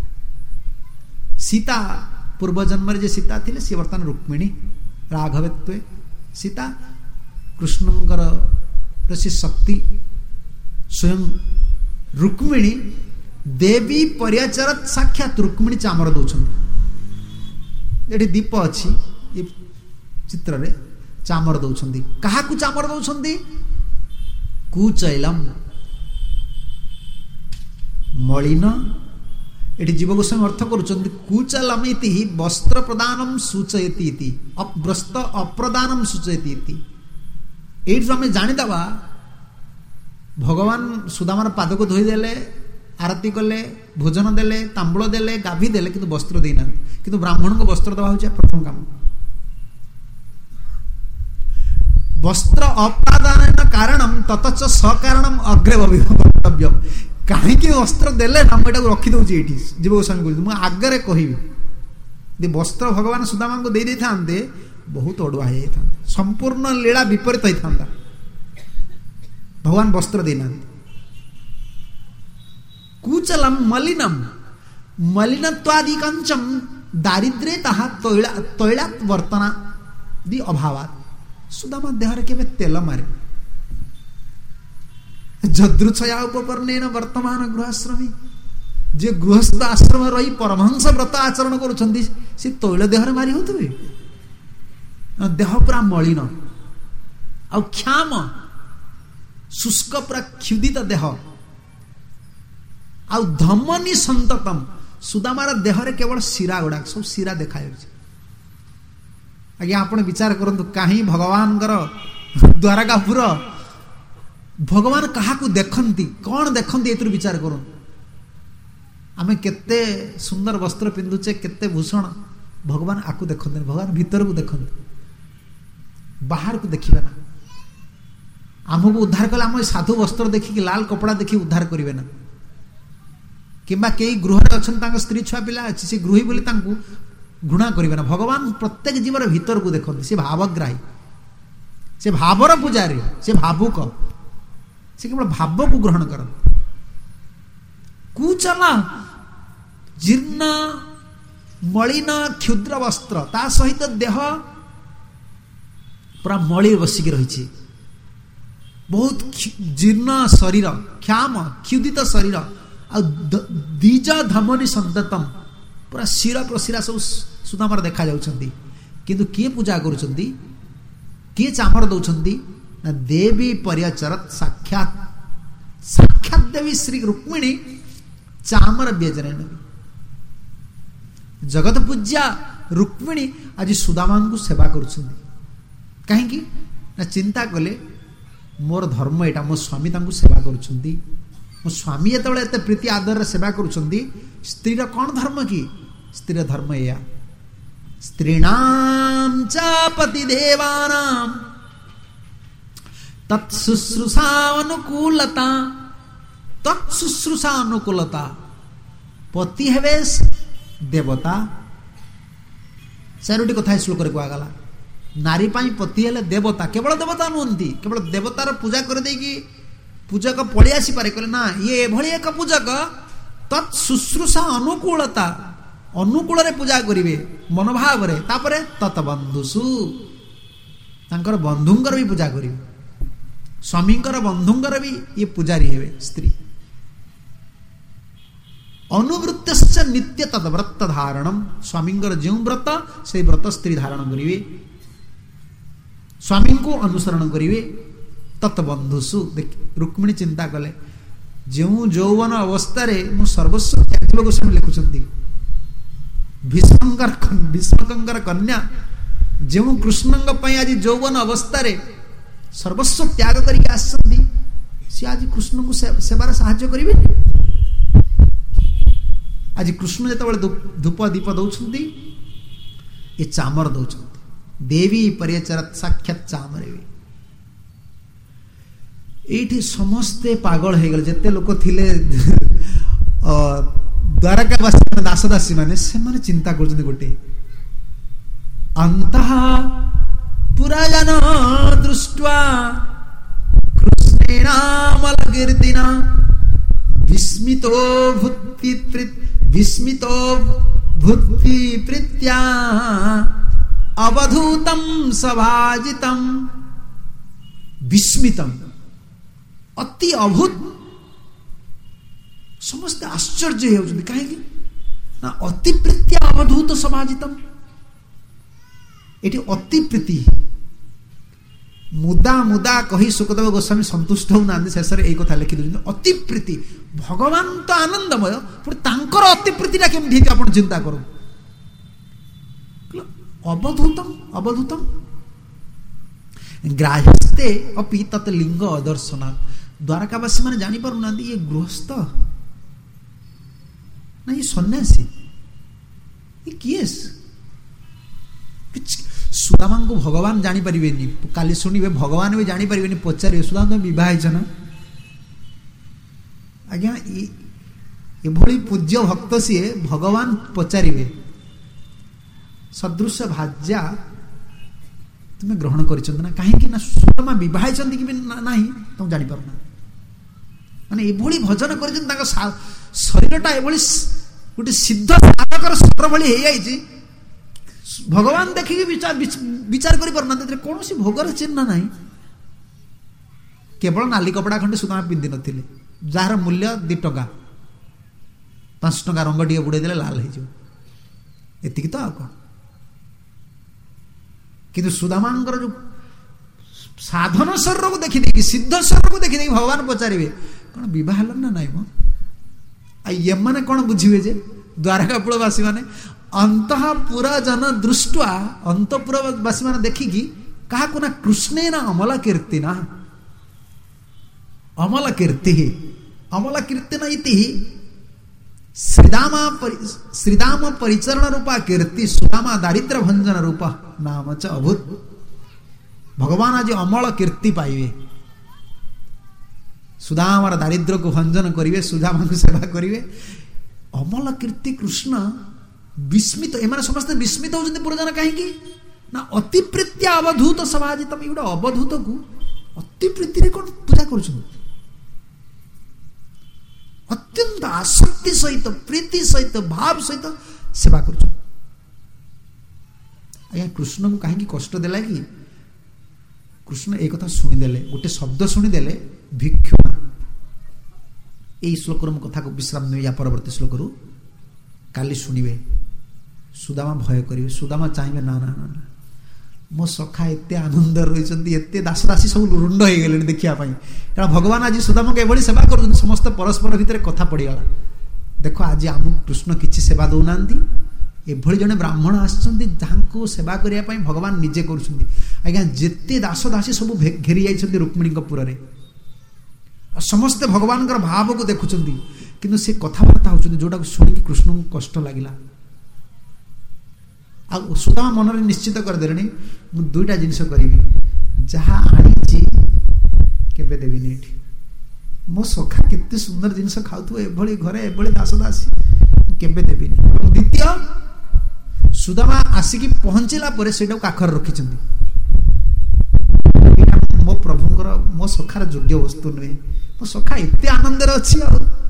सीता पूर्व जन्म जे सीता थिले सी वर्तमान रुक्मिणी राघवत्वे सीता कृष्णंकर प्रसी शक्ति स्वयं रुक्मिणी देवी पर्याचरत साक्षात रुक्मिणी चामर दौरान ये दीप अच्छी ये चित्र रे चामर दौरान क्या चामर दौरान कुचैलम मलिन ये जीव गोस्वामी अर्थ करुँच कुचलम इति वस्त्र प्रदानम सूचयति वस्त्र अप्रदानम सूचयति ये आम जानीदवा भगवान सुदामार पाद को धोईदेले आरती कले भोजन देले तांबूल देले गाभी देले किंतु वस्त्र देना किंतु ब्राह्मण को वस्त्र दवा होचे प्रथम काम वस्त्र अप्रदान कारणम ततच सकारणम अग्रे भवितव्यम कहीं वस्त्र देले ना मुझे रखी दौची ये जीव गोस्वामी कहते मुझे आगे कहबी वस्त्र भगवान सुदामा को दे था बहुत अड़ुआ हो संपूर्ण लीला विपरीत होता भगवान वस्त्र देना कुचलम मलिनम मलिनत्वादिकंचम दारिद्र्ये ताहा तैला तैलात वर्तना दि अभावात सुदामा देहरे केबे तेल मारे जदृच्छया उपपर्णेन वर्तमान गृहाश्रमी जे गृहस्थ आश्रम रही परमहंस व्रत आचरण करुछंती से तैल देहरे मारी होतबे देह पूरा मलिन आ क्षाम शुष्क पूरा क्षुदित देह आउ धमनी संततम सुदामार देहरे केवल शिरा गुड़ा सब शिरा देखा आज्ञा आप विचार करंतु कहीं भगवान द्वारकापुर भगवान क्या देखती कौन देखती ए विचार कर आमे केते सुंदर वस्त्र पिंधुचे केते भूषण भगवान आकु देखते भगवान भीतर को देखते बाहर को देखिबे ना आमको उद्धार कले आम साधु वस्त्र देखिक लाल कपड़ा देखी उद्धार करेंगे ना किंबा कई गृह अच्छा स्त्री छुआ पिला अच्छी से गृही बोली घृणा करेंगे ना। भगवान प्रत्येक जीवर भीतर को देखते, से भावग्राही, से भावर पूजारी, से भावुक, से केवल भाव को ग्रहण करते। कुचला जीर्ण मलिन क्षुद्र वस्त्र ता सहित देह पूरा मली बसिक रही, बहुत जीर्ण शरीर, क्षाम क्षुदित शरीर, दीज धमनी संततम पूरा शिर प्रशिरा सब सुदामर देखा जाउछंती। किंतु किए पूजा करुछंती, किए चामर दौछंती ना देवी परिचरत साक्षात साक्षात देवी श्री रुक्मिणी चामर व्यजन। जगत पूज्या रुक्मिणी आज सुदामा को सेवा करुछंती कहीं ना चिंता कले मोर धर्म एटा, मो स्वामी तांको सेवा करुछंती, मो स्वामी जेतेबेले एते प्रीति आदर सेवा करुछंती, स्त्रीर कौन धर्म की? स्त्रीर धर्म या स्त्रीणाम च पति देवानाम तत्शुश्रूषा अनुकूलता, तत्शुश्रूषा अनुकूलता, पति हेबे देवता। चारोटी कथा श्लोक कहगला, नारी पाई पति हेले देवता, केवल देवता नुहंती, केवल देवतार पूजा कर देकी पूजक पड़ी आसी पारे, कहले ना ये भली एक पूजक तत्शुश्रूषा अनुकूलता, अनुकूल रे पूजा करिवे मनोभाव रे, तापरे तत्बंधुसु तांकर बंधुंकर भी पूजा करिवे, स्वामींकर बंधुंकर भी ये पुजारी हेबे स्त्री। अनुवृत्तश्च नित्य तद्व्रत धारणम, स्वामींकर जो व्रत से व्रत स्त्री धारण करिवे, स्वामी को अनुसरण करिवे। तत्बंधुसु देख रुक्मिणी चिंता कले, जो यौवन अवस्था रे मु सर्वस्व त्याग गोस्वामी लिखुचंती, भीष्मकर भीष्मकर कन्या जो कृष्णंग पई आज यौवन अवस्था रे सर्वस्व त्याग करिक आसंती, से आज कृष्ण को सेवार साहाय्य करिवे। आज कृष्ण जेतेबेले धूप दीप दौछंती, ये चामर दौछंती, देवी परिचरत साक्षात चामर। एठी समस्ते पागल हो गले, जेते लोक थिले द्वारकावासी दासदासी माने से माने चिंता करछन्ती गोटे अंतः पुराजन दृष्ट्वा कृष्णेनामलकीर्तिना विस्मितो भूति विस्मितो भूति प्रीत्या अवधूतं सभाजितं। विस्मितम अति अभूत, समस्त आश्चर्य होउछन्ती कहीं ना अति प्रीत्या अवधूत समाजितम। एटी अति प्रीति मुदा मुदा कही सुखदेव गोस्वामी संतुष्ट हो ना, शेष में यही कथा लिखि दउछन्ती अति प्रीति। भगवान तो आनंदमय, पर तांकर अति प्रीतिटा केमथि आपण चिंता करू। अवधूतम अवधूतम ग्राह्यस्ते अपि तत् लिंग अदर्शना। द्वारकावासी माने जानी पारु ना ये गृहस्थ ना ये सन्यासी, ये किएस? सुदामा को भगवान जानी पारिबेनी, काली सुनिबे भगवान भी जानी पारिबेनी, पचारे सुदामा तो विवाह है ना आज्ञा ये भली पूज्य भक्त सी भगवान पचारे सदृश भाज्या तुम्हें ग्रहण कर कहीं ना सुदामा विवाह कि ना तुम जानी पारना माने एभली भजन कर शरीरटा एभली गोटे सिद्ध साधकर स्वर भली हो जाए भगवान देखिए विचार विचार कर पारना कौन सी भोगर चिन्ह ना केवल नाली कपड़ा खंडे सुदामा पिंधि नथिले जार मूल्य दि टका पांच टका रंग टे बुड़े देले लाल हो एति तो आ कौन किंतु सुदामांकर जो साधन शरीर को देखी देखी सिद्ध शरीर को देखी देखी भगवान पचारे कौन विवाह ना ना मो ये मैंने कौन बुझे जे द्वारकापुरवासी माने अंतपुरा जन दृष्टवा अंतपुरवासी माने देखिकी क्या ना कृष्णे ना अमला कीर्ति ना अमला कीर्ति अमला कीर्तिना इति श्रीदाम श्रीदाम परिचरण रूपा कीर्ति सुदामा दारिद्र भंजन रूपा नाम च अभूत भगवान आज अमल कीर्ति पाइबे सुदामार दारिद्र को भंजन करिवे सुदामा को सेवा करिवे अमल कीर्ति कृष्ण विस्मित एमाने समस्त विस्मित होउछन्ति पुरजन काहेकि ना अति प्रीत्या अवधूत सभाजितम एगुडा अवधूत को अति प्रीति रे कोन पूजा करूछन्ति अत्यंत आसक्ति सहित प्रीति सहित भाव सहित सेवा करूछन्ति। आज्ञा कृष्ण को काहेकि कष्ट देला कि कृष्ण एक कथा शुणिदेले गोटे शब्द शुणिदेले भिक्षुण यही श्लोक कथा को विश्राम ने या परवर्ती श्लोक काली शुणिबे सुदामा भय करिवे सुदामा चाहिए ना ना ना मो सखा एते आनंद रही एते दासदासी सब रुंड हो गले देखा कारण भगवान आज सुदामा के एभली सेवा कर समस्त परस्पर भितर कथा पड़गला देख आज आम कृष्ण किसी सेवा दौना एभली जड़े ब्राह्मण आसको सेवा करने भगवान निजे करा जिते दास दासी सब घेरी जाइए रुक्मिणी पुर में समस्ते भगवान भाव को देखुं किंतु से कथबार्ता होती जोटा शुणी कृष्ण को कष्ट लगिला आ सुदामा मन में निश्चित करदे दुईटा जिनस करी जहाँ आनी केबे देविनी एठी मो सखा केते सुंदर जिनस खाऊ एभली घरे एभली दास दासी केबे देविनी। द्वितीय सुदामा आसिकी पहुंचला परे सेटा काखर रखिछन्ती मो प्रभुंकर मो सखार योग्य वस्तु नुहे मो सखा एते आनंद रे अछि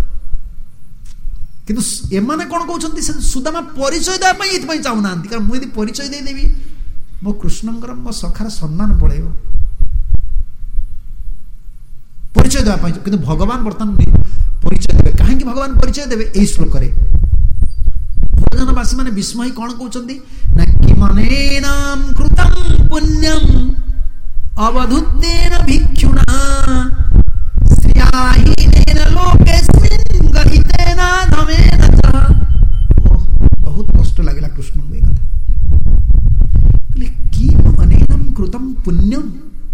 किंतु एमाने कोन कहउछन्ती सुदामा परिचय देबा पई एत पई चाहू नांती कारण मु यदि परिचय दे देबी मो कृष्णंकर मो सखार सम्मान पळेबो परिचय देबा पई किंतु भगवान वर्तमान परिचय देबे काहे कि भगवान परिचय देबे एई श्लोक रे भोजनवासी माने विस्मय कोन कहउछन्ती ना कि मनेनाम कृतं पुण्यम अवधूतेन भिक्षुणा श्रियाहीनेन लोकेस्मिन् गहितेन धमेन च बहुत कष्ट लागला कृष्ण को एक कथा कहले कि मनेनाम कृतं पुण्यम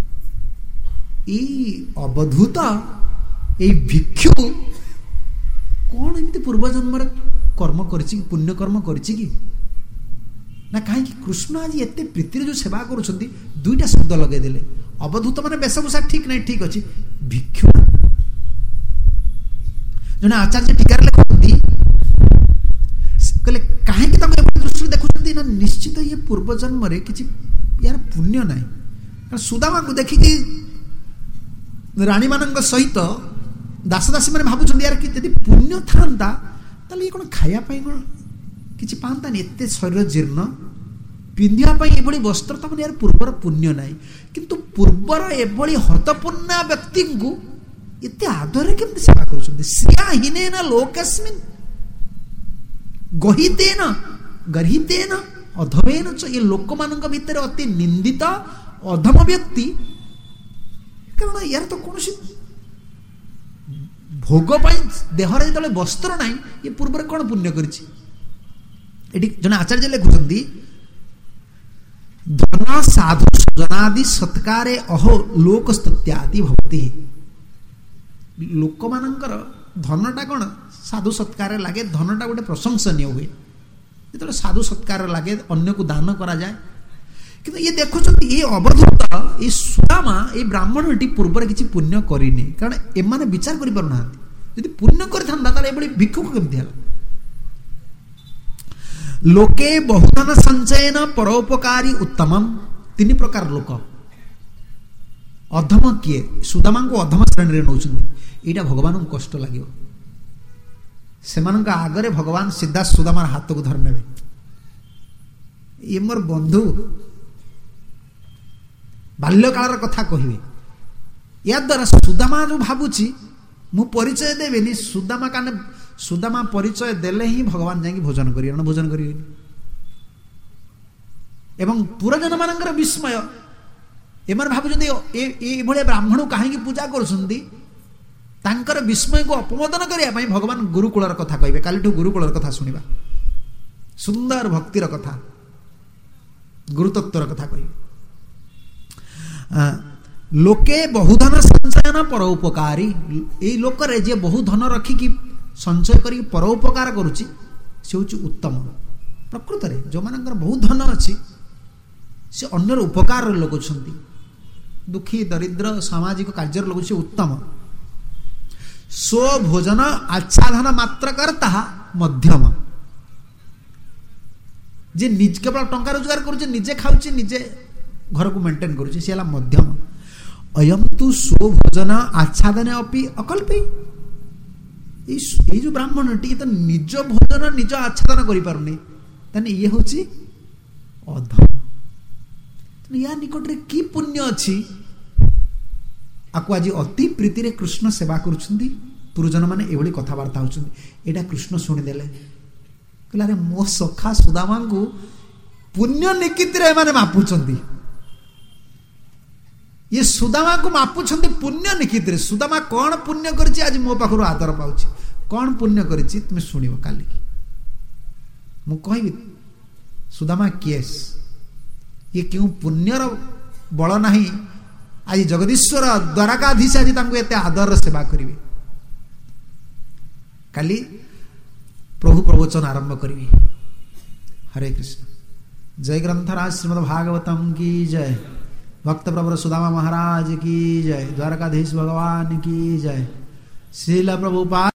ए अवधूत ए भिक्षु कौन एमती पूर्व जन्म कर्म करिछि पुण्य कर्म करिछि कि ना कहीं कृष्ण आज एते प्रीतिर जो सेवा करुछन्ति दुईटा शब्द लगे देले अवधूत माने वेशभूषा ठीक नहीं ठीक अच्छी भिक्षु जने आचार्य टीकार लिखुछन्ति कहले कहीं दृष्टि देखुछन्ति ना निश्चित ये पूर्व जन्म रे किछि यार पुण्य नाही कारण सुदामा को देखिकी रानी मानक सहित दासदासी माने भाबुछन्ति यार कि यदि पुण्य थांता ताले ये कोन खाया पई कोन किछि पांतानी एते शरीर जीर्ण पिंधिया पई एभली वस्त्र तमने यार पूर्वर पुण्य नाही किंतु पूर्वर एभली हतपुण्य व्यक्ति को एते आदर केमति सेवा करूछन्ति श्रियाहीनेन लोकस्मिन् गहितेन गर्हितेन अधमेन च ये लोक मानक भितर अति निंदित अधम व्यक्ति कारण यार तो कोनोसी भोग पाई देहरे जतले वस्त्र नाही ये पूर्वर कोन पुण्य करिछि एटी जने आचार्य लिखुछन्ति धन साधु जनादि सत्कारे अहो लोक स्तुत्यादि भवति लोक मानकर धनटा कोन साधु सत्कार लागे धनटा गोटे प्रशंसनीय हुए जतले साधु सत्कार लागे अन्य को दान करा जाए किंतु ये देखुछन्ति ये अवधूत ये सुदामा ये ब्राह्मणटी पूर्व किछि पुण्य करिनी कारण एमाने विचार करि पारुना यदि पुण्य करिथांदा ताले एबडी भिक्षुक केमति हला लोके बहुधन संचयन परोपकारी उत्तमम तीन प्रकार लोक अधम किए सुदामा को अधम श्रेणी रे नौछन्ति एटा भगवान को कष्ट लागियो सेमानका आगरे भगवान सीधा सुदामार हाथ को धर नेबे ये मोर बंधु बाल्यकाल कथा कहिबे या द्वारा सुदामा जो भाबुची मु परिचय देबेनी सुदामा काने सुदामा परिचय देले ही भगवान जाई भोजन करिए न भोजन करिए एवं पुरजन मानकर विस्मय एमन भाबुचंदी ए ए भले ब्राह्मण काहे पूजा करछंदी तांकर विस्मय को अपमोदन करिया पई भगवान गुरुकुलर कथा कहिबे कालीठू गुरुकुलर कथा सुनिबा सुंदर भक्तिर कथा गुरुतत्वर कथा कहिबे लोके बहुधन संचयन परोपकारी ए लोक रे जे बहुधन रखी की संचय करी परोपकार करूची से होची उत्तम प्रकृत रे जो मानकर बहुत धन अछि से अन्यर उपकार लोक छंती दुखी दरिद्र सामाजिक कार्य लोक से उत्तम सो भोजन आच्छादन मात्र करता मध्यम जे निज केवल टंका रोजगार करुचे निजे खाऊचे निजे घर को मेंटेन करुचे सी मध्यम अयम तु सो भोजन आच्छादने अपि अकल्पी ये जो ब्राह्मण टी तो निज भोजन निज आच्छादन करि पारुनी तने ये होची अधम या निकट रे की पुण्य अछि आकु आज अति प्रीति रे कृष्ण सेवा करुछंदी गुरुजन माने एभली कथाबार्ता होछंदी एटा कृष्ण सुनि देले कहला रे मो सखा सुदामा को पुण्य निकित रे माने मापुछंदी ये सुदामा को मापुछंदी पुण्य निकित रे सुदामा कौन पुण्य करछि आज मो पाखरु आदर पाउछि कौन पुण्य करछि तुम सुनिबो काली मु कहबी सुदामा केस ये क्यों पुण्यर बल नाही आज जगदीश्वर द्वारकाधीश आज तांको एते आदर सेवा करिवे काली प्रभु प्रवचन आरंभ करिवे हरे कृष्ण जय ग्रंथराज श्रीमद् भागवतम की जय भक्त प्रवर सुदामा महाराज की जय द्वारकाधीश भगवान की जय श्रील प्रभुपाद